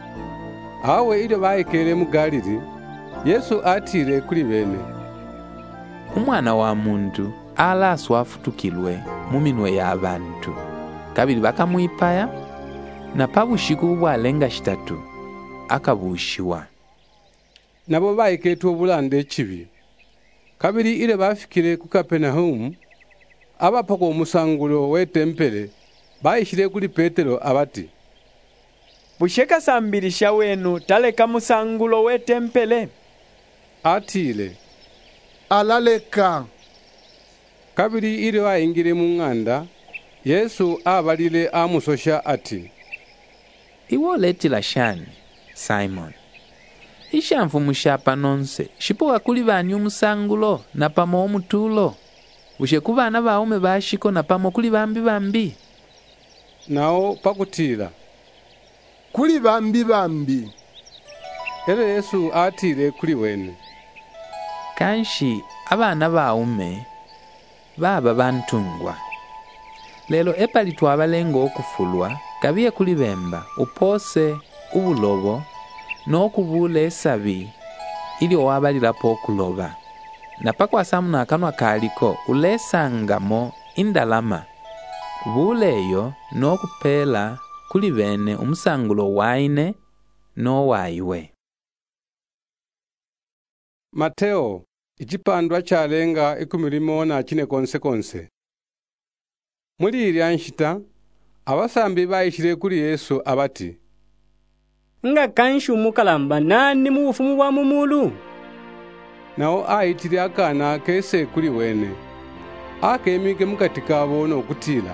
Awe ile bayekele mu Galili, Yesu atile kuli bene. Umwana wa muntu alaswa afutukilwe mu minwe y'abantu. Kabili bakamwipaya, na pabushiku bwalenga shitatu akabushiwa. nabo bayiketwa obulanda ekibi. Kabiri ile bafikire ku Kapenaumu, abapako omusangulo w'etempele bayishire kuli Petero abati, busheka sambirisha wenu taleka musangulo w'etempele. Atile, alaleka. Kabiri ile wayingire mu ng'anda, Yesu abalile amusosha ati, iwe oletila shani, Simon. Ishamfu mushapa nonse, shipoka kuli banyu musangulo na pamo omutulo. Ushe ku bana baume bashiko na pamo kuli bambi. Nao pakutila, kuli bambi. Ere Yesu atile kuli wene. Kanshi abana baume baba bantungwa. Lelo epali twabalengo okufulwa, kabiye kuli bemba, upose ubulobo, n'okubula esabi ili owabalilapo okuloba. Napakwasa muna akanwa kaliko ulesangamo indalama. Buleyo n'okupela kuli bene umusangulo waine n'owaiwe. Mateo, ichipandwa chalenga 14 konse. Muri iri nshita, abasambi bayishire kuri Yesu abati, nga kanshi umukalamba nani mu bufumu bwa mumulu? Nao ayitire akana kese kuri wene, akemike mukati kabo n'okutila.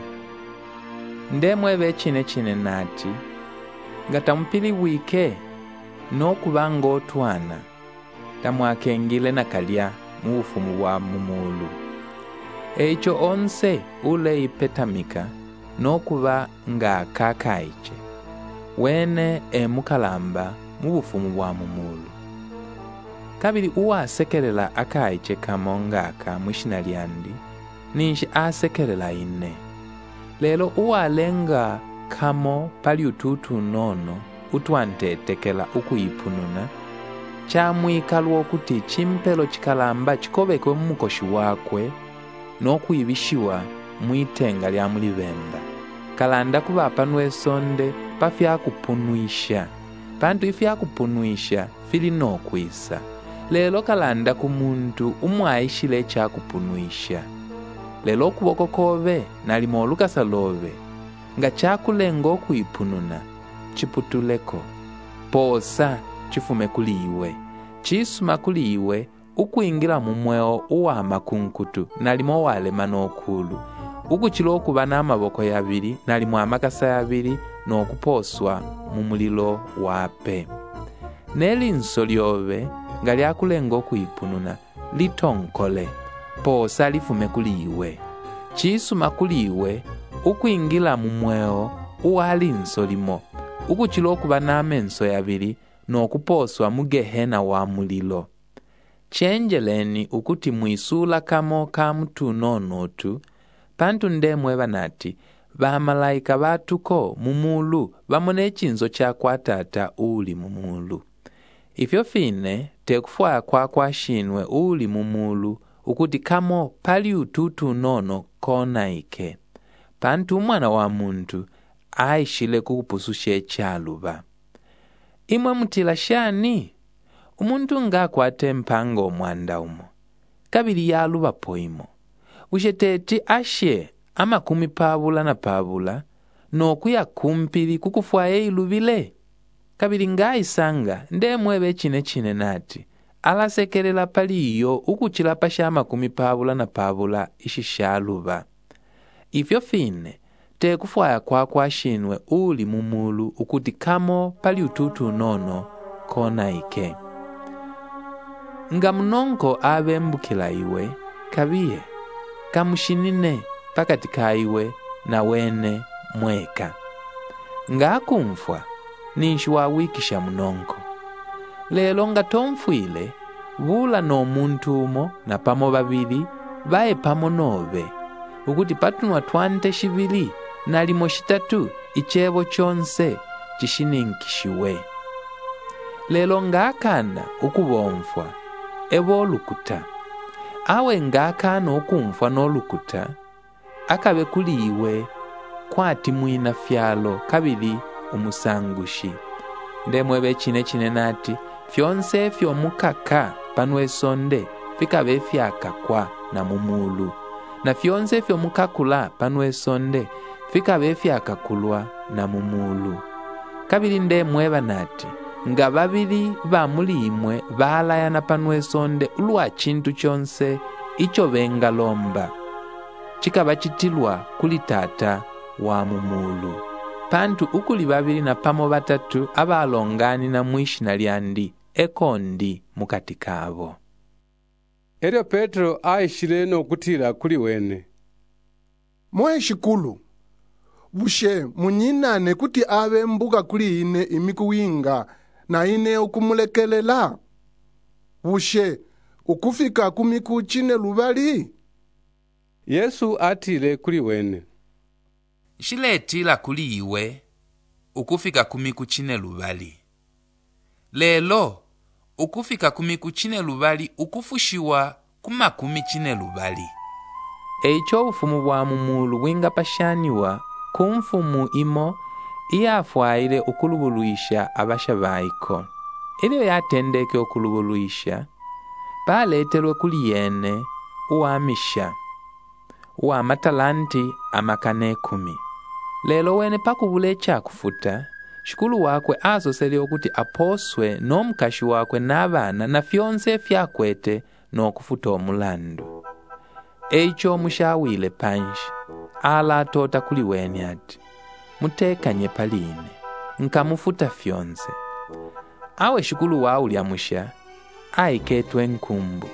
Ndemwe bechine nati, ngatamupili wike n'okubanga otwana, tamwakengile na kalya mu bufumu bwa mumulu. Echo onse ule ipetamika n'okuba nga kakaiche. Wene emukalamba mu bufumu bwa mumulu. Kabiri uwasekelela akaiche kamongaka mwishina lyandi, ninshi asekelela ine. Lelo uwalenga kamo pali ututu nono utwantetekela ukuyipununa, chamwikalwa okuti chimpelo chikalamba chikobekwe mumukoshi wakwe, n'okuyibishiwa mwitenga lya mulibemba. Kalanda kuba panwesonde pafyakupunuisha. Pantu ifyakupunuisha fili n'okwisa. Lelo kalanda kumuntu umwaishile chakupunuisha. Lelo kuboko kobe nalimo olukasa lobe, nga chakulenga okuyipununa, chiputuleko. Posa chifume kuliwe, chisuma kuliwe, ukuingira mumweo uwama kunkutu nalimo walema n'okulu. Ukuchilo okuba n'amaboko yabiri nalimo amakasa yabiri n'okuposwa mu mulilo wape. N'elinso lyobe nga lyakulenga okuyipununa litonkole, posa lifume kuliwe. Chisuma kuliwe ukuingila mumweo uwalinso limo. Ukuchilo okuba n'amenso yabiri n'okuposwa mu Gehena wa mulilo. Chenjeleni ukuti mwisula kamo ka mutu nonotu, pantu ndemwe banati, bamalaika batuko mumulu bamone chinzo cha kwa tata uli mumulu. Ifyo fine tekufwaya kwa shinwe uli mumulu ukuti kamo pali ututu nono konaike. Pantu mwana wa muntu aishile kukupusushe chaluba. Imwe mutila shani? Umuntu ngakwate mpango mwanda umo. Kabili yaluba poimo. Usheteti ashe amakumi pabula na pabula, n'okuya kumpiri kukufwaye ilubile. Kabili ngaisanga ndemwe bechine nati, alasekelela paliyo ukuchila pasha amakumi pabula na pabula ishishaluba. Ifyo fine, tekufwaya kwa shinwe uli mumulu ukuti kamo pali ututu nono konaike. Nga munonko abembukila iwe, kabiye, kamushinine pakati kaiwe na wene mweka. Nga akumfwa, ninshi wawikisha munonko. Lelo nga tomfwile, bula no muntu umo na pamo babili, bae pamo nobe. Ukuti patunwa twante shibili, nalimo shitatu, ichebo chonse, chishininkishiwe. Lelo nga akana ukubomfwa, ebo lukuta. Awe nga akana ukumfwa no lukuta, akabe kuliwe, kwati mwina fyalo kabili umusangushi. Ndemwe bechine nati, fyonse fyomukaka pano esonde fikabe fyakakwa na mumulu, na fyonse fyomukakula pano esonde fikabe fyakakulwa na mumulu. Kabili nde mweba nati, nga babili bamuli imwe balayana pano esonde ulwa chintu chonse icho bengalomba, chikaba chitilwa kuli tata wa mumulu. Pantu ukuli babili na pamo batatu abalongani na mwishina lyandi ekondi mukati kabo. Eryo Petro aishile n'okutila kuli wene. Mweshikulu, bushe munyinane kuti abe mbuga kuli ine imikuwinga na ine okumulekelela. Bushe ukufika kumiku chine lubali. Yesu atile kuli wene. Shiletila kuli iwe ukufika kumiku chine lubali. Lelo ukufika kumiku chine lubali ukufushiwa kumakumi chine lubali. Eicho ufumu bwa mumulu winga pashaniwa kumfumu imo iyafwaile ukulubuluisha abasha baiko. Ilio yatendeke ukulubuluisha baletelwe kuli yene uwamisha uwa matalanti amakane 10. Lelo wene pakubule chakufuta shikulu wakwe asosele okuti aposwe n'omukashi wakwe n'abana na fyonse fyakwete n'okufuta omulandu. Eicho mushawile panshi ala tota kuli wene ati mutekanye paline nkamufuta fyonse. Awe shikulu waulya musha aiketwe nkumbu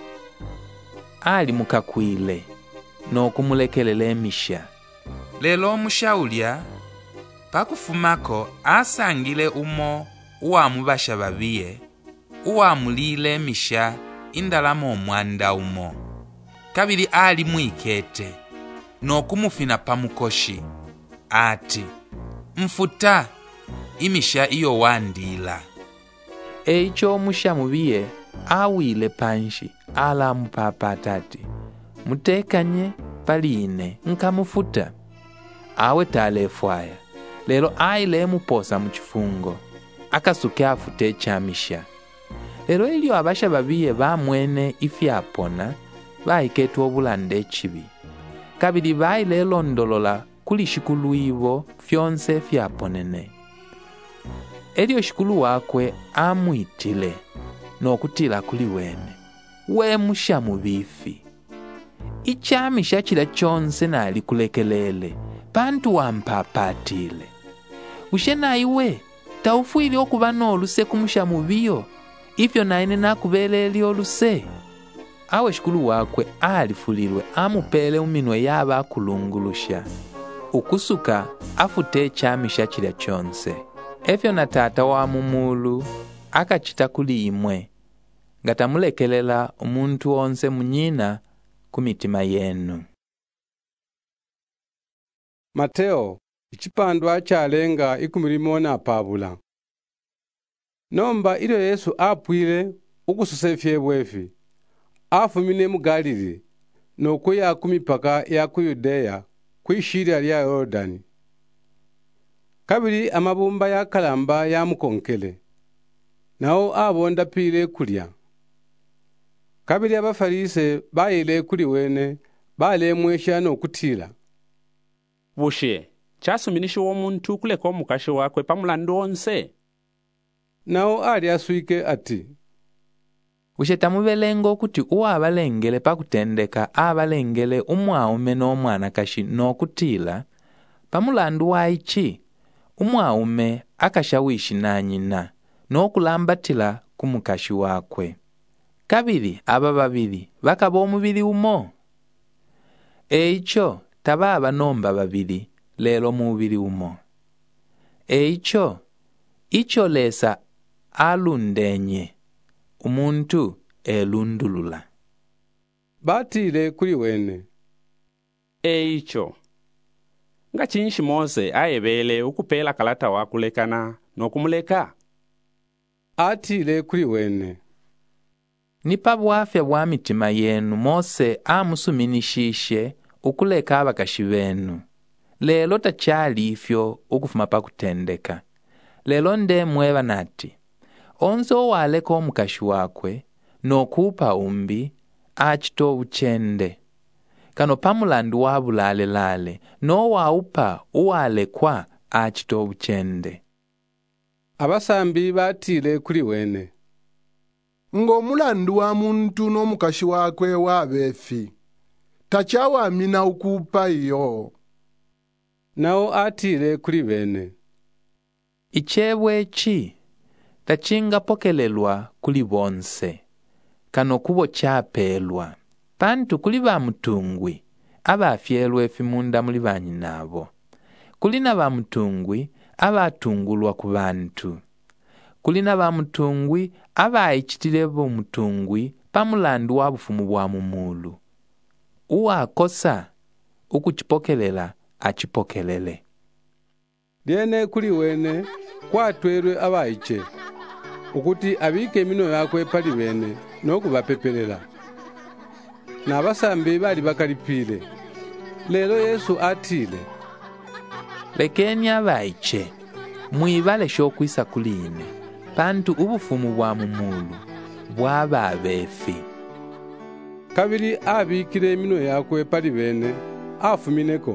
ali mukakwile n'okumulekelela emisha. Lelo mushaulya pakufumako asangile umo uwamubasha babiye uwamulile emisha indalamo omwanda umo. Kabili ali mwikete n'okumufina pamukoshi ati mfuta imisha iyo wandila. Eicho musha mubiye awile panshi ala mupapata ati mutekanye paline nkamufuta. Awe talefwaya lelo aile muposa muchifungo akasuke afute chamisha. Lelo ilio abasha babiye bamwene ifyapona baiketwa obulande chibi. Kabili baile londolola kuli shikulu ibo fyonse fyaponene. Elio shikulu wakwe amwitile n'okutila kuli wene we musha mubifi. Ichamisha chila chonse nali kulekelele pantu wampapatile. Ushe na iwe taufuili okuba n'oluse kumusha mubiyo ifyo naine nakubeleli oluse. Awe shikulu wakwe alifulilwe amupele uminwe yaba akulungulusha ukusuka afute chamisha chila chonse. Efyo na tata wa mumulu akachita kuli imwe ngatamulekelela umuntu onse munyina kumitima yenu. Mateo ichipandwa chalenga 14 Nomba ilo Yesu apwile ukusosefye bwefi afumine mu Galili nokuya kumipaka ya ku Yudeya kwishira lya Yordani. Kabili amabumba ya kalamba ya mukonkele nao abonda pile kulya. Kabili abafarise bayile kuli wene balemwesha n'okutila. Bushe chasuminisha omuntu kuleka omukashi wakwe pamulandu onse. Nao ali aswike ati bushe tamubelengo kuti uwabalengele pakutendeka abalengele umwaume n'omwana kashi n'okutila pamulandu waichi umwaume akashawishi na nyina n'okulambatila kumukashi wakwe. Kabili aba babili bakaba omubiri umo. Eicho tababa nomba babili lelo mubiri umo. Eicho icho lesa alundenye umuntu elundulula. Batile kuli wene. Eicho nga chinshi Mose ayebele ukupela kalata wakulekana nokumuleka. Atile kuli wene. Nipa bwafya bwa mitima yenu Mose amusuminishishe ukuleka abakashi benu. Lelo tachali ifyo ukufuma pakutendeka. Lelo nde mweba nati onse owaleka omukashi wakwe n'okuupa umbi achita obuchende kano pamulandu wa bulale-lale n'owaupa uwalekwa achita obuchende. Abasambi batile kuli wene. Ng'omulandu wa muntu n'omukashi wakwe wabefi tachawamina ukupa iyo. Nawo atile kuli bene. Ichebwe eki tachingapokelelwa kuli bonse kano kubo chapelwa pantu kuli bamutungwi abafyelwa efimunda muli banyinabo, kuli na bamutungwi abatungulwa ku bantu, kuli na bamutungwi abayichitile bomutungwi pamulandu wa bufumu bwa mumulu. Uwakosa ukuchipokelela achipokelele. Lyene kuli wene kwatwerwe abayiche ukuti abike emino yakwe pali bene n'okubapepelela. N'abasambi bali bakalipile. Lero Yesu atile. Lekeni abayiche mwibale shokwisa kuline pantu ubufumu bwa mumulu bwaba abefi. Kabili abikile emino yakwe pali bene afumineko.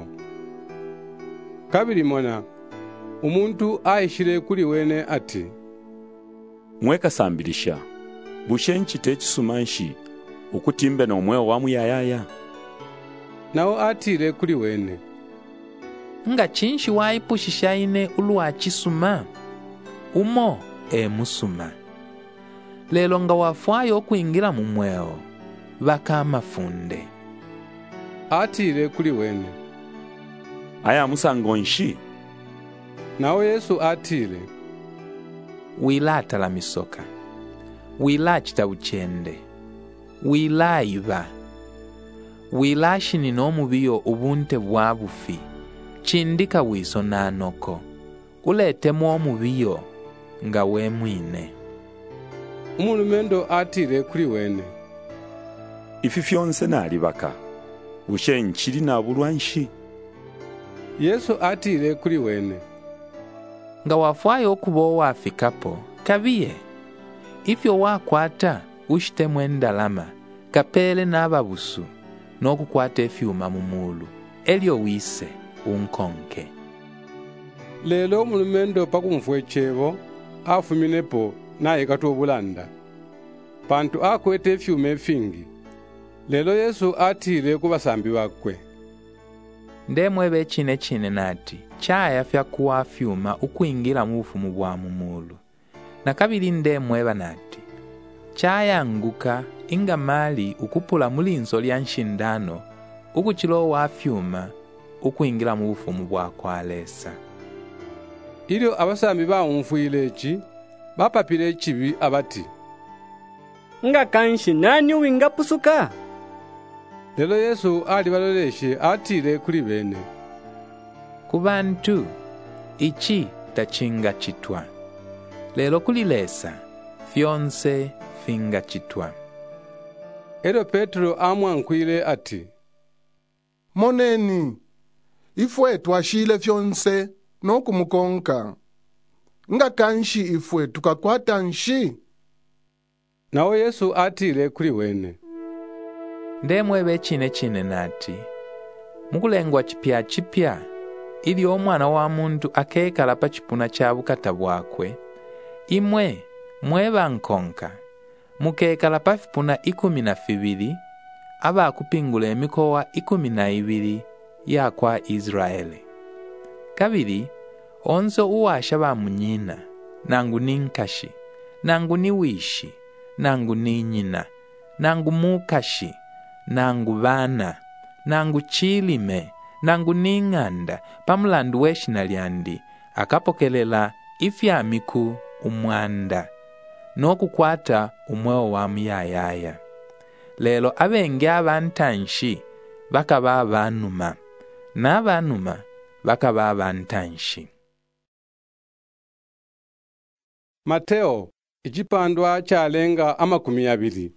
Kabili mona umuntu ayishire kuli wene ati, mwekasambilisha bushe nchite ekisumanshi ukutimbe n'omwewo wamuyayaya. Nawo atile kuli wene. Nga chinshi waipushisha ine ulwa chisuma umo emusuma. Lelo nga wafwayo okuingira mumwewo bakama funde. Atile kuli wene. Aya musango nshi. Nawo Yesu atile. Wilata la misoka. Wilachita uchende. Wilaiva. Wilashini n'omubiyo ubunte bwa bufi. Chindika wiso nanoko. Uletemu omubiyo nga wemwine. Umulumendo atile kuli wene. Ifi fyonse nalibaka. Bushe nchili na bulwanshi. Yesu atile kuli wene. Nga wafwayo okubo wafikapo kabiye. Ifyo wakwata ushitemu endalama kapele n'ababusu n'okukwata efyuma mumulu elyo wise unkonke. Lelo omulumendo pakumfwa echebo afuminepo naye katobulanda. Pantu akwete efyuma efingi. Lelo Yesu atile kubasambi bakwe. Ndemwebe chine nati chaya fya kuwa fyuma ukuingira mu bufumu bwa mumulu. Na kabili ndemweba nati chaya nguka inga mali ukupula mulinzo lya nshindano ukuchilo wa fyuma ukuingira mu bufumu bwa kwalesa. Ilyo abasambi bawumfuile echi bapapile echibi abati, nga kanshi nani uwinga pusuka? Lelo Yesu ali baloleshe atile kuli bene. Kubantu ichi tachinga chitwa. Lelo kulilesa fyonse finga chitwa. Ero Petro amwankwile ati, moneni ifwe twashile fyonse n'okumukonka. Nga kanshi ifwe tukakwata nshi. Nawo Yesu atile kuli wene. Ndemwebe chine nati mukulengwa chipya ili omwana wa muntu akekala pa chipuna cha bukata bwakwe. Imwe mweba nkonka mukekala pa fipuna 12 abakupingula emikowa 12 yakwa Israeli. Kabili onzo uwasha ba munyina nangu ninkashi nangu ni wishi nangu ni nyina nangu mukashi nangu bana nangu chilime nangu ninganda pamulandu weshina lyandi akapokelela ifyamiku umwanda n'okukwata umwewo wa muyayaya. Lelo abenge abantanshi bakaba abanuma n'abanuma bakaba abantanshi. Mateo ichipandwa chalenga 20.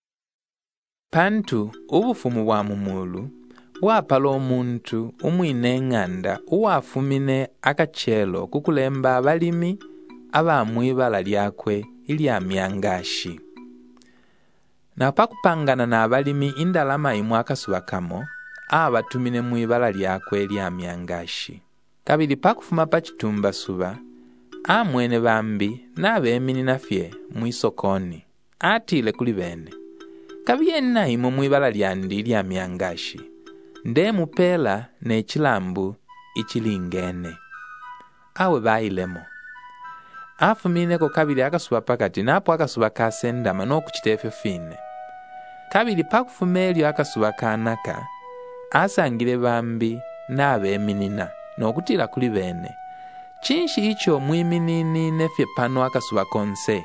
Pantu ubufumu bwa mumulu wapala omuntu umwine nganda uwafumine akachelo kukulemba abalimi abamwibala lyakwe ilya myangashi. Na pakupangana na abalimi indalama imwe akasuba kamo, abatumine mwibala lyakwe lya myangashi. Kabili pakufuma pachitumba suba, amwene bambi n'abemini nafye mwisokoni, atile kuli bene. Kabiyeni na imwe mwibala lyandi lya myangashi, nde mupela n'echilambu ichilingene. Awe bailemo. Afumineko kabili akasuba pakati napo akasuba kasendama n'okuchitefyo fine. Kabili pakufuma elyo akasuba kanaka, asangile bambi n'abeminina n'okutila kuli bene. Chinshi icho mwiminini nefye pano akasuba konse.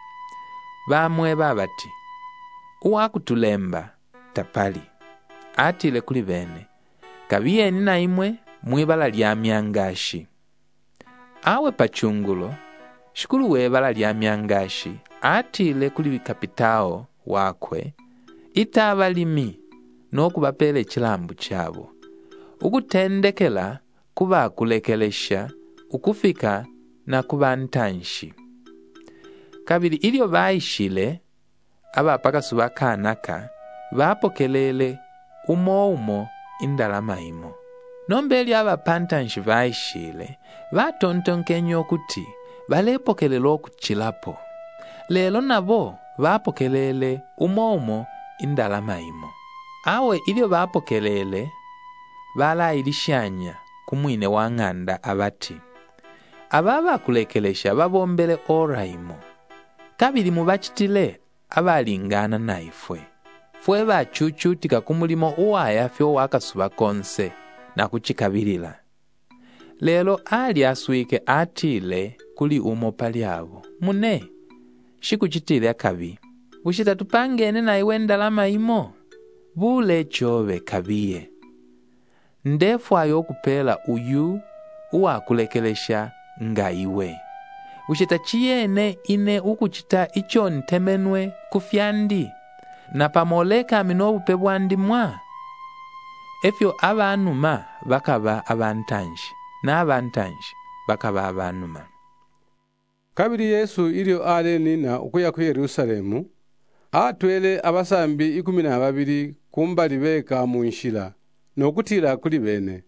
Bamweba bati, uwakutulemba tapali. Atile kuli bene. Kabiyeni na imwe mwibala lya myangashi. Awe pachungulo, shukulu webala lya myangashi, atile kuli kapitao wakwe, ita abalimi n'okubapela echilambu chabo. Ukutendekela kuba kulekelesha, ukufika na kuba ntanshi. Kabili ilyo baishile, abapakasuba kanaka, bapokelele umo indalama imo. Nombeli abapantanshi baishile, batontonkenyo kuti, balepokelele okuchilapo. Lelo nabo bapokelele umo indalama imo. Awe ilyo bapokelele, bala ilishanya kumwine wanganda abati. Ababa kulekelesha babombele ora imo. Kabili mubachitile abalingana naifwe. Fwe bachuchutika kumulimo uwayafyo wakasuba konse na kuchikabilila. Lelo ali aswike atile kuli umo palyabo. Mune, shikuchitile kabi. Ushita tupangene na iwe ndalama imo. Bule chobe kabiye. Ndefu ayo kupela uyu uwakulekelesha nga iwe. Ushita chiyene ine ukuchita icho ntemenwe kufyandi. Na pamoleka minobu pebwandi mwa. Efyo abanuma bakaba abantanshi. Na abantanshi bakaba abanuma. Kabili Yesu ilyo alenina ukuya ku Yerusalemu, atwele abasambi 12 kumbali beka munshila, n'okutila kuli bene.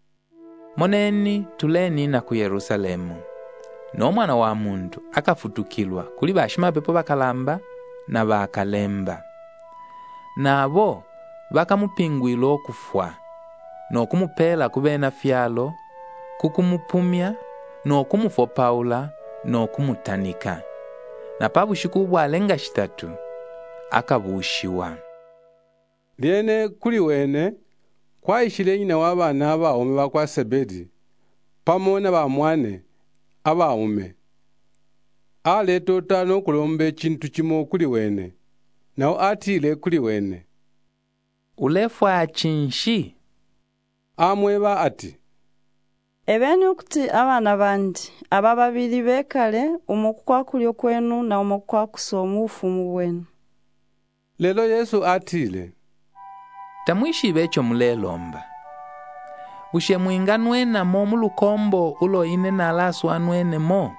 Moneni tuleni na ku Yerusalemu. N'omwana wa muntu akafutukilwa kuli bashima pepo bakalamba na bakalemba. Nabo bakamupingwila okufwa, n'okumupela kubena fyalo, kukumupumya, n'okumufopaula, n'okumutanika. Na pabushiku bwalenga 3 akabushiwa. Lyene kuli wene kwaishile nyina w'abana abaume bakwa Sebedi pamo na bamwane abaume. Aletota n'okulomba chintu chimo kuli wene, nao atile kuli wene. Ulefwa chinshi? Amweba ati, ebeni ukuti abana bandi aba babiri bekale umukukwa kulyo kwenu na umukukwa kusomu ufumu bwenu. Lelo Yesu atile, tamwishi becho mulelomba. Bushe mwinganwena mo mulukombo ulo ine na lasu anwene mo.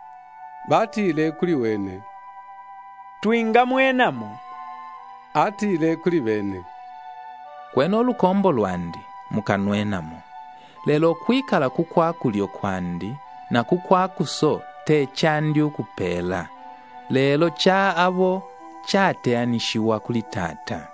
Batile kuli wene. Twinga mwenamo. Atile kuli bene. Kweno lukombo lwandi mukanwenamo. Lelo kwikala kukwa kulyo kwandi na kukwa kuso te chandi ukupela. Lelo cha abo chateanishiwa kuli Tata.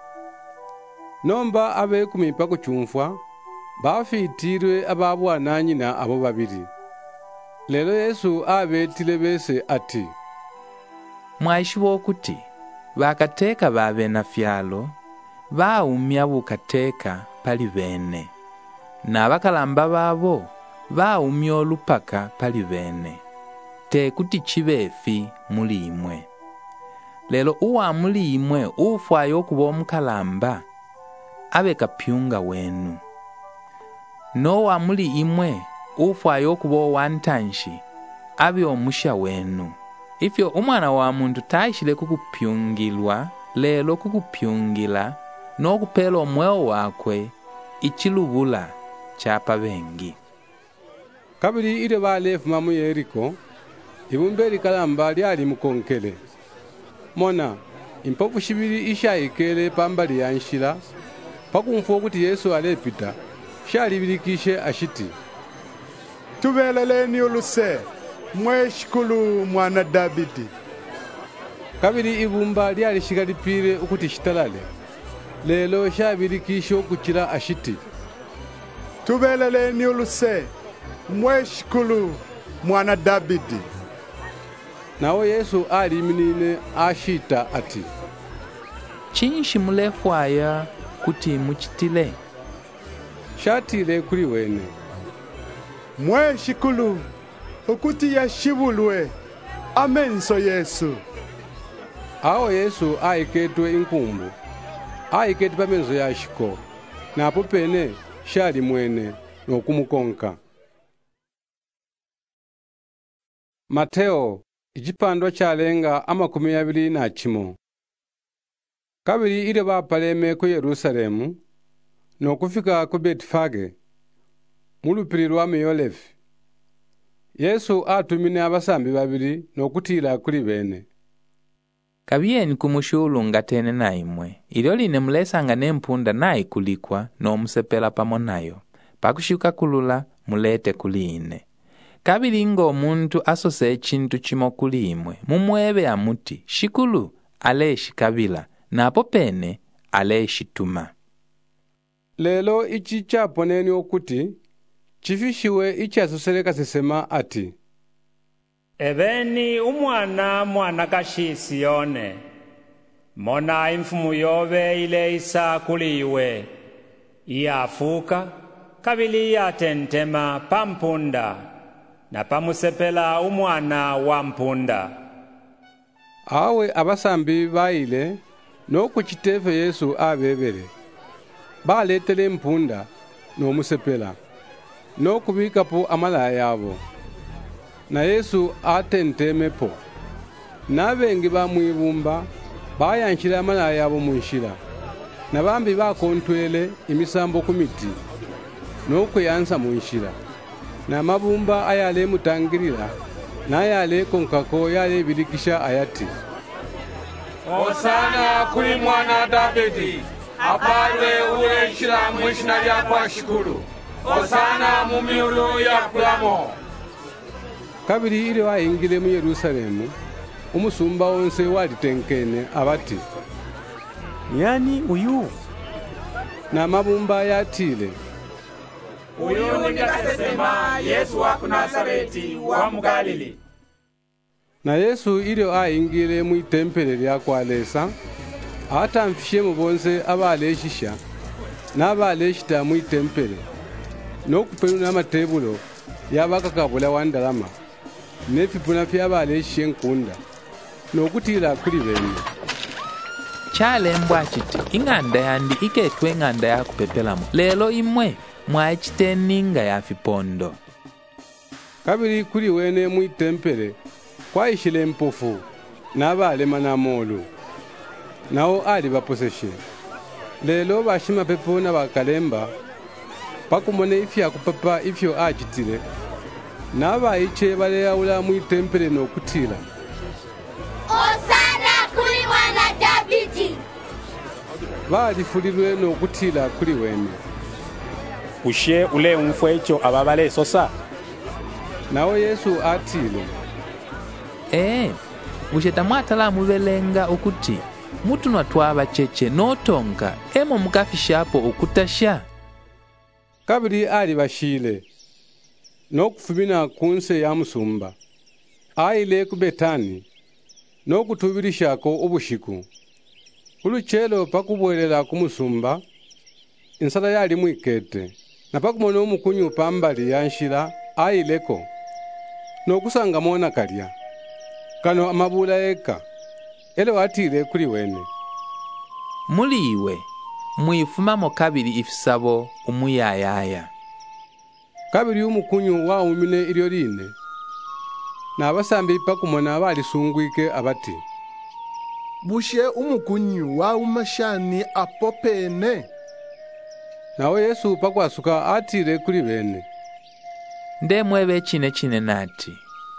Nomba abe kumipa kuchumfwa, bafitirwe ababwana nyina abo babiri. Lelo Yesu abetile bese ati, mwaishiwo kuti bakateka babe na fyalo, baumya bukateka pali bene. Na bakalamba babo baumya olupaka pali bene. Te kuti chibefi muli imwe. Lelo uwa muli imwe ufwayo okuba omukalamba, abe kapyunga wenu. No wa muli imwe ufwayo okuba owantanshi, abe omusha wenu. Ifyo umwana wa muntu taishile kukupyungilwa, lelo kukupyungila, no kupela omweo wakwe, ichilubula chapa bengi. Kabili ile balefuma mu Yeriko, ibumbe likalamba lyali mukonkele. Mona impofu shibili ishayikele pambali ya nshila, pakumfwa kuti Yesu alepita, shalibilikishe ashiti, tubeleleni uluse, mweshikulu mwana Davidi. Kabili ibumba lyali shikalipire ukuti shitalale, lelo shabilikishe okuchila ashiti, tubeleleni uluse, mweshikulu mwana Davidi. Nawo Yesu aliminine ashita ati, chinshi mulefwaya kuti muchitile. Shatile kuli wene, mweshikulu ukuti yashibulwe amenso Yesu. Awo Yesu aiketwe inkumbu, aiketi pamenzo yashiko, napo pene shali mwene nokumukonka. Mateo ichipandwa chalenga 21. Kabili ile bapaleme ku Yerusalemu nokufika ku Betifage mulupiri lwa Miyolefi. Yesu atumine abasambi babili nokutila kuli bene. Kabiyeni kumushulu ngatene na imwe, ilyo line mulesanga nempunda nayi kulikwa nomusepela pamo nayo, pakushuka kulula mulete kuli ine. Kabili ngo omuntu asose chintu chimo kuli imwe, mumwebe amuti, shikulu aleshi kabila, napo pene aleshi tuma. Lelo ichi chaponeni okuti, chifishiwe ichi asoseleka sesema ati, Ebeni umwana kashi Sione, mona imfumu yobe ile isa kuliwe, iyafuka, kabili yatentema pampunda, na pamusepela umwana wa mpunda. Awe abasambi baile, nokuchitefe Yesu abebele, baletele mpunda, no musepela, nokubikapo amalaya yabo. Na Yesu atentemepo, nabengi bamwibumba, bayanshila amalaya yabo munshila, na bambi bakontwele imisambo kumiti, nokweyansa munshila, na mabumba ayale mutangirila, na ayale konkako yale bilikisha ayati, Hosana kuli mwana Davidi, apalwe ule nshila mwishina lyako ashikulu. Hosana mumiulu ya kulamo. Kabili ile waingile mu Yerusalemu, umusumba wonse walitenkene abati, yani uyu? Na mabumba yatile, Uyu nikasesema Yesu wa Nazareti wa Mugalili. Na Yesu ile aingile mu itempele lya kwalesa, atamfishe mu bonse abaleshisha, n'abaleshita mu itempele, nokupelu n'amatebulo yabakakabula wandalama, nefipuna fyabaleshi nkunda, nokutila kuli bene. Chalembwa chiti, inganda yandi iketwe nganda ya kupepelamo, lelo imwe mwachiteninga ya fipondo. Kabili kuli wene mu itempele, kwaishile mpofu, n'abalema n'amolu, nawo ali baposeshe. Lelo bashima pepo na bakalemba, pakumone ifya kupapa ifyo achitile, n'abayiche baleyawula mu itempele nokutila, Hosana kuli mwana Davidi. balifulilwe nokutila kuli wene. Ushe ule umfwe echo ababale sosa. Nawo Yesu atile, busheta mwatala mubelenga okuti, mutunwa twaba cheche notonga, emo mukafishapo okutasha. Kabili ali bashile, nokufumina kunse ya musumba, aile ku Betani, nokutubirishako ubushiku. Uluchelo pakubwelela ku musumba, insala yali mwikete, na pakumona umukunyu pambali ya nshila aileko, nokusanga mona kalya, kano amabula eka, ele watile kuli wene. Muliwe, mwifumamo kabili ifisabo umuyayaya. Kabili umukunyu wa umine ilyo line, na abasambi pakumona balisungwike abati, bushe umukunyu wa umashani apopene. Nawo Yesu pakwasuka atile kuli bene. Ndemwebe chine nati,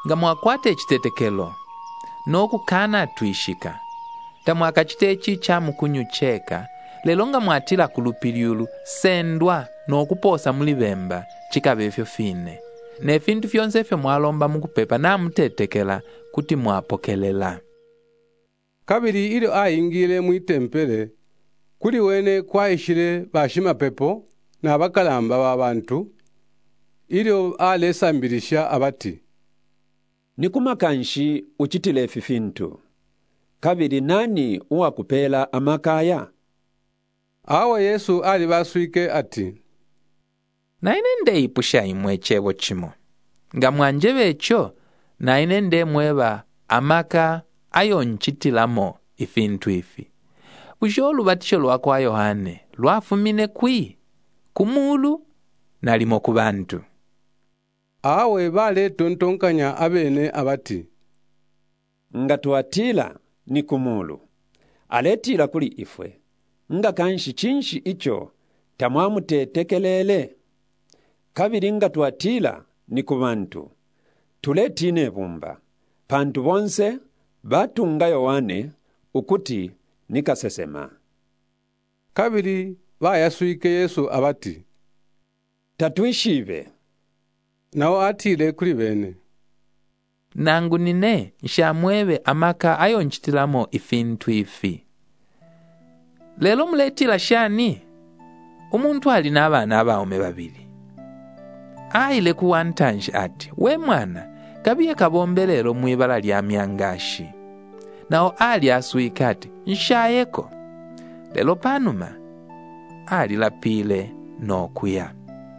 nga mwakwata ekitetekelo n'okukana atwishika tamwakachita eki kyamukunyucheka lelo nga mwatila kulupilyulu sendwa n'okupoosa muli bemba chikaba efyo fine n'efintu fyonse efyo mwalomba mukupepa namutetekela kuti mwapokelela. Kabili ilyo ayingile mwitempele kuli wene kwayishile bashimapepo na bakalamba b'abantu ilyo alesambilisha abati, nikumakanshi uchitile efi fintu kabili nani uwakupela amakaya? Awo Yesu ali baswike ati, naine ndeipusha imwe chebo chimo nga mwanjebe echo naine ndemweba amaka ayonchitilamo ifintu ifi. Busho olubatisho lwakwa Yohane lwafumine kwi kumulu nalimo ku bantu. Awe bale tontonkanya abene abati, nga tuatila ni kumulu aletila kuli ifwe nga kanshi chinshi icho tamwamutetekelele. Kabili nga tuatila ni ku bantu tuletine bumba pantu bonse batunga Yohane ukuti nikasesema. Kabili bayaswike Yesu abati, tatwishibe. Nawo atile kuli bene, nangu nine nshamwebe amaka ayonchitilamo ifintu ifi. Lelo muletila shani umuntu ali n'abana abawome babili. Aile kuwantanji ati, we mwana kabiye kabombelelo mwibala lya myangashi. Nao ali aswika ati, nshayeko. Lelo panuma ali lapile nokuya.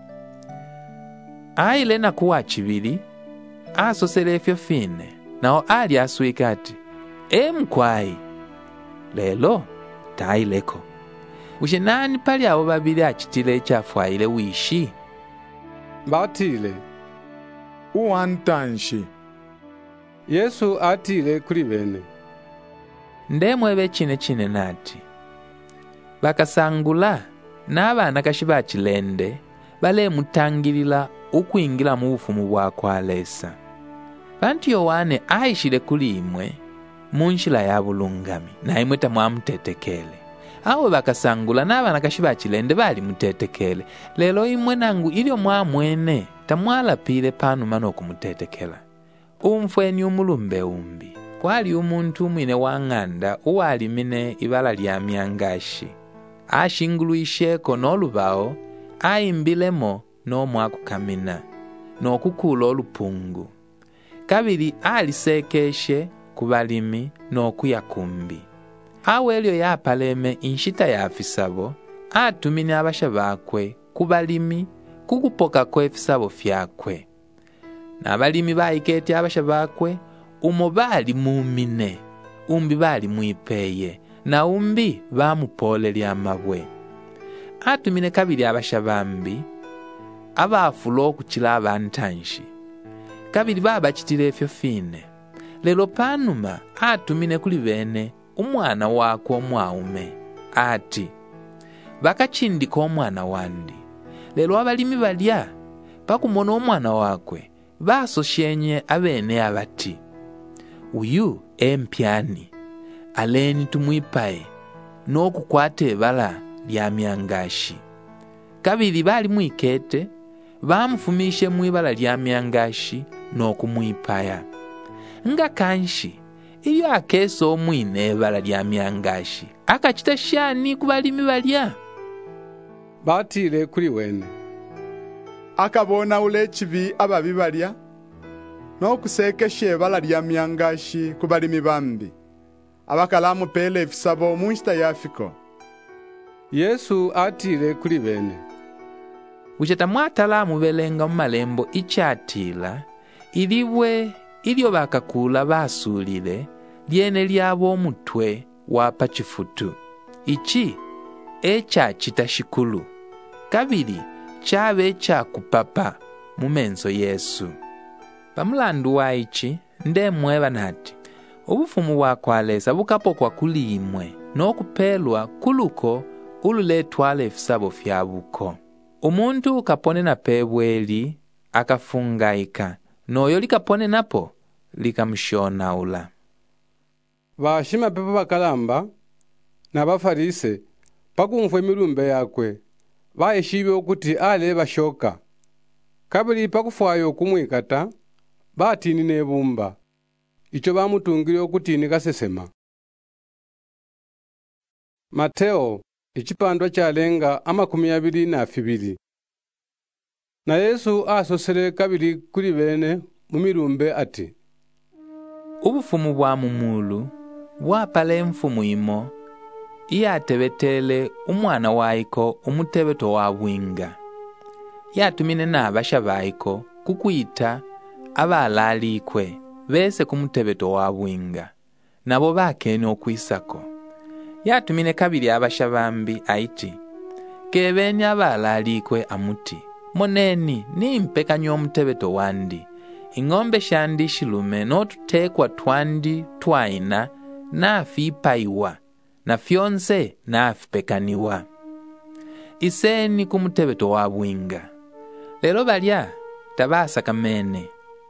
Aile na kuwa chibili asosele efyo fine. Nao ali aswika ati, mkwai. Lelo taileko. Ushe nani pali abo babili achitile chafwaile wishi? Batile, uwantanshi. Yesu atile kuli bene, ndemwebe chine nati. Bakasangula n'abana kashi bachilende bale mutangilila ukuingila mu bufumu bwakwa alesa. Bantu Yohane ayishile kuli imwe munshila ya bulungami na imwe tamwamutetekele. Awe bakasangula n'abana kashi bachilende bali mutetekele. Lelo imwe nangu ilyo mwamwene tamwalapile panuma n'okumutetekela. Umfweni umulumbe umbi kwali umuntu mwine wang'anda uwalimine ibala lya myangashi ashinguluisheko n'olubao ayimbilemo n'omwakukamina n'okukula olupungu. Kabili alisekeshe kubalimi n'okuyakumbi. Awe elyo yapaleme inshita ya afisabo atumine abasha bakwe kubalimi kukupoka kwe fisabo fyakwe. N'abalimi bayiketi abasha bakwe umo bali mumine umbi bali mwipeye na umbi bamupole lya mabwe. Atumine kabili abasha bambi abafulo okuchila abantanshi. Kabili baba chitile efyo fine. Lelo panuma atumine kuli bene umwana wako omwaume ati, bakachindika omwana wandi. Lelo abalimi balya pakumona omwana wakwe basoshenye abene abati, uyu empyani aleni tumwipaye n'okukwata ebala lya myangashi. Kabili bali mwikete bamufumishe mwibala lya myangashi n'okumwipaya. Nga kanshi iyo akesa omwine ebala lya myangashi akachita shani ku balimi balya? Batile kuli wene, akabona ulechibi ababi balya n'okusekesha ebala lya myangashi ku balimi bambi abakalamu pele efisabo munshita yafiko. Yesu atile kuli bene, ucheta mwatala mubelenga mumalembo ichatila ilibwe ilyo bakakula basulile lyene lyabo omutwe wapa chifutu. Ichi echa chitashikulu. Kabili chabe echa kupapa mumenzo Yesu. Pamulandu wa ichi ndemweba nati, ubufumu bwakwalesa bukapokwa kuli imwe n'okupelwa kuluko ululetwala efisabo fyabuko. Umuntu kapone na pebweli akafungaika noyo likapone napo likamshonaula. Bashima pepo bakalamba na bafarise pakumva emilumbe yakwe bayeshibe okuti ale bashoka. Kabili pakufwayo kumwikata batini nebumba icho bamutungile okutini kasesema. Mateo ichipandwa chalenga 22. Na Yesu asosele kabili kuli bene mumilumbe ati, ubufumu bwa mumulu bwapala emfumu imo iyatebetele umwana waiko umutebeto wa bwinga. Yatumine n'abasha baiko kukwita abalalikwe bese kumutebeto wa bwinga, nabo bakene okwisako. Yatumine kabili abasha bambi aiti, kebeni abalalikwe amuti, moneni nimpe omutebeto wandi, ing'ombe shandi shilume notutekwa twandi twaina nafipaiwa na fyonse nafipekaniwa. Iseni kumutebeto wa bwinga. Lelo balya tabasa kamene.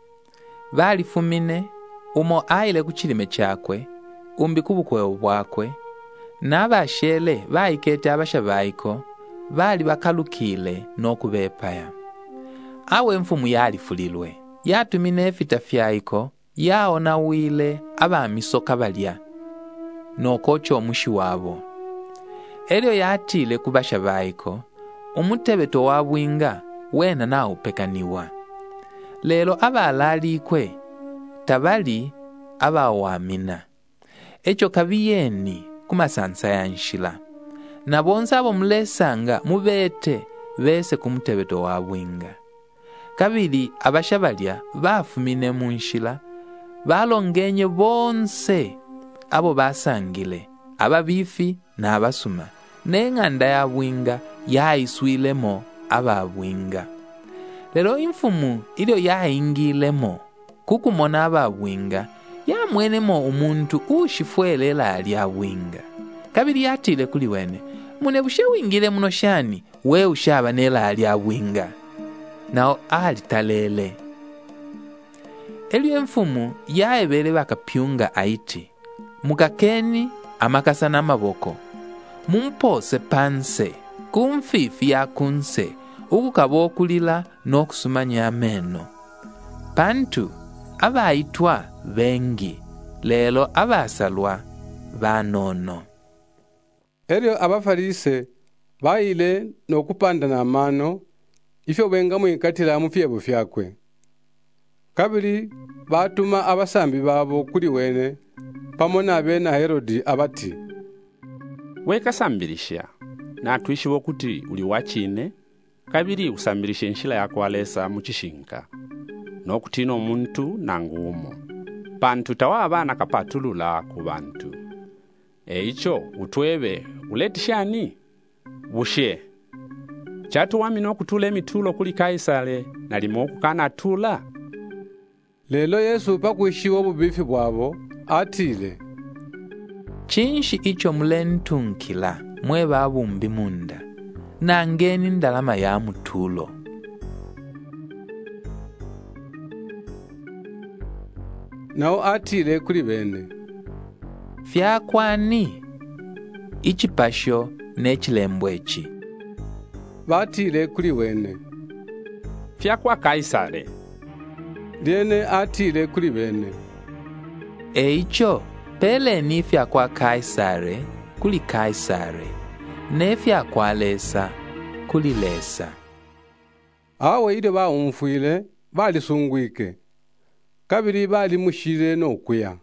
Balifumine umo aile kuchilime chakwe umbi kubukwewo bwakwe, n'abashele bayikete abasha baiko bali bakalukile n'okubepaya. Awe mfumu yalifulilwe yatumine efita fyayiko yaona wile abamisoka balya n'okocha omushi wabo. Elyo yatile kubasha baiko umutebeto wa bwinga wena naupekaniwa. Lelo abalalikwe tabali abawamina. Echo kabiyeni kumasansa yanshila. Na bonsa abo mulesanga mubete bese kumutebeto wa bwinga. Kabili abashabalya bafumine munshila balongenye bonse abo basangile ababifi na abasuma n'enganda ya bwinga yaiswilemo ababwinga. Lelo imfumu ilyo yaingilemo kukumona ababwinga yamwenemo umuntu ushifwelela alya bwinga. Kabili yatile kuli wene, munebushe wingile muno shani we ushaba nela alya bwinga. Nao alitalele. Elyo emfumu yaebele bakapyunga aiti, mukakeni amakasa n'amaboko, mumpose panse kumfifi yakunse ukukabokulila n'okusumanya ameno. Pantu abaitwa bengi, lelo abasalwa banono. Elyo abafarise bayile n'okupanda n'amano ifyo benga mwikatila mufyebo fyakwe. Kabili batuma abasambi babo kuli wene pamona abe na Herodi abati, wekasambilisha natwishiwe kuti uli wachine. Kabili usambilishe nshila yako alesa muchishinka nokutina omuntu nangumo pantu tawa abana kapatulula ku bantu. Eicho utwebe uletishani bushe chatu wamina okutula emitulo kuli Kaisale nalimo okukana tula. Lelo Yesu pakwishiwa obubifi bwabo atile, chinshi icho mulentunkila mwe babumbi munda nangeni ndalama ya mutulo. Nao atile kuli bene, fyakwani ichipasho n'echilembwechi. Batile kuli wene, fyakwa Kaisale. Liene atile kuli bene, eicho pele ni fyakwa Kaisare kuli Kaisare, ne fyakwa lesa kuli lesa. Awe ile baumfuile balisungwike. Kabili bali mushire n'okuya.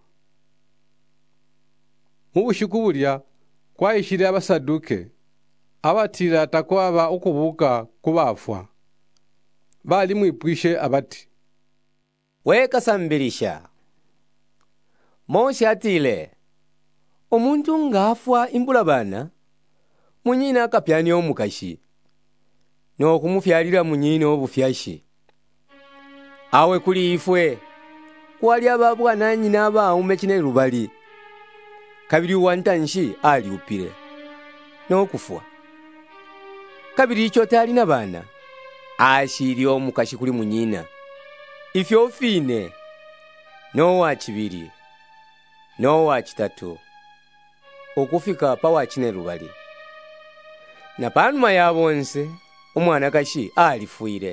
Mubushiku bulya kwayishire abasaduke abatira takwaba okubuka kubafwa. Bali mwipwishe abati, wekasambilisha Mose atile omuntu ngafwa imbulabana munyina akapyani omukashi n'okumufyalira munyina obufyashi. Awe kuli ifwe kwali ababwana nyina abaume kine rubali. Kabili wantanshi ali upire n'okufwa. Kabili icho tali na bana ashiri omukashi kuli munyina ifyo fine n'owa kibiri n'owa kitatu okufika pawa kine lubali. Na panuma ya bonse omwanakashi alifuire.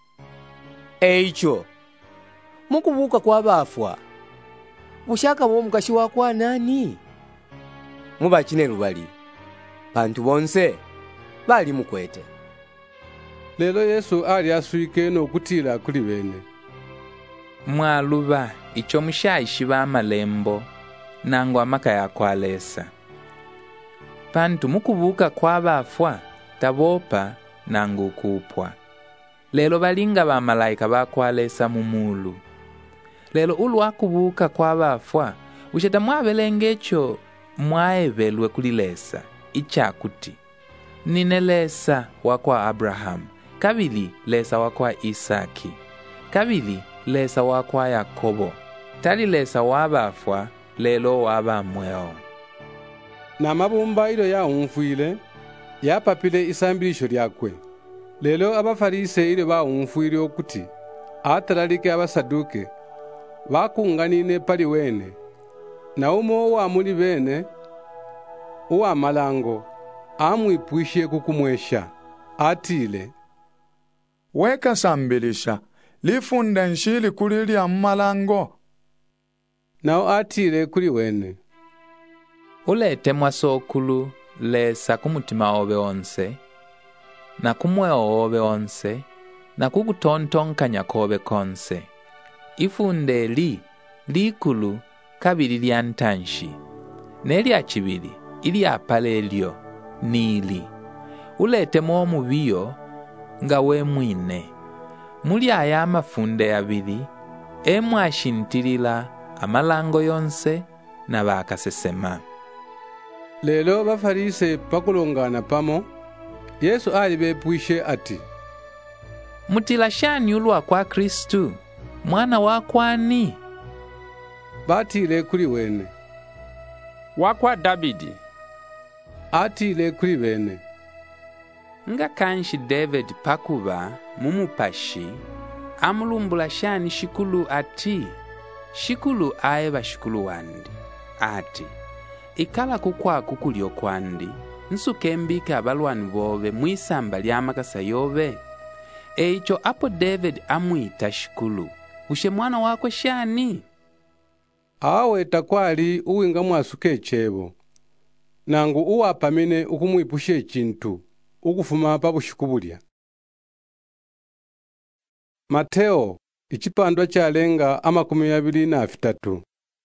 Eicho mukubuka kwa bafwa bushaka bw'omukashi wakwa nani? Muba kine lubali bantu bonse bali mukwete. Lelo Yesu ali aswike n'okutira kuli bene. Mwaluba icho mushayishi b'amalembo nango amaka yakwalesa. Pantu mukubuka kwa bafwa tabopa nango kupwa. Lelo balinga bamalayika bakwalesa mumulu. Lelo ulwakubuka kwa bafwa usheta mwabelengecho mwaebelwe kulilesa ichakuti ninelesa wakwa Abraham, kabili lesa wakwa Isaki, kabili lesa wakwa Yakobo, tali lesa wabafwa lelo wabamweo. Na mabumba ilo ya umfuile yapapile isambilisho lyakwe. Lelo abafarise ile ba umfuile okuti atalalike abasaduke bakunganine pali wene. Na umo wa muli bene uwa malango amwipwishe kukumwesha atile, weka sambilisha lifunda nshili kulili ya malango. Nao atile kuli wene. Ulete mwasokulu lesa kumutima obe onse na kumweo obe onse na kukutontonkanya kobe konse. Ifunde likulu kabili lya ntanshi nelya kibili ili apalelyo nili. Ulete mwomu biyo nga we mwine. Muli aya mafunde abili emwashintilila amalango yonse na bakasesema. Lelo bafarise pakulongana pamo Yesu ali bepwishe ati, mutila shani ulwa kwa Kristu mwana wakwani? Batile kuli wene. Wakwa Davidi. Atile kuli bene. Nga kanshi David pakuba mumupashi amulumbula shani shikulu ati, shikulu aye bashikulu wandi ati, ikala kukwa kukulyo kwandi nsukembika abalwani bobe mwisamba lyamakasa yobe. Eicho apo David amwita shikulu ushe mwana wakwe shani? Awe takwali uwinga mwasuke chebo nangu uwapamine ukumwipushe chintu ukufuma pabushikubulya. Mateo ichipandwa chalenga 23.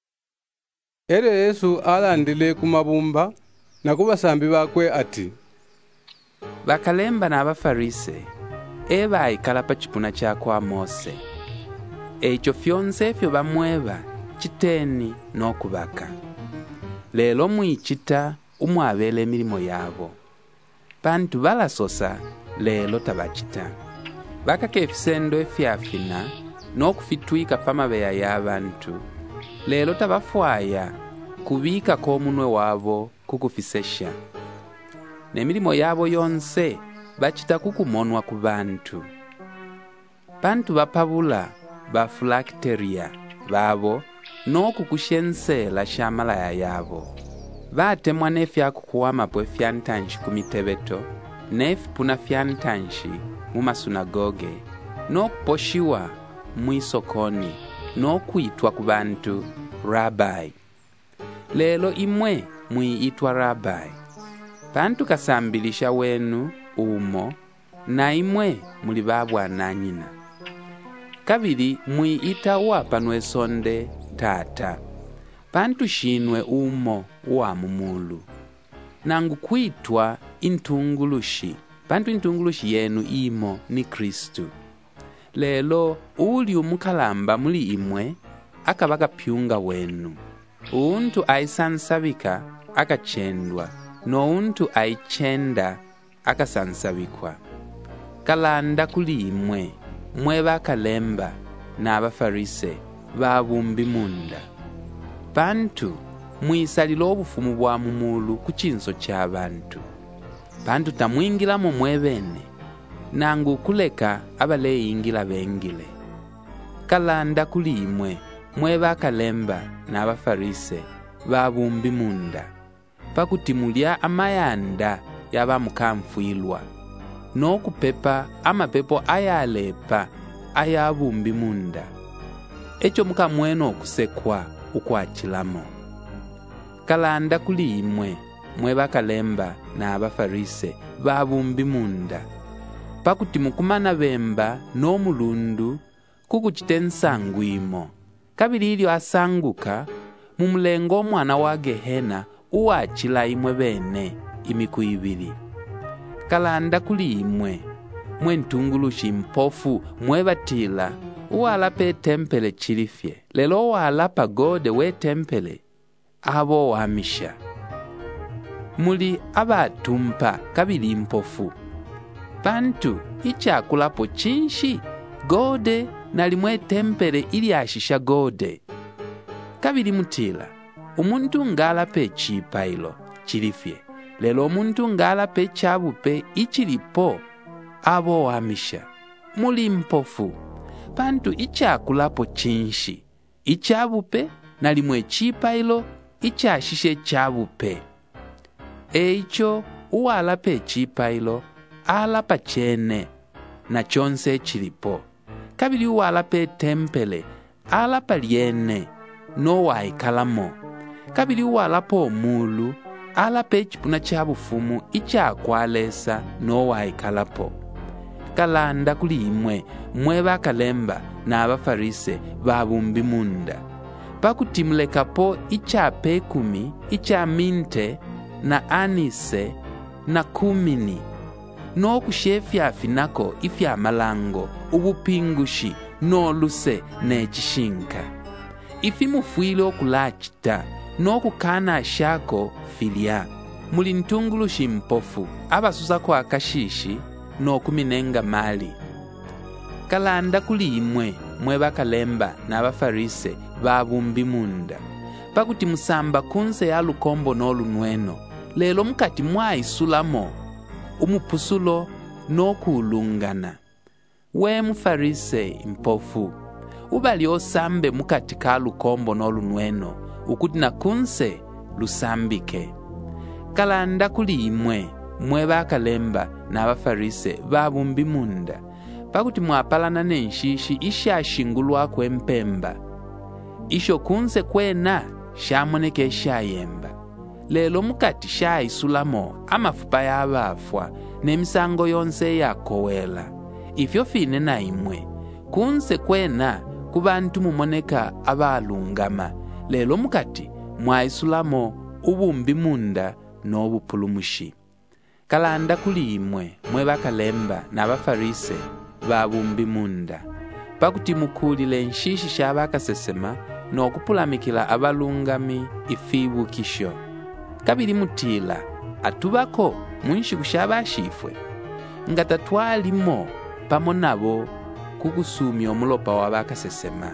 Ere Yesu alandile kumabumba na kubasambi bakwe ati, bakalemba na abafarise eba ikala pa chipuna chakwa Mose. Eicho fyonse fyo bamweba chiteni n'okubaka. Lelo mwichita umwabele emilimo yabo. Pantu balasosa lelo tabachita. Bakakefisendo efyafina n'okufitwika pamabeya y'abantu. Lelo tabafwaya kubika komunwe wabo kukufisesha. N'emilimo yabo yonse bachita kukumonwa ku bantu. Pantu bapabula bafulakteria babo n'okukushensela shamalaya yabo. Batemwa n'efyakukuwamapo efyantanshi kumitebeto n'efipuna fyantanshi mumasunagoge n'okuposhiwa mwisokoni n'okwitwa ku bantu Rabai. Lelo imwe mwiitwa Rabai. Pantu kasambilisha wenu umo na imwe muli babwana nyina. Kabili mwiita wapanwe sonde tata. Pantu shinwe umo wa mumulu. Nangu kuitwa intungulushi. Pantu intungulushi yenu imo ni Kristu. Lelo uli umukalamba muli imwe akabaka pyunga wenu. Untu aisansabika akachendwa no untu aichenda akasansabikwa. Kalanda kuli imwe mwe bakalemba na abafarise babumbi munda. Pantu mwisalilo obufumu bwa mumulu kuchinso cha bantu. Pantu tamwingilamo mwebene nangu kuleka abaleyingila bengile. kalanda kuli imwe mwe bakalemba n'abafarise babumbi munda pakuti mulya amayanda yabamukamfwilwa n'okupepa amapepo ayalepa ayabumbi munda ekyo mukamwena okusekwa ukwachilamo. Kalanda kuli imwe mwe bakalemba n'abafarise babumbi munda pakuti mukumana bemba n'omulundu kukuchita ensangu imo kabili ilyo asanguka mumulengo omwana wa Gehena uwachila imwe bene imiku ibili. Kalanda kuli imwe mwe ntungulushi mpofu mwe batila uwalapa etempele chilifye lelo uwalapa gode we tempele abo wamisha. Muli abatumpa kabili mpofu pantu ichakulapo chinshi gode nalimwe tempele ili ashisha gode kabili mutila umuntu ngalape echipa ilo chilifye lelo omuntu ngalape chabupe ichilipo abo wamisha. Muli mpofu pantu ichakulapo chinshi ichabupe nalimwe echipa ilo ichashishe chabupe eicho uwalapa echipa ilo alapa chene na chonse chilipo kabili uwalapa etempele alapa lyene nowayikalamo kabili uwalapa omulu alapa echipuna cha bufumu ichakwalesa nowayikalapo. Kalanda kuli imwe mwe bakalemba n'abafarise babumbi munda pakuti mulekapo ichape 10 icha minte na anise na kumini n'okushefyafi nako ifya malango ubupingushi n'oluse n'echishinka ifi mufwile okulachita n'okukana shako filya. Muli ntungulushi mpofu abasusa kwa kashishi n'okuminenga mali. Kalanda kuli imwe mwe bakalemba n'abafarise babumbi munda pakuti musamba kunse ya lukombo n'olunweno lelo mukati mwayisulamo umupusulo n'okulungana. We mufarise mpofu ubali osambe mukati ka lukombo n'olunweno ukuti na kunse lusambike. Kalanda kuli imwe mwe bakalemba n'abafarise babumbi munda pakuti mwapalana n'enshishi ishashingulwa kwempemba isho kunse kwena shamoneke shayemba lelo mukati shayisulamo amafupa y'abafwa n'emisango yonse yakowela ifyo fine na imwe kunse kwena kubantu mumoneka abalungama lelo mukati mwayisulamo ubumbi munda n'obupulumushi. Kalanda kuli imwe mwe bakalemba n'abafarise babumbi munda pakuti mukulile enshishi shabakasesema n'okupulamikila abalungami ifibukisho kabili mutila atubako munshiku shabashifwe nga tatwalimo pamo nabo kukusumya omulopa wabakasesema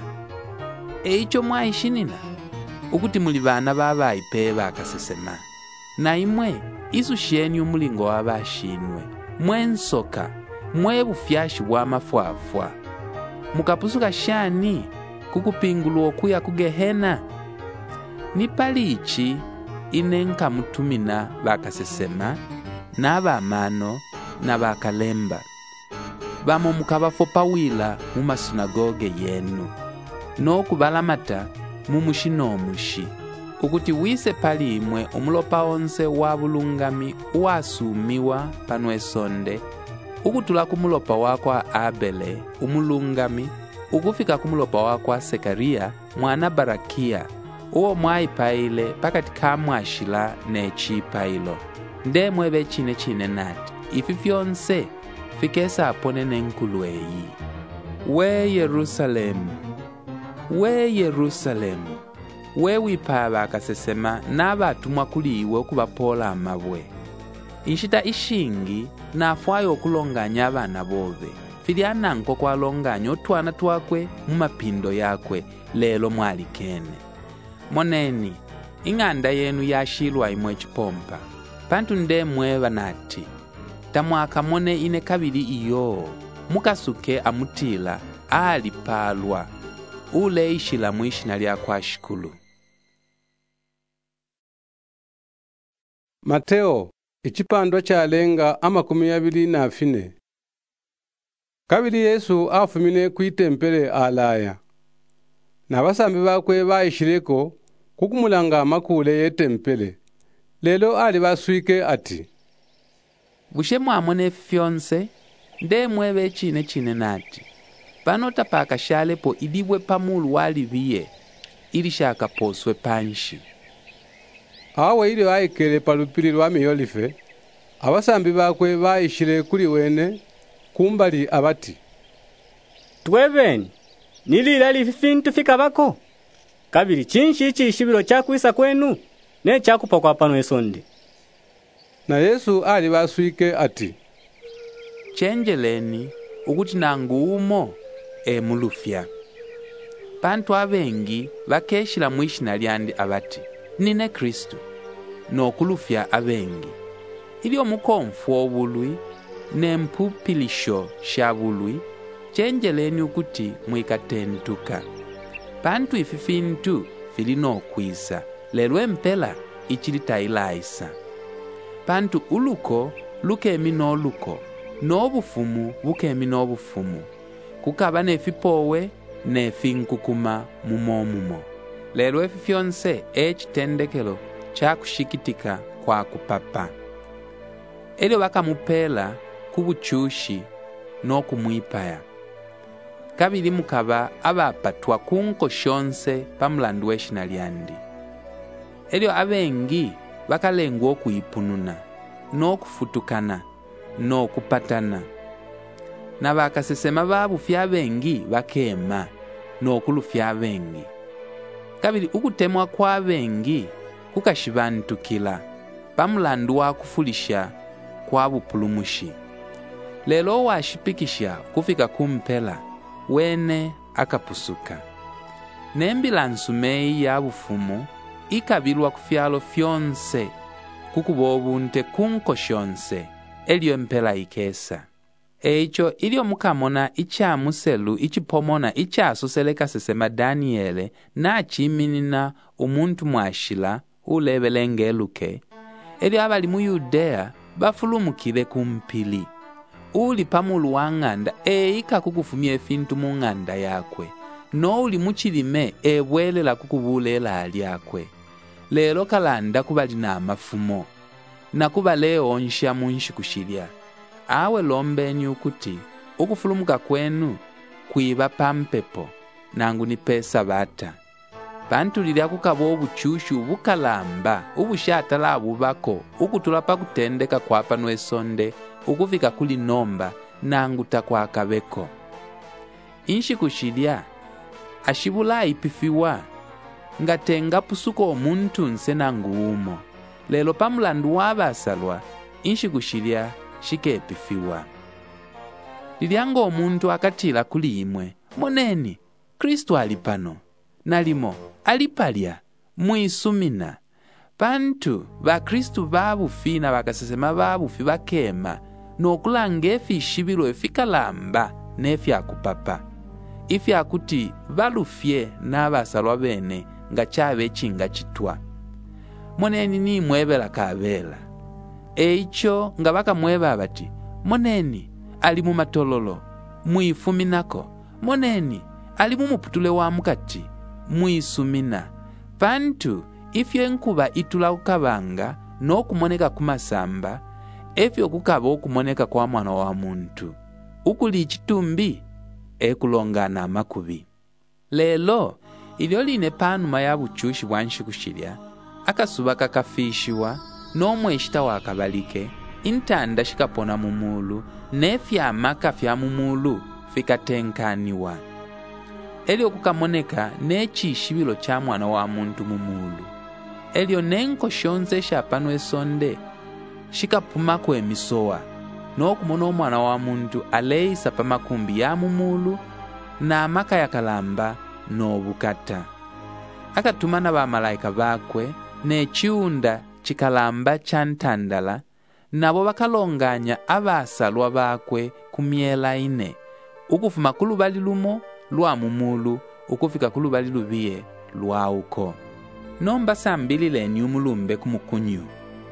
eicho mwayishinina ukuti muli bana babayipe bakasesema na imwe izusheni umulingo wabashinwe mwensoka mwe bufyashi bwa mafwafwa mukapusuka shani kukupingulwa okuya ku Gehena. Nipalichi inenka mutumina bakasesema n'abamano n'abakalemba bamo mukabafopa wila mu masinagoge yenu n'okubalamata mu mushi n'omushi ukuti wise pali imwe umulopa onse wa bulungami wasumiwa pano esonde ukutula kumulopa wakwa Abele umulungami ukufika kumulopa wakwa Sekaria mwana Barakia uwo mwayipaile pakati ka mwashila n'echipailo ndemwe bechine nati ifi fyonse fikesa apone n'enkulu eyi. We Yerusalemu, we Yerusalemu, we wipa bakasesema n'abatumwa kuli iwe okubapola amabwe inshita ishingi nafwayo okulonganya abana bobe filiana nko kwalonganya otwana twakwe mu mapindo yakwe lelo mwalikene. Moneni ing'anda yenu yashilwa imwe chipompa pantu ndemwe banati tamwaka mone ine kabili iyo mukasuke amutila alipalwa uleyishila mwishina lyakwe ashikulu. Mateo icipandwa calenga 24. Kabili Yesu afumile kwitempele alaya, na basambi bakwe bayishileko kukumulanga amakule y'etempele. Lelo ali baswike ati, bushe mwamone fyonse ndemwe becine nati panota pakashalepo idibwe pamulu walibiye ili shakaposwe panshi. Awe ili ayikele palupili lwa miyolife, abasambi bakwe bayishile kuli wene kumbali abati, twebeni nilila lifintu fikabako kabili chinshi ichi ishibilo chakwisa kwenu ne chakupa kwa pano esonde. Na Yesu ali baswike ati, chenjeleni ukuti nangu umo mulufya. Pantu abengi bakeshila mwishina lyandi abati nine Kristu nokulufya abengi. Ili omukomfu obulwi nempupilisho shabulwi chenjeleni ukuti mwikatentuka. Pantu ififintu filino kwisa lelo empela ichilitailaisa. Pantu uluko lukemi n'oluko n'obufumu bukemi n'obufumu kukaba nefipowe nefinkukuma mumo. Lelo efi fyonse echitendekelo chakushikitika kwa kupapa. Elyo bakamupela kubuchushi n'okumwipaya. Kabili mukaba abapatwa kunko shonse pamulandu weshina lyandi. Elyo abengi bakalengwa okuipununa n'okufutukana n'okupatana. Na bakasesema babufya abengi bakema n'okulufya abengi. Kabili ukutemwa kwa abengi kukashibantukila pamulandu wa kufulisha kwa bupulumushi. Lelo washipikisha kufika kumpela wene akapusuka. Nembila nsumei ya bufumu ikabilwa kufyalo fyonse kukubobunte kunko shonse elyo mpela ikesa. Eicho ilio mukamona ichamuselu ichipomona ichasuseleka sesema Daniele na chiminina umuntu mwashila ulebelenge eluke. Elio abali mu Yudea bafulumukile kumpili. Uli pamulu wanganda eika kukufumia efintu mu nganda yakwe. No uli muchilime ebwelela kukubulela alyakwe. Lelo kalanda kubali na amafumo. Na kuba leo onsha munshi kushilya. Awe lombeni ukuti ukufulumuka kwenu kwiba pampepo nangu ni pesa bata. Pantu lilya kukaba obuchushu bukalamba ubushatala bubako ukutula pa kutendeka kwa pano esonde ukufika kuli nomba nangu takwa akabeko. Inshi kushilya ashibula ipifiwa ngatenga pusuko omuntu nse nangu umo. Lelo pamulandu wabasalwa inshi kushilya shikepifiwa. Lilyango omuntu akatila kuli imwe, moneni Kristu alipano nalimo alipalya muisumina. Pantu ba Kristu babufina bakasesema babufi bakema nokulanga efi ishibilo efikalamba nefi akupapa. Ifi akuti balufye n'abasalwa bene nga chabe chinga chitwa. Moneni ni mwebela kabela. Eicho nga bakamweba bati, moneni ali mu matololo muifuminako. Moneni ali mu muputule wa mukati muisumina. Pantu ifyo enkuba itula ukabanga n'okumoneka kumasamba efyo kukaba okumoneka kwa mwana wa muntu. Ukuli chitumbi ekulongana amakubi. Lelo ilyo line panuma ya buchushi bwanshi kushilya akasuba kakafishiwa n'omweshita wakabalike intanda shikapona mumulu nefya amaka fya mumulu fikatenkaniwa. Elyo kukamoneka nechishibilo cha mwana wa muntu mumulu. Elyo nenko shonze shapano esonde shikapumako emisowa n'okumona omwana wa muntu aleisa pamakumbi ya mumulu na amaka yakalamba n'obukata. Akatumana bamalaika bakwe nechiunda chikalamba chantandala nabo bakalonganya abasalwa bakwe kumyela ine ukufuma kulubali lumo lwa mumulu ukufika kulubali lubiye lwauko nomba sambilileni umulumbe kumukunyu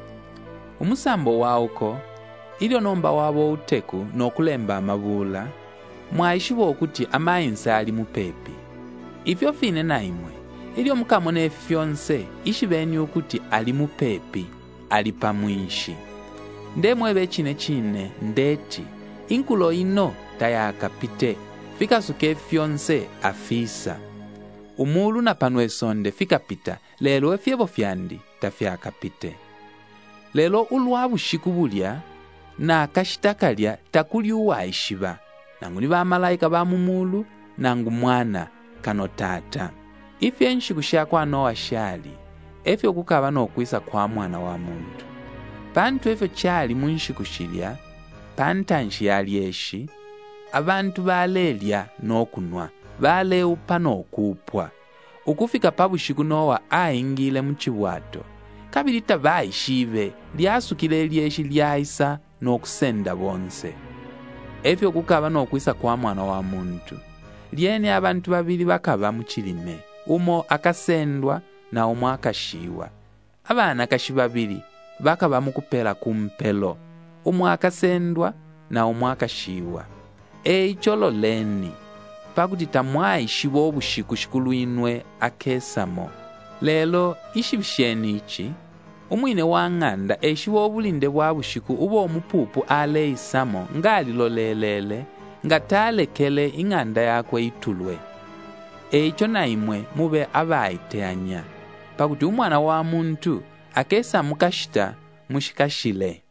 umusambo wauko ilyo nomba wabo uteku nokulemba amabula mwaishiwa okuti amayinsa ali mupepi ifyo fine naimwe ilyo mukamo nefi fyonse ishibeni okuti ali mupepi ali pamwishi ndemwebe chine ndeti inkulo ino tayakapite fikasuke fyonse afisa umulu na pano esonde fikapita lelo efyebo fyandi tafyakapite lelo ulwabushiku bulya na kashitakalya takuli uwaishiba nangu ni bamalayika ba mumulu nangu mwana kano tata ifye nshiku shakwa Nowa shali efyo kukaba nokwisa kwa mwana wa muntu pantu efyo chali munshiku shilya pantanshi yali eshi abantu balelya nokunwa baleupa nokupwa ukufika pabushiku Nowa aingile muchibwato kabili tabayishibe lyasukile elyeshi lyayisa nokusenda bonse efyo kukaba nokwisa kwa mwana wa muntu lyene abantu babili bakaba muchilime umo akasendwa na umo akashiwa abana kashi babili bakaba mukupela kumpelo umo akasendwa na umo akashiwa eicholo leni pakuti tamwaishiwa obushiku shikulwinwe akesamo lelo ishibisheni ichi umwine wang'anda eshiwa obulinde bwa bushiku ubo omupupu aleisamo ngalilolelele ngatalekele ing'anda yakwe itulwe eicho naimwe mube abaiteanya pakuti umwana wa muntu akesa mukashita mushikashile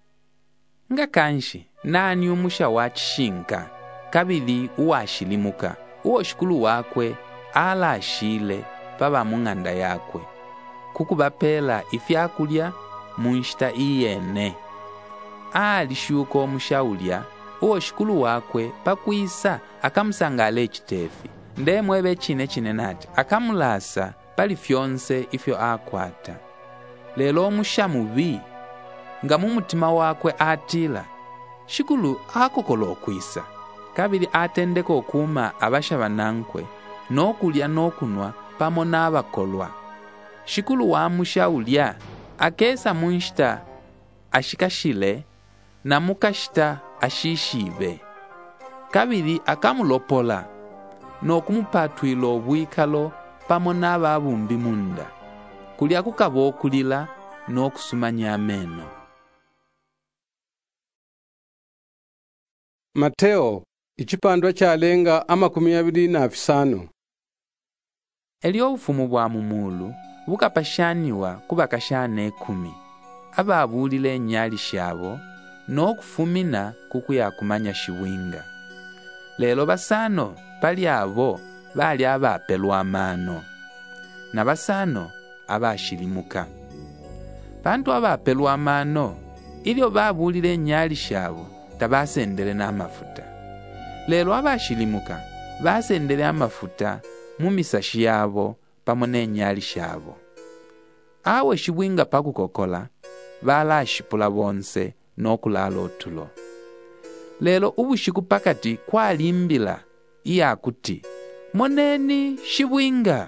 ngakanshi nani umusha wachishinka kabili uwashilimuka uwo shikulu wakwe alashile paba mung'anda yakwe kukubapela ifyakulya munshita iyene alishuka omushaulya uwo shikulu wakwe pakwisa akamusangala echitefi ndemwebe chine nati akamulasa pali fyonse ifyo akwata lelo omusha mubi nga mumutima wakwe atila shikulu akokola okwisa kabili atendeka okuma abasha banankwe nokulya nokunwa pamo n'abakolwa shikulu wamushaulya akesa munshita ashikashile na mukashita ashishibe kabili akamulopola nokumupatwila obwikalo pamo n'ababumbi munda kulya kukaba okulila n'okusumanya ameno. Mateo ichipandwa chalenga 25. Elyo ufumu bwa mumulu bukapashaniwa kubakashane 10 ababulile enyali shabo n'okufumina kukuyakumanya shiwinga lelo basano pali abo bali abapelwa amano na basano abashilimuka bantu abapelwa amano ilyo babulile enyali shabo tabasendele n'amafuta lelo abashilimuka basendele amafuta mumisashi yabo pamo n'enyali shabo awe shiwinga pakukokola balashipula bonse n'okulala otulo lelo ubushiku pakati kwalimbila iyakuti moneni shiwinga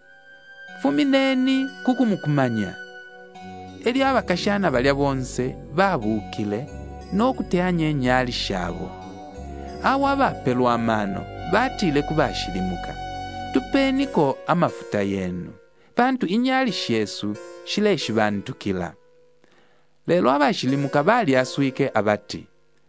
fumineni kukumukumanya eli abakashana balya bonse babukile n'okuteanya enyali shabo awo abapelwa amano batile kubashilimuka tupeniko amafuta yenu pantu inyali shesu shileshi bantukila lelo abashilimuka bali aswike abati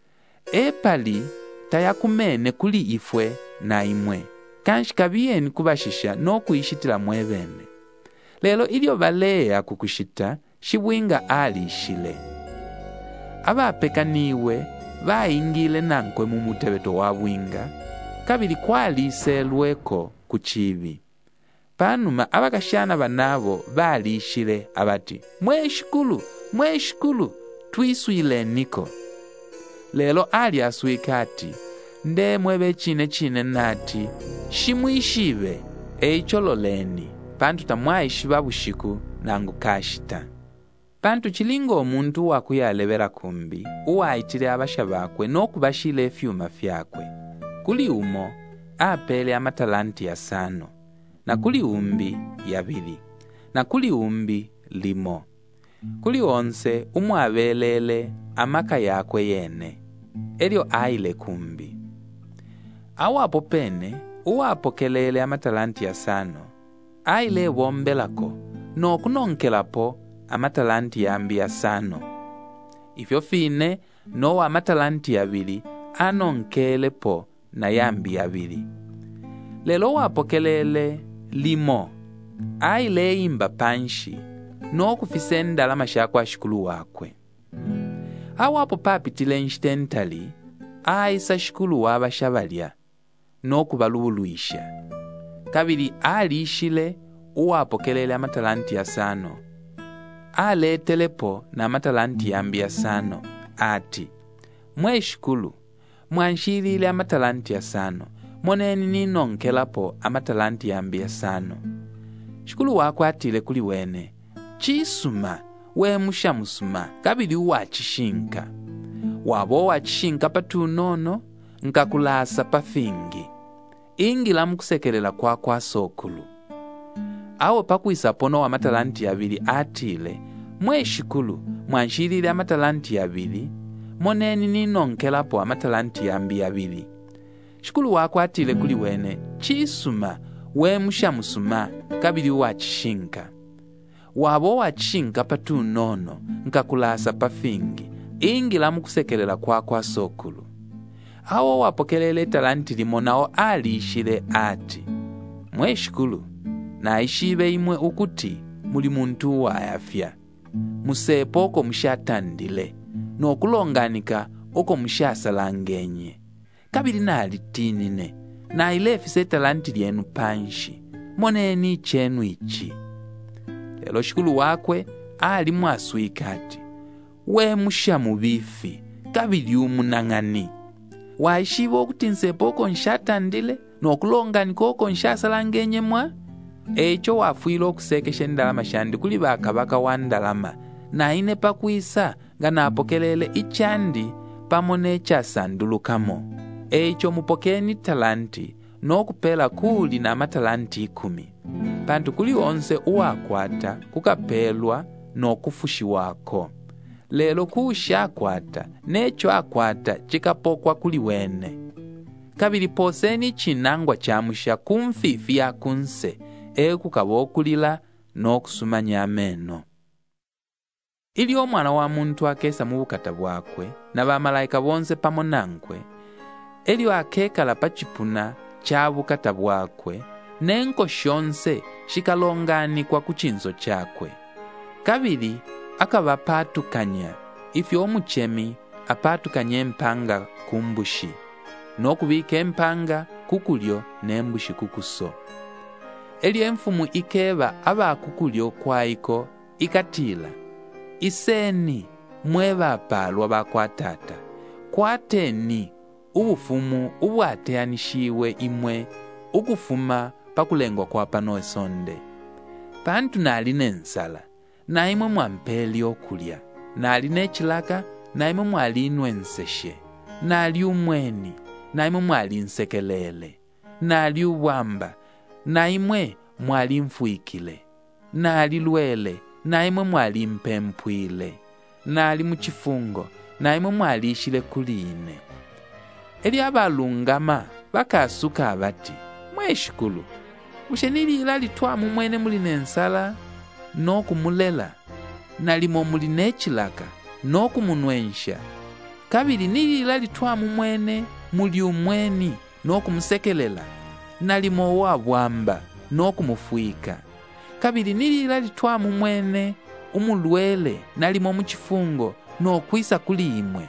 epali tayakumene kuli ifwe na imwe kanshi kabiyeni kubashisha n'okuyishitila mwebene lelo ilyo baleya kukushita shiwinga alishile abapekaniwe bayingile nankwe mumutebeto wa bwinga kabili kwaliselweko kuchibi panuma abakashana banabo balishile abati mweshikulu twiswile niko lelo ali aswika ati ndemwebe chine nati shimwishibe eichololeni pantu tamwaishiba bushiku nangu kashita pantu chilingo omuntu wakuyalebera kumbi uwaitile abasha bakwe n'okubashila efyuma fyakwe kuli umo apele amatalanti 5 na kuli umbi yabili, na kuli umbi limo. Kuli onse umwabelele amaka yakwe yene, elyo aile kumbi. Awapo pene uwapokelele amatalanti asano, aile wombelako nokunonkelapo amatalanti yambi asano. Ifyo fine nowa amatalanti abili anonkelepo na yambi abili. Lelo wapokelele limo, aile imba panshi nokufise ndala mashako ashikulu wakwe. Awapo papitile nshitentali aisa shikulu wabashabalya nokubaluluisha. Kabili alishile uwapokelele amatalanti asano, aletelepo na amatalanti yambi asano, ati, mweshikulu, mwanshilile amatalanti asano, moneni ninonkelapo amatalanti yambi asano. Shikulu wako atile kuli wene, chisuma, we mushamusuma, kabili uwachishinka. Wabo wachishinka patunono, nkakulasa pafingi. Ingila mkusekelela kwa sokulu. Awo pakwisapono wa amatalanti abili atile, mweshikulu, mwanshilile amatalanti abili, moneni ninonkelapo amatalanti yambi abili. Shikulu wako atile kuli wene, chisuma, we mushamusuma, kabili wachishinka. Wabo wachishinka patunono, nkakulasa pafingi, ingila mkusekelela kwa sokulu. Awo wapokelele talanti limo nao alishile ati, mweshikulu, naishibe imwe ukuti muli muntu wa afya. Musepo oko mushatandile, nokulonganika oko mushasalangenye. Kabili nalitinine, na ilefise talanti lyenu panshi, moneni chenu ichi. Lelo shikulu wakwe ali mwaswika ati, we mushamubifi, kabili umunang'ani. Waishibo okuti nsepo oko nshatandile, nokulonganika oko nshasalangenye mwa? Echo wafuile okusekesha ndalama shandi kuli bakabaka wa ndalama, na ine pakwisa nga napokelele ichandi pamone chasandulukamo. Echo mupokeni talanti, nokupela kuli na amatalanti 10. Pantu kuli onse uwakwata kukapelwa nokufushi wako. Lelo kushakwata, necho akwata chikapokwa kuli wene. Kabili poseni chinangwa chamusha kumfifi ya kunse, kukabokulila nokusumanya ameno. Ili omwana wa muntu akesa mu bukata bwakwe, na bamalaika bonse pamonankwe, elio akekala pachipuna cha bukata bwakwe, nenko shonse shikalonganikwa kuchinzo chakwe. Kabili akabapatukanya, ifyo omuchemi apatukanye empanga kumbushi, nokubika empanga kukulyo nembushi kukuso. Elio emfumu ikeba abakukulyo kwaiko ikatila, iseni mweba apalwa bakwatata, kwateni ubufumu ubwateanishiwe imwe ukufuma pakulengwa kwa pano esonde. Pantu nali nensala, na imwe mwampeli okulya, nali nechilaka, na imwe mwali inwenseshe, nali umweni, na imwe mwali nsekelele, nali ubwamba, na imwe mwali mfuikile, nali lwele, na imwe mwali mpempwile, nali muchifungo, na imwe mwali ishile kuline. Eli abalungama bakasuka abati, mweshikulu, mushenilila litwamu mwene muli nensala, nokumulela, nalimo muli nechilaka, nokumunwensha. Kabili nilila litwamu mwene muli umweni, nokumusekelela, nalimo wabwamba, nokumufuika. Kabili nilila litwamu mwene umulwele, nalimo muchifungo, nokwisa kuli imwe.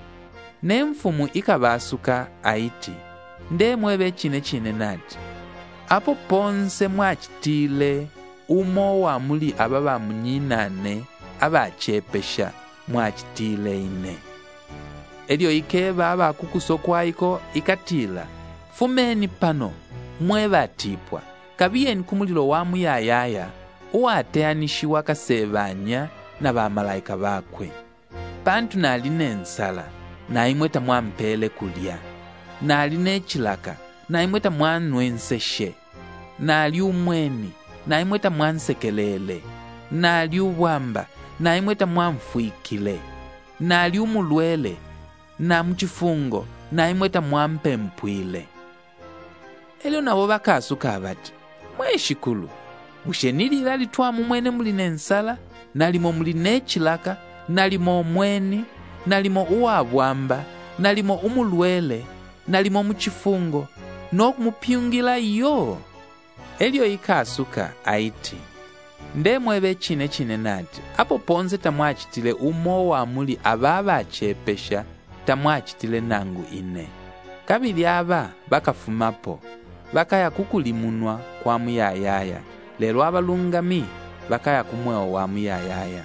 Nemfumu ikabasuka aiti, ndemwebe chine nati, apo ponse mwachitile umo wa muli ababa munyinane abachepesha mwachitile ine. Elio ikeba abakukuso kwaiko ikatila, fumeni pano mweba tipwa, kabiyeni kumulilo wa muyayaya uwateanishiwa kasebanya na bamalaika bakwe. Pantu nali nensala, na imweta mwampele kulya, nali nechilaka, na imweta mwanwenseshe, nali umweni na imwe tamwansekelele, nali ubwamba na imwe tamwamfuikile, nali umulwele na muchifungo na imwe tamwampempwile. Elyo nabo bakasuka bati, mweshikulu, mushenilila litwamu mwene muli nensala, nalimo muli nechilaka, nalimo omweni, nalimo uwabwamba, nalimo umulwele, nalimo muchifungo, nokumupyungila iyo. Elyo ikasuka aiti, ndemwe bechine nati, apo ponze tamwachitile umo wa muli ababa achepesha, tamwachitile nangu ine. Kabili aba bakafumapo, bakaya kukulimunwa kwa muyayaya, lelo abalungami bakaya kumweo wa muyayaya.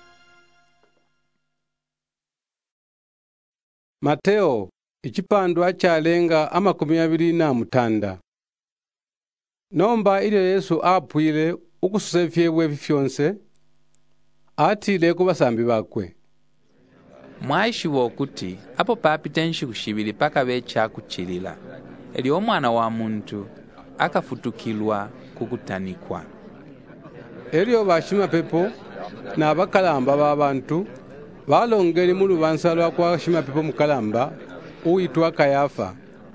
Mateo ichipando achalenga 26. Nomba ile Yesu apwile ukususa ifyebwe fyonse, atile ku basambi bakwe. Mwaishiwa okuti apo papita enshiku shibili paka bechakuchilila, eli omwana wa muntu akafutukilwa kukutanikwa. Elyo bashima pepo na bakalamba b'abantu balongeli mu lubanza lwa kwashima pepo mukalamba uitwa Kayafa,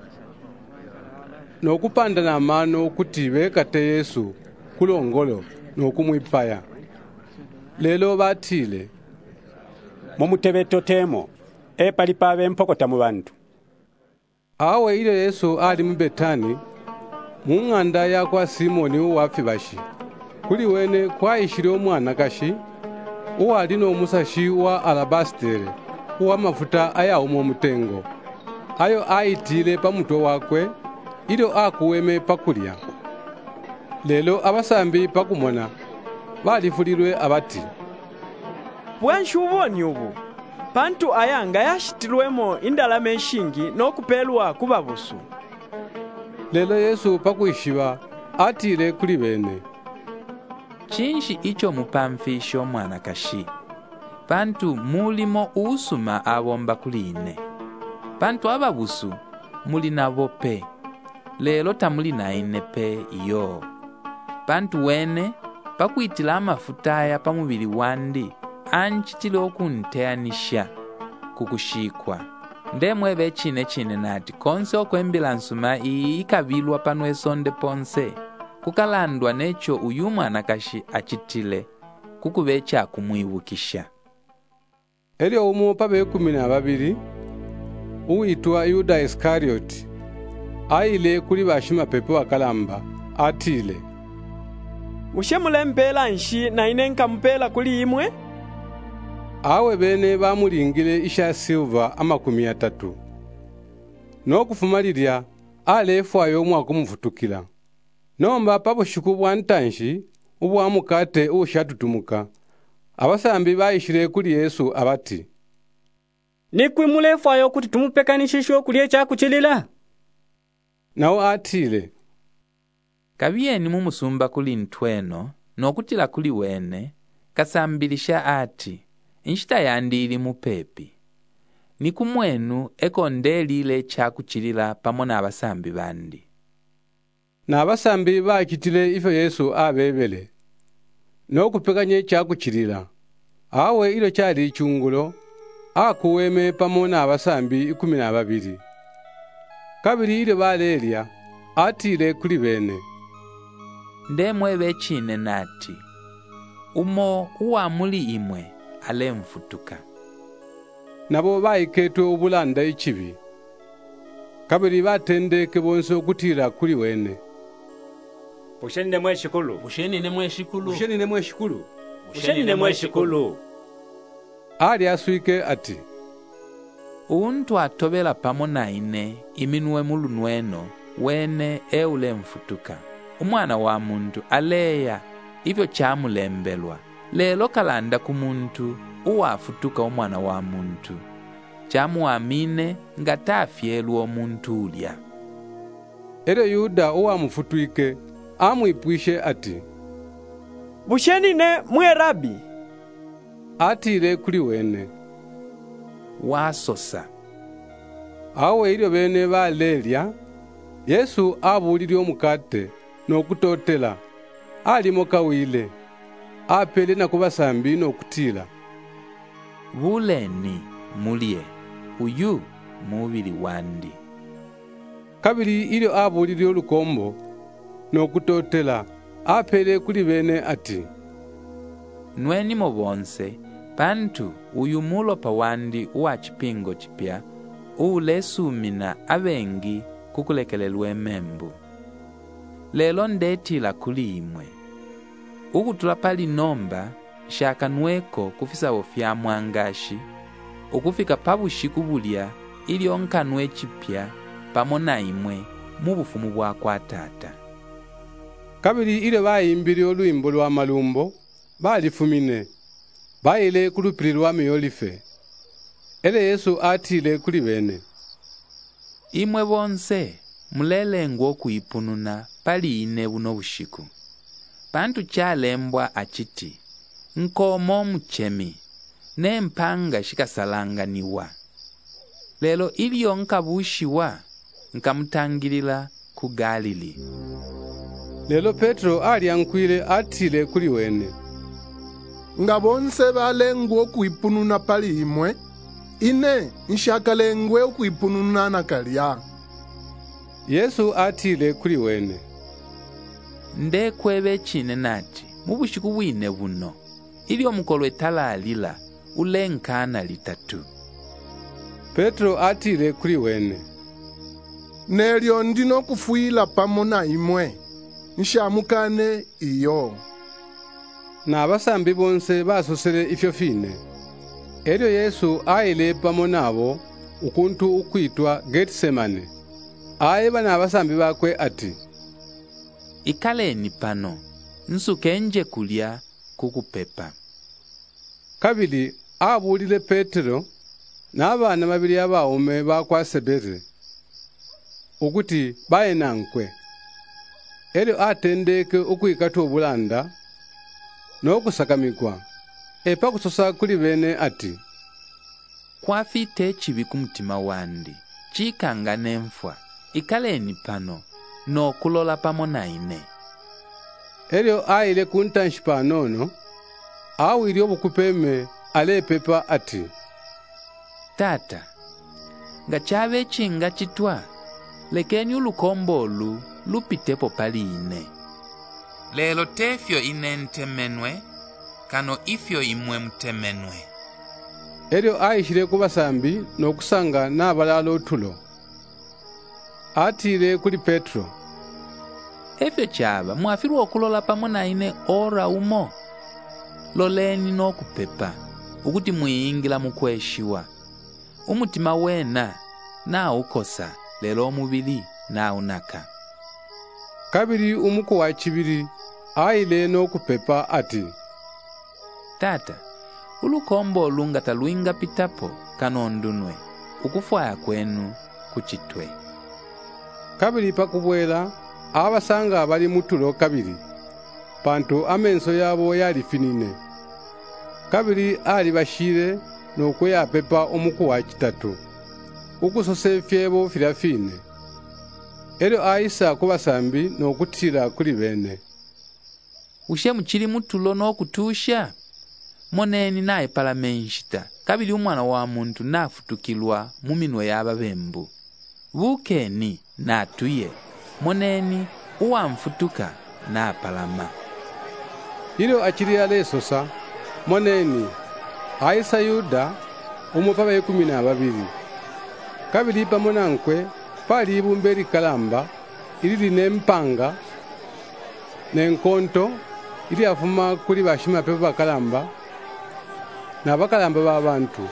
n'okupanda n'amano okuti bekate Yesu kulongolo n'okumwipaya. Lelo batile mumutebetotemo epalipa bempokota mu bantu. Awe ile Yesu ali mu Betani mu ng'anda ya kwa Simoni uwafi bashi, kuli wene kwayishile omwana kashi uwali n'omusashi wa alabastere uwa mafuta ayawuma omutengo, ayo ayitile pamutwe wakwe ilo akuweme pakulya. Lelo abasambi pakumona balifulilwe abati, bwanshi uboni ubu pantu ayanga yashitilwemo indalama eshingi n'okupelwa kubabusu. Lelo Yesu pakwishiba atile kuli bene, chinshi icho mupamfisha omwana kashi, pantu mulimo usuma abomba kuline. Pantu ababusu muli nabo pe, lelo tamuli na ine pe iyo. Pantu wene pakuitila amafutaya pamubili wandi anchitile okunteanisha kukushikwa. Ndemwe bechine nati konse okwembila nsuma iyi ikabilwa pano esonde ponse, kukalandwa necho uyu mwana kashi achitile kukubecha kumwiwukisha. Elyo umo pa 12 uitwa Yuda Iskarioti aile kuli bashima pepo akalamba atile, ushemule mpela nshi na ine nkampela kuli imwe. Awe bene bamulingile isha silva 30, n'okufumalilya alefwayo omwaka omuvutukila. Nomba pabushiku bwa ntanshi ubwa mukate ushatutumuka, abasambi bayishile kuli Yesu abati, nikwi mulefwayo kuti tumupekanishishe okulya chakuchilila. Nawo atile, kabiyeni mumusumba kuli ntweno n'okutila kuli wene, kasambilisha ati, inshita yandili mupepi. Nikumwenu ekondelile chakuchilila pamona abasambi bandi. Na abasambi bachitile ifyo Yesu abebele, n'okupekanye chakuchilila. Awe ilo chali ichungulo, akuweme pamona abasambi 12. Kabili ile balelya atile kuli bene, ndemwe bechine nati, umo uwamuli imwe alemfutuka. Nabo bayiketwe ubulanda ichibi. Kabili batendeke bonse okutila kuli wene, Bushenine mweshikulu. Bushenine mweshikulu. Bushenine mweshikulu. Bushenine mweshikulu. Ali aswike ati, untu atobela pamona ine iminwe mulunweno wene eule mfutuka. Umwana wa muntu aleya ivyo chamulembelwa. Lelo kalanda kumuntu uwafutuka umwana wa muntu. Chamuamine ngatafyelwa omuntu ulya. Ere Yuda uwamufutuike amwipwishe ati, bushenine mwe rabi. Atile kuli wene, wasosa. Awe ilyo bene balelya, Yesu abulilya omukate nokutotela alimo kawile apele na kubasambi nokutila. Buleni mulye, uyu mubili wandi. Kabili ilyo abulile olukombo nokutotela apele kuli bene ati, nwenimo bonse pantu uyu mulopa wandi uwa chipingo chipya ulesumina abengi kukulekelelwa emembu. Lelo ndetila kuli imwe. Ukutula pali nomba shaka nweko kufisa ofya mwangashi ukufika pabushiku bulya ili onkanwe chipya pamona imwe mu bufumu bwa kwa Tata. Kabili ile bayimbile olwimbo lwa malumbo balifumine bayile kulupili lwa miyolife. Ele Yesu atile kuli bene, imwe bonse mulelengwa okuipununa pali ine buno bushiku. Pantu chalembwa achiti, nkomo muchemi, ne mpanga shikasalanganiwa. Lelo iliyo nkabushiwa, nkamutangilila ku Galili. Lelo Petro aliankwile atile kuli wene, nga bonse balengwa okuipununa pali imwe, ine nshakalengwe okuipununa na kalya. Yesu atile kuli wene, ndekwebe chine nati mubushiku bwine buno ili omukolo etalalila ulenkana litatu. Petro atile kuli wene, nelyo ndino kufuyila pamona imwe nshamukane iyo. Na abasambi bonse basosele ifyo fine. Elyo Yesu aile pamonabo ukuntu ukwitwa Getsemane. Aye na abasambi bakwe ati, ikaleni pano nsukenje kulya kukupepa. Kabili abulile Petro n'abana babili abaume bakwasebere ukuti bayenankwe. Elyo atendeke ukwikata obulanda n'okusakamikwa epa kusosa kuli bene ati, kwafite echibi kumutima wandi chikanga nemfwa ikaleni pano nokulola pamona ine. Elyo aile kuntanshi panono awili obukupeme alepepa ati, Tata, nga chabe chinga chitwa lekeni ulukombolu lupitepo pali ine. Lelo tefyo ine ntemenwe kano ifyo imwe mtemenwe. Elyo aishile kubasambi nokusanga n'abalala otulo. Atile kuli Petro, efyo chaba mwafirwa okulola pamona ine ora umo. Loleni nokupepa ukuti muyingila mukweshiwa. Umutima wena na ukosa lelo omubili na unaka. Kabili umuko wa chibiri aile nokupepa ati, Tata, ulukombo olungata luinga pitapo kanondunwe ukufwaya kwenu kuchitwe. Kabili pakubwela abasanga abali mutulo kabili pantu amenso yabo yalifinine. Kabili ali bashire nokweya pepa omuku wa chitatu ukusose fyebo filafine. Elyo aisa kubasambi nokutila kuli bene, ushe muchili mutulo nokutusha moneni naye palamenshita kabili umwana wa muntu nafutukilwa muminwe yaba bembu. Bukeni natuye moneni uwamfutuka na palama. Ilo achili alesosa moneni aisa Yuda umupa ba 12. Kabili pamonankwe pali ibumbe likalamba ili nempanga nenkonto ili afuma kuli bashima pepa bakalamba na bakalamba babantu.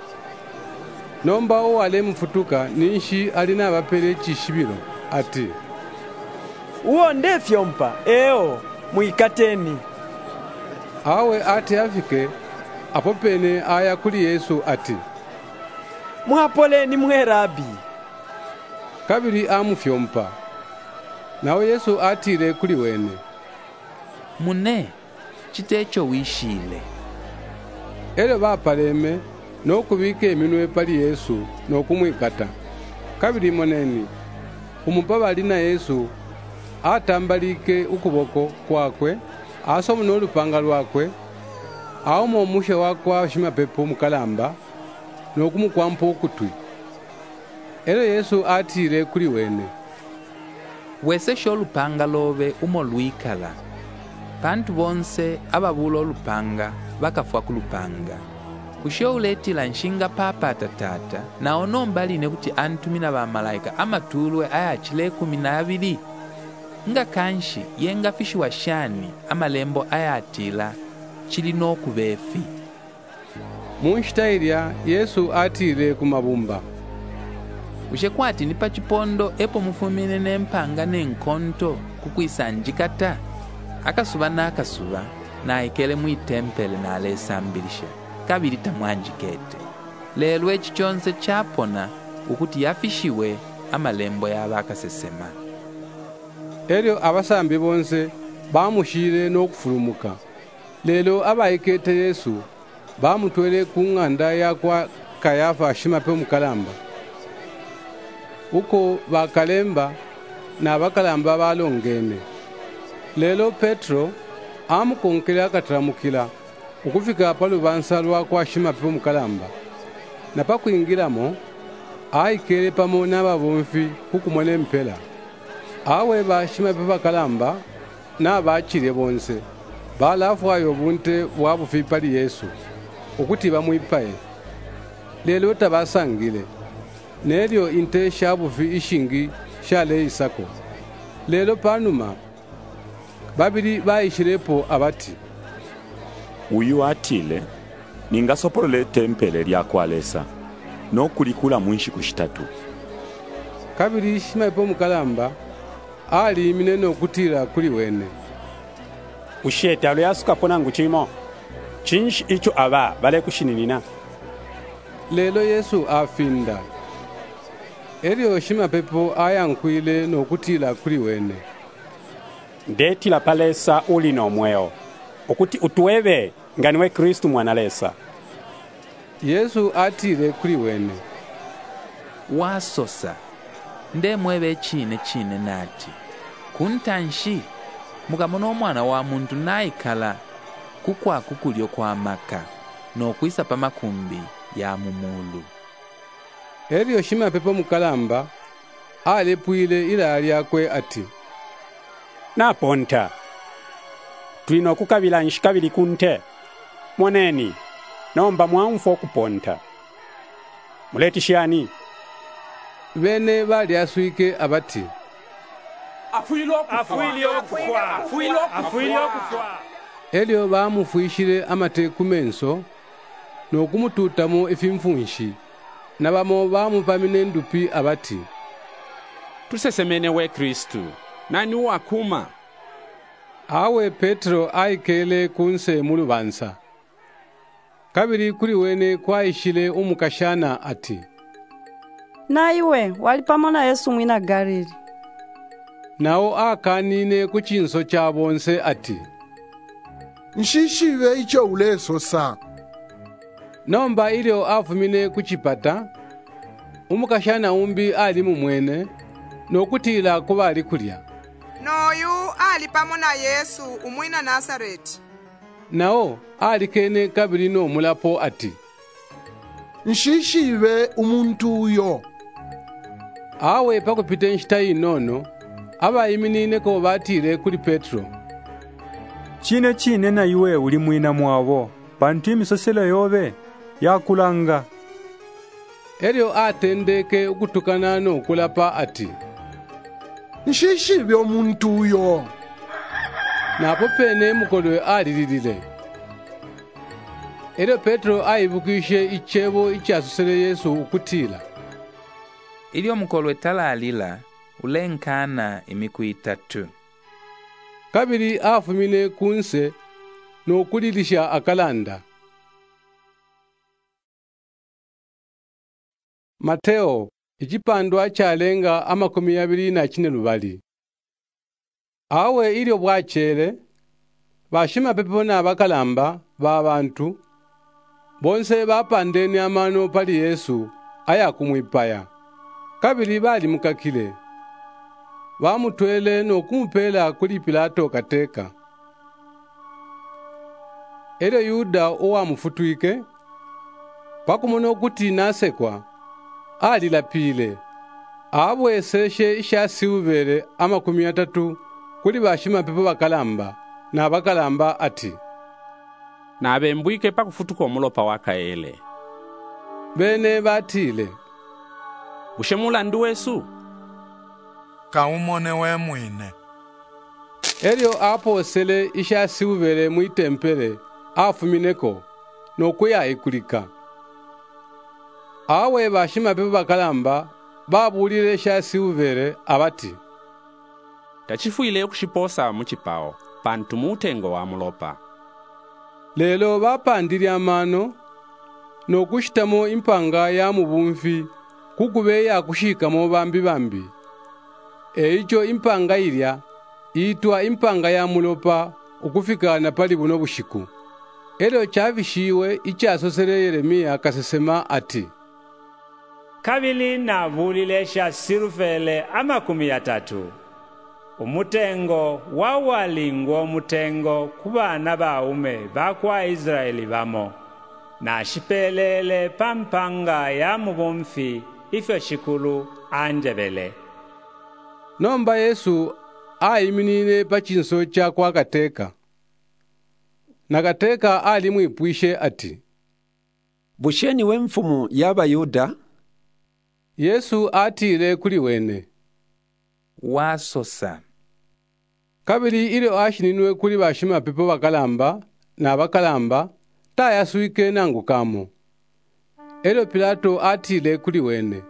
Nomba owale mfutuka ninshi alina abapele chishibiro ati, uwo ndefyompa eo muikateni. Awe ati afike apopene aya kuli Yesu ati, muhapoleni mwerabi. Kabili amufyompa nawe Yesu atile kuli wene, mune chitecho wishile. Elyo bapaleme nokubika eminwe pali Yesu nokumwikata. Kabili moneni umupa bali na Yesu atambalike ukuboko kwakwe asoma n'olupanga lwakwe awoma omushe wakwa shimapepo mukalamba n'okumukwampa okutwi. Ero Yesu atile kuli wene. Wese sholupanga lobe umo lwikala. Pantu bonse ababula olupanga bakafwa kulupanga. Kusho uletila nshinga papa tatata na onombaline kuti antumina bamalaika amatulwe ayachile 12 nga kanshi yenga fishi wa shani amalembo ayatila chili nokubefi. Munshitairya Yesu atile kumabumba. Ushekwati nipa chipondo epo mufumine nempanga nenkonto kukwisanjikata. Akasuba nakasuba na ikele muitempele na alesambilisha. Kabiri tamwanjikete. Lelo echi chonse chapona ukuti yafishiwe amalembo y'abakasesema. Eryo abasambi bonse bamushire n'okufulumuka. Lelo abayikete Yesu bamutwele ku ng'anda yakwa Kayafa ashimape mukalamba. Uko bakalemba na bakalamba balongene. Lelo Petro amukonkela akataramukila ukufika palubansa lwakwa ashimape mukalamba. Na pakuingiramo aikele pamo n'ababomfi kukumone mpela. Awe bashimape bakalamba na bachire bonse balafwayo bunte bwabufi pali Yesu ukuti bamwipaye. Lelo tabasangile neryo inte shabufi ishingi shale isako. Lelo panuma babiri bayishirepo abati uyu atile ningasopolole tempele lyakwalesa nokulikula mwinshi kushitatu. Kabiri shimape mukalamba ali minene okutira kuli wene. Usheta lo yasukapona nguchimo chinshi icho aba bale kushininina. Lelo Yesu afinda. Eryo shimapepo ayankwile n'okutila kuli wene. Ndetila palesa uli nomweo okuti utwebe nganiwe Kristu mwanalesa. Yesu atile kuli wene. Wasosa ndemwebe chine nati kuntanshi mukamona omwana wa muntu naikala kukwaku kulyo kwa maka nokwisa pamakumbi ya mumulu. Eryo shimapepo mukalamba alepwile ila lyakwe ati naponta twino kukabila nshikabili kunte moneni nomba mwamfo kuponta muletishani. Bene bali aswike abati afuilo kufwa. Elyo bamufuishire amateku menso n'okumututamo efimfunshi na bamo bamupamine ndupi abati tusesemene we Kristu nani wakuma. Awe Petro aikele kunse mulubansa. Kabiri kuli wene kwaishile umukashana ati naiwe wali pamona Yesu mwina Galili. Nao akanine kuchinso cha bonse ati nshishive icho uleso sa. Nomba ilio afumine kuchipata umukashana umbi ali mumwene n'okutila kuba ali kulya. Noyu ali pamona Yesu umwina Nazareti. Nao alikene kabiri n'omulapo ati nshishive umuntu uyo. Awe pakupite nshitayi nono abayiminine ko batile kuli Petro. Chine na iwe uli mwina mwabo pantu imisoselo yobe yakulanga. Eryo atendeke ukutukana n'okulapa ati nshishive omuntu uyo. Napo pene mukolwe alililile. Eryo Petro ayibukishe ichebo ichasusele Yesu ukutila. Ilyo mukolwe talalila ulenkana imiku 3. Kabiri afumine kunse n'okulilisha akalanda. Mateo ichipandwa chalenga 24 lubali. Awe ilyo bwachere bashimapepo n'abakalamba b'abantu bonse bapandeni amano pali Yesu ayakumwipaya. Kabiri bali mukakile. bamutwele n'okumupela kuli Pilato kateka. Elyo Yuda owamufutwike pakumona okuti nasekwa alilapile abweseshe ishasiuvele 30 kuli bashimapepo bakalamba na bakalamba ati nabembwike pakufutuka omulopa wakaele. Bene batile ushemulandu wesu kaumone we mwine. Elyo aposele ishasiuvele mwitempele afumineko nokuya ikulika. Awe bashimapepo bakalamba babulile ishasiuvele abati tachifuile kushiposa muchipao pantu mutengo wa mulopa. Lelo bapandilya amano nokushitamo impanga ya mubumvi kukube yakushikamo bambi. Eicho impanga ilya itwa impanga ya mulopa ukufika na pali buno bushiku. Elyo chavishiwe ichasosele Yeremiya kasesema ati kabili nabulile shasirufele 30 umutengo wawalingwa umutengo ku bana baume bakwa Israeli bamo nashipelele pampanga ya mubumfi ifyo shikulu anjebele. Nomba Yesu ayiminile pachinso cha kwa kateka. Na kateka ali mwipwishe ati busheni we mfumu y'Abayuda. Yesu atile kuli wene wasosa. Kabili ile ashininwe kuli bashimapepo bakalamba na bakalamba tayasuike nangukamo. Elyo Pilato atile kuli wene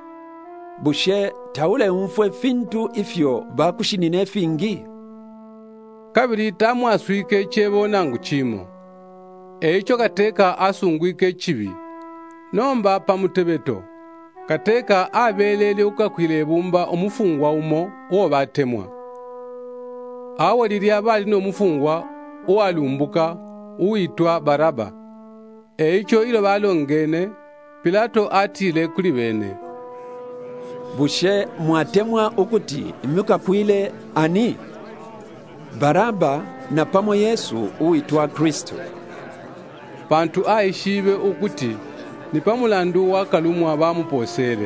bushe taule umfwe fintu ifyo bakushinine fingi. Kabili tamwasuike chebo nangu chimo. Eicho kateka asungwike chibi nomba pamutebeto. Kateka abelele ukakwile bumba omufungwa umo uwo batemwa. Awo lilya bali n'omufungwa uwalumbuka uitwa Baraba. Eicho ilo balongene Pilato atile kuli bene bushe mwatemwa ukuti mukakwile ani Baraba na pamo Yesu uitwa Kristo. Pantu aishibe ukuti ni pamulandu wakalumwa bamuposele.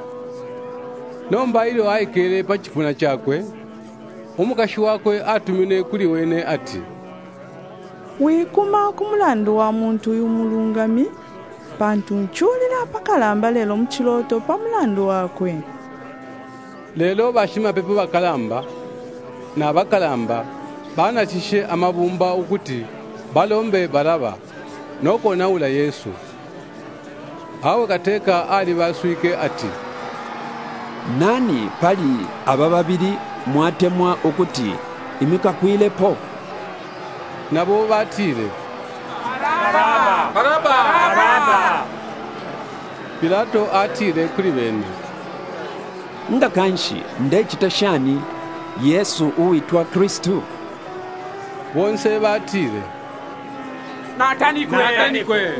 Nomba ilo aikele pachipuna chakwe omukashi wakwe atumine kuli wene ati wikuma kumulandu wa muntu yumulungami pantu nchulila pakalamba lelo mchiloto pamulandu wakwe. Lelo bashimapepo bakalamba na bakalamba banachishe amabumba ukuti balombe Baraba noko naula Yesu. Awe kateka ali basuike ati nani pali aba babiri mwatemwa ukuti imikakwile po? Nabo batile Baraba. Pilato atile kuli bene ndakanshi ndechitashani Yesu uitwa Kristo. Bonse batile Natanikwe.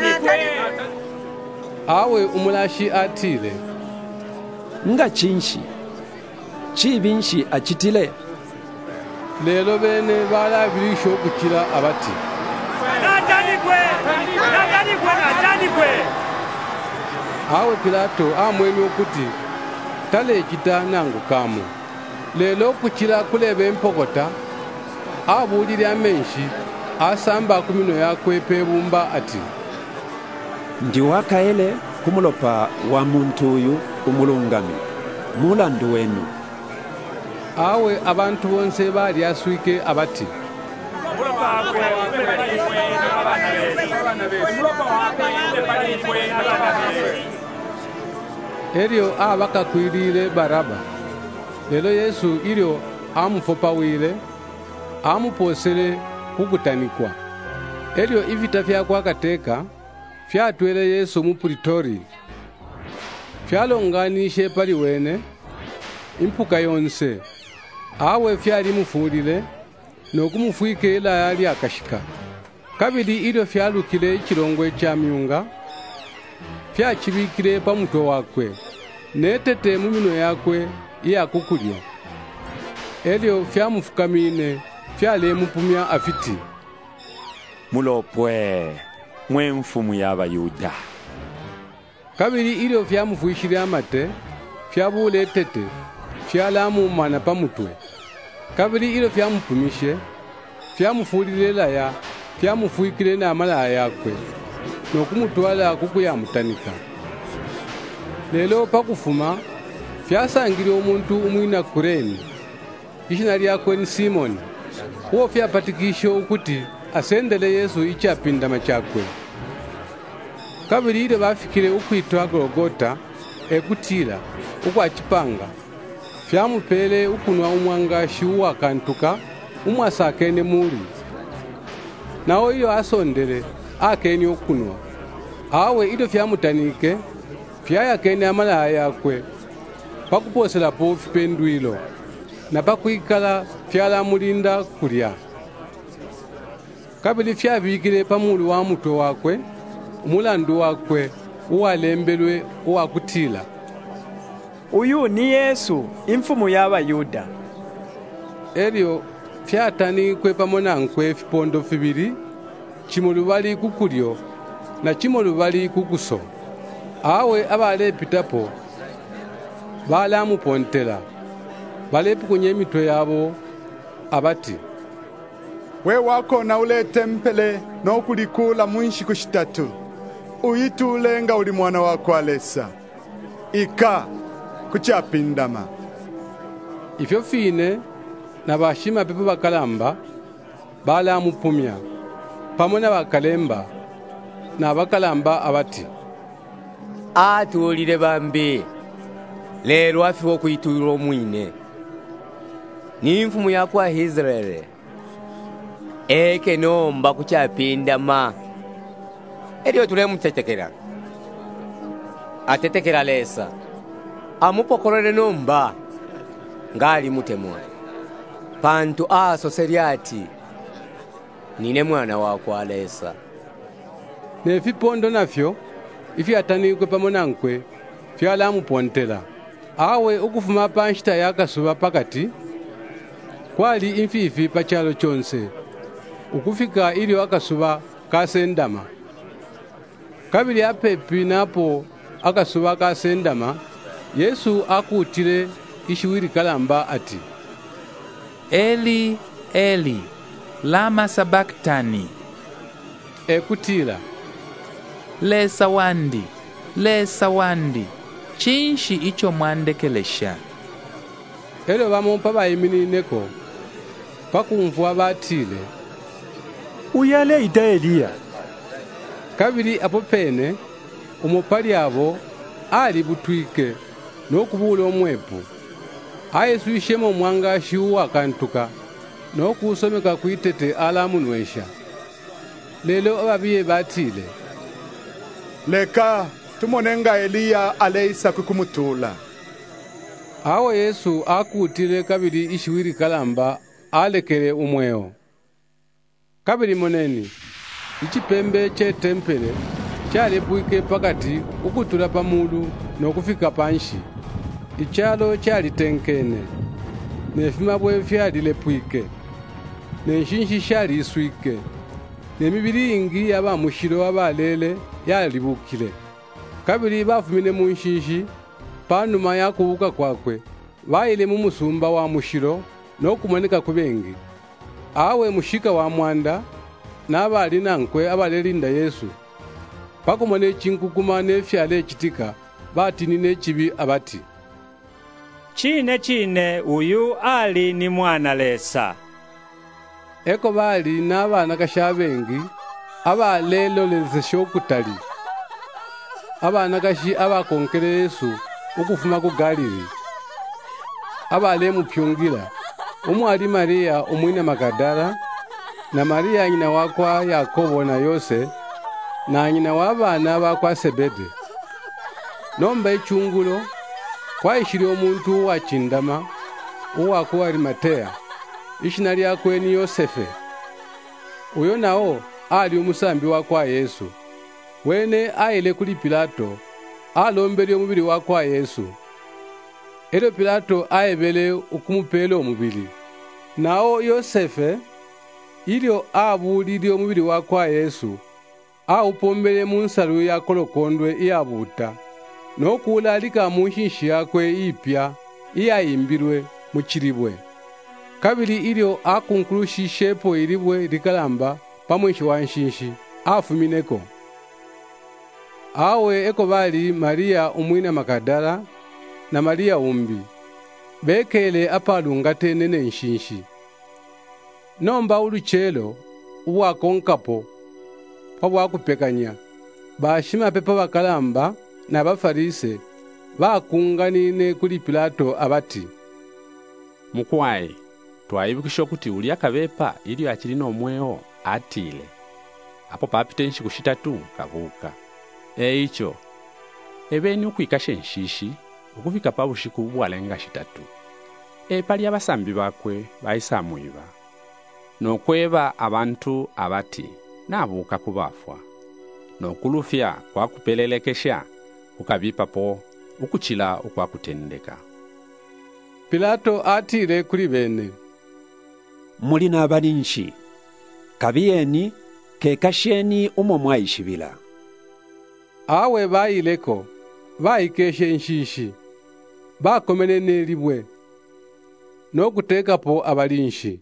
Awe umulashi atile ngachinshi chibinshi achitile. Lelo bene balabilisho kuchila abati Natanikwe. Awe Pilato amweni okuti tale chita nangu kamo. Lelo kuchila kulebe mpokota abulili amenshi asamba kumino yakwe pebumba ati ndi wakaele kumulopa wa muntu uyu umulungami mulandu wenu. Awe abantu bonse bali asuike abati Elyo abakakwilile Baraba. Lelo Yesu ilyo amufopawile amuposele kukutanikwa. Elyo ivita vyakwa kateka fyatwele Yesu mu Pritori. Fyalonganishe pali wene impuka yonse. Awe fyali mufulile nokumufuike ila yali akashika. Kabili ilyo fyalukile chilongwe cha myunga fyachibikile pamutwe wakwe netete mumino yakwe iyakukulya. elyo fyamufukamine fyalemupumya afiti, mulopwe mwe mfumu y'Abayuda. Kabili ilyo fyamufwishile amate fyabula etete fyalamumana pamutwe. Kabili ilyo fyamupumishe fyamufulile laya fyamufuikile n'amalaya yakwe nokumutwala kukuyamutanika. Lelo pakufuma fyasangile omuntu umwina Kureni, ishina lyakwe ni Simoni, uwo fyapatikisho ukuti asendele Yesu ichapindama chakwe. Kabili ile bafikile ukwitwa Golgota ekutila ukwachipanga fyamupele ukunwa umwangashi uwakantuka umwasakene muli. Nawo iyo asondele akeni ukunwa awe ilo fyamutanike fyayakene amalaya yakwe pakuposelapo fipendwilo na pakwikala fyalamulinda kulya. Kabili fyabikile pamuli wa mutwe wakwe umulandu wakwe uwalembelwe uwakutila, uyu ni Yesu imfumu y'Abayuda. Elyo fyatanikwe pamonankwe fipondo fibili, chimulubali kukulyo na chimulubali kukuso. Awe abalepitapo balamupontela balepukunye emitwe yabo abati, we wakona ule tempele n'okulikula munshiku shitatu uyitule nga uli mwana wako alesa ika kuchapindama. Ifyo fine na bashima pepe bakalamba balamupumya pamwe na bakalemba na bakalamba abati, atuulile bambi lero afiwa okuyitulira omwine ni mfumu yakwa Israeli eke nomba kuchapindama. Elyo tulemutetekera atetekera lesa amupokolele nomba ngali mutemwa pantu asoseli ati nine mwana wako alesa. Nefipondo nafyo ifyatanikwe pamonankwe fyalamupontela awe ukufuma panshita yakasuba pakati kwali imfifi pachalo chonse ukufika ilyo akasuba kasendama. Kabili apepi napo akasuba kasendama Yesu akutile ishiwiri kalamba ati, Eli, Eli, lama sabaktani. Ekutila, lesa wandi, chinshi icho mwandekelesha. Elyo bamompa bayimineko pakumvwa batile, uyale ita Eliya. Kabili apo pene umupali abo ali butwike n'okubula omwepu ayeswishemo omwangashi uwakantuka n'okusomeka kwitete alamunwesha. Lelo ababiye batile, leka tumone nga Eliya aleisa kukumutula. Awo Yesu akutile kabili ishiwiri kalamba alekele umweo. Kabili moneni ichipembe che tempele chalepwike pakati ukutula pamulu n'okufika panshi. Ichalo chalitenkene nefimabwe fyalilepwike nenshinshi shaliswike nemibili ingi yabamushilo abalele yalibukile. Kabili bafumine munshinshi panuma yakubuka kwakwe bayile mumusumba wa mushilo n'okumoneka kubengi awe mushika wa mwanda n'abali nankwe abalelinda Yesu pakumona echinkukuma n'efyala echitika batini n'echibi abati, chine uyu ali ni mwana lesa. Eko bali n'abana kashabengi abalelolezesha okutali abana kashi abakonkele Yesu ukufuma ku Galili abalemupyungila umwali Maria umwina Magadala na Maria nyina wakwa Yakobo na Yose na nyina w'abana bakwa Sebede. Nomba echungulo kwayishile omuntu wachindama uwako Arimatea ishina lyakwe ni Yosefe. Uyo nawo ali umusambi wakwa Yesu. Wene ayile kuli Pilato alombelye omubili wakwa Yesu. Ero Pilato ayebele ukumupela omubili. Nao Yosefe ilio abulile omubili wakwa Yesu awupombele munsalu ya kolokondwe iyabuta nokulalika munshinshi yakwe ipya iyayimbilwe muchilibwe. Kabili ilio akunkulushishepo ilibwe likalamba pamwenshi wa nshinshi afumineko. Awe eko bali Maria umwina Makadala na Maria umbi bekele apalungate nene nshinshi. Nomba uluchelo uwakonkapo pabwakupekanya bashima pepa bakalamba na bafarise bakunganine kuli Pilato abati, mukwaye twayibukisha kuti uli akabepa ili akili n'omwewo atile apo papite nshiku shitatu kabuka. Eicho ebeni ukwikashe nshishi ukufika pa bushiku bwalenga shitatu. Pali abasambi bakwe bayisamwiba nokweba abantu abati nabuka kubafwa nokulufya kwakupelelekesha kukabipapo ukuchila ukwakutendeka. Pilato atile kuli bene, muli n'abalinshi kabiyeni kekasheni umo mwayishibila. Awe bayileko bayikeshe nshishi bakomene nelibwe nokutekapo abalinshi.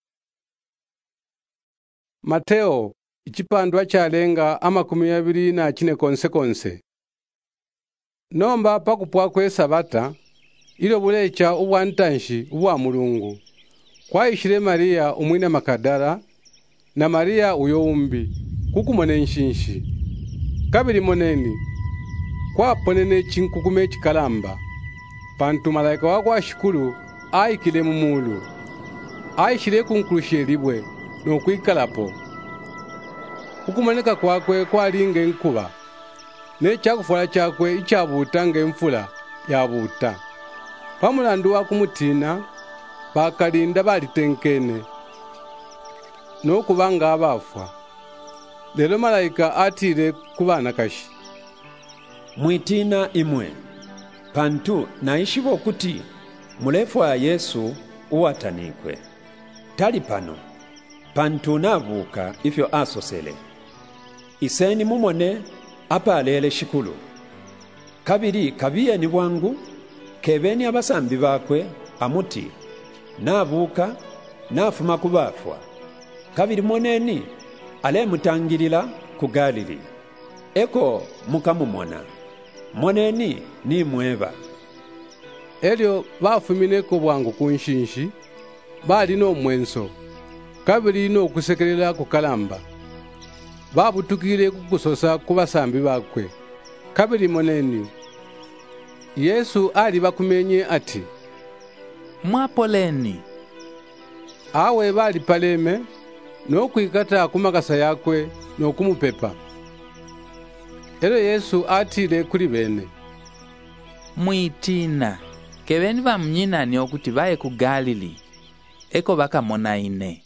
Mateo ichipandwa chalenga 24 konse. Nomba pakupwakwe Sabata ilo bulecha ubwantanshi ubwa Mulungu kwayishile Maria umwina Makadala na Maria uyo umbi kukumone nshinshi. Kabili moneni kwaponene chinkukume chikalamba pantu malaika wako ashikulu ayikile mumulu ayishile kunkulushe libwe nokwikalapo. Kukumoneka kwakwe kwalinga nkuba ne chakufula chakwe ichabuta ng'emfula yabuta. Pamulandu wa kumutina bakalinda balitenkene nokubanga abafwa. Lelo malaika atile kubana kashi, mwitina imwe pantu naishibo kuti mulefu wa Yesu uwatanikwe. Tali pano pantu nabuka ifyo asosele. Iseni mumone apalele shikulu. Kabiri kabiyeni bwangu kebeni abasambi bakwe amuti nabuka nafuma kubafwa. Kabiri moneni ale mutangilila ku Galili. Eko mukamumona moneni ni mweba. Elio bafumineko bwangu kunshinshi bali no mwenso. Kabili no kusekelela kukalamba babutukile kukusosa kubasambi bakwe. Kabili moneni Yesu ali bakumenye ati, mwapoleni. Awe bali paleme nokwikata kumakasa yakwe nokumupepa. Elo Yesu atile kuli bene, mwitina kebeni bamunyinani okuti baye ku Galili eko bakamona ine.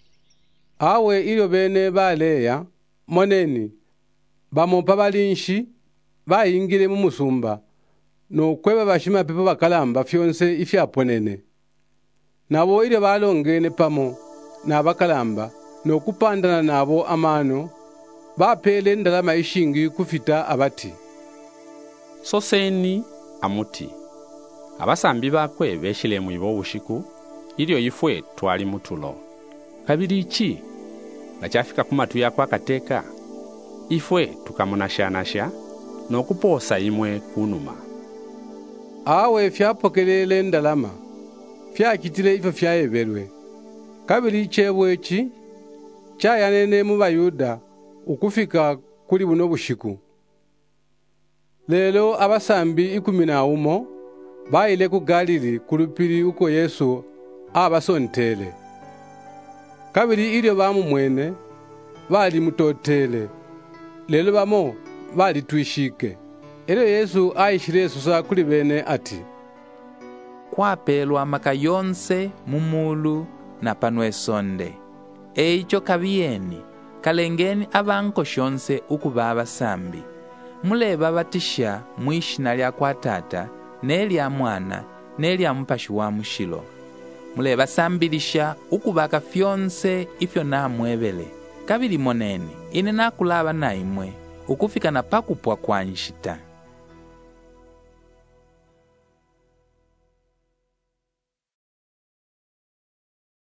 Awe iyo bene baleya moneni bamopa balinshi bayingile mu musumba nokweba bashima pepo bakalamba fyonse ifyaponene. Nabo ile balongene pamo na bakalamba nokupandana nabo amano bapele ndalama ishingi kufita abati. Soseni amuti abasambi bakwe beshile mwibo bushiku ilio ifwe twali mutulo. Kabili ichi gachafika kumatu yakwa akateka ifwe tukamunashanasha nokuposa imwe kunuma. Awe fyapokelele ndalama fyakitile ifo fyayeberwe. Kabili chebwechi chayanene mu Bayuda ukufika kuli buno bushiku. Lelo abasambi 11 bayile ku Galili kulupili uko Yesu abasontele. Kabili ilio bamu mwene bali mutotele. Lelo bamo bali twishike. Elo Yesu ayishile susa kuli bene ati, kwapelwa maka yonse mumulu na panwe sonde. Eicho kabiyeni kalengeni abanko shonse ukuba abasambi. Muleba batisha mwishina lya kwa tata nelya mwana nelya mupashi wa mushilo. Mulebasambilisha ukubaka fyonse ifyo namwebele. Kabili monene, ine nakulaba na imwe, ukufika na pakupwa kwa nshita.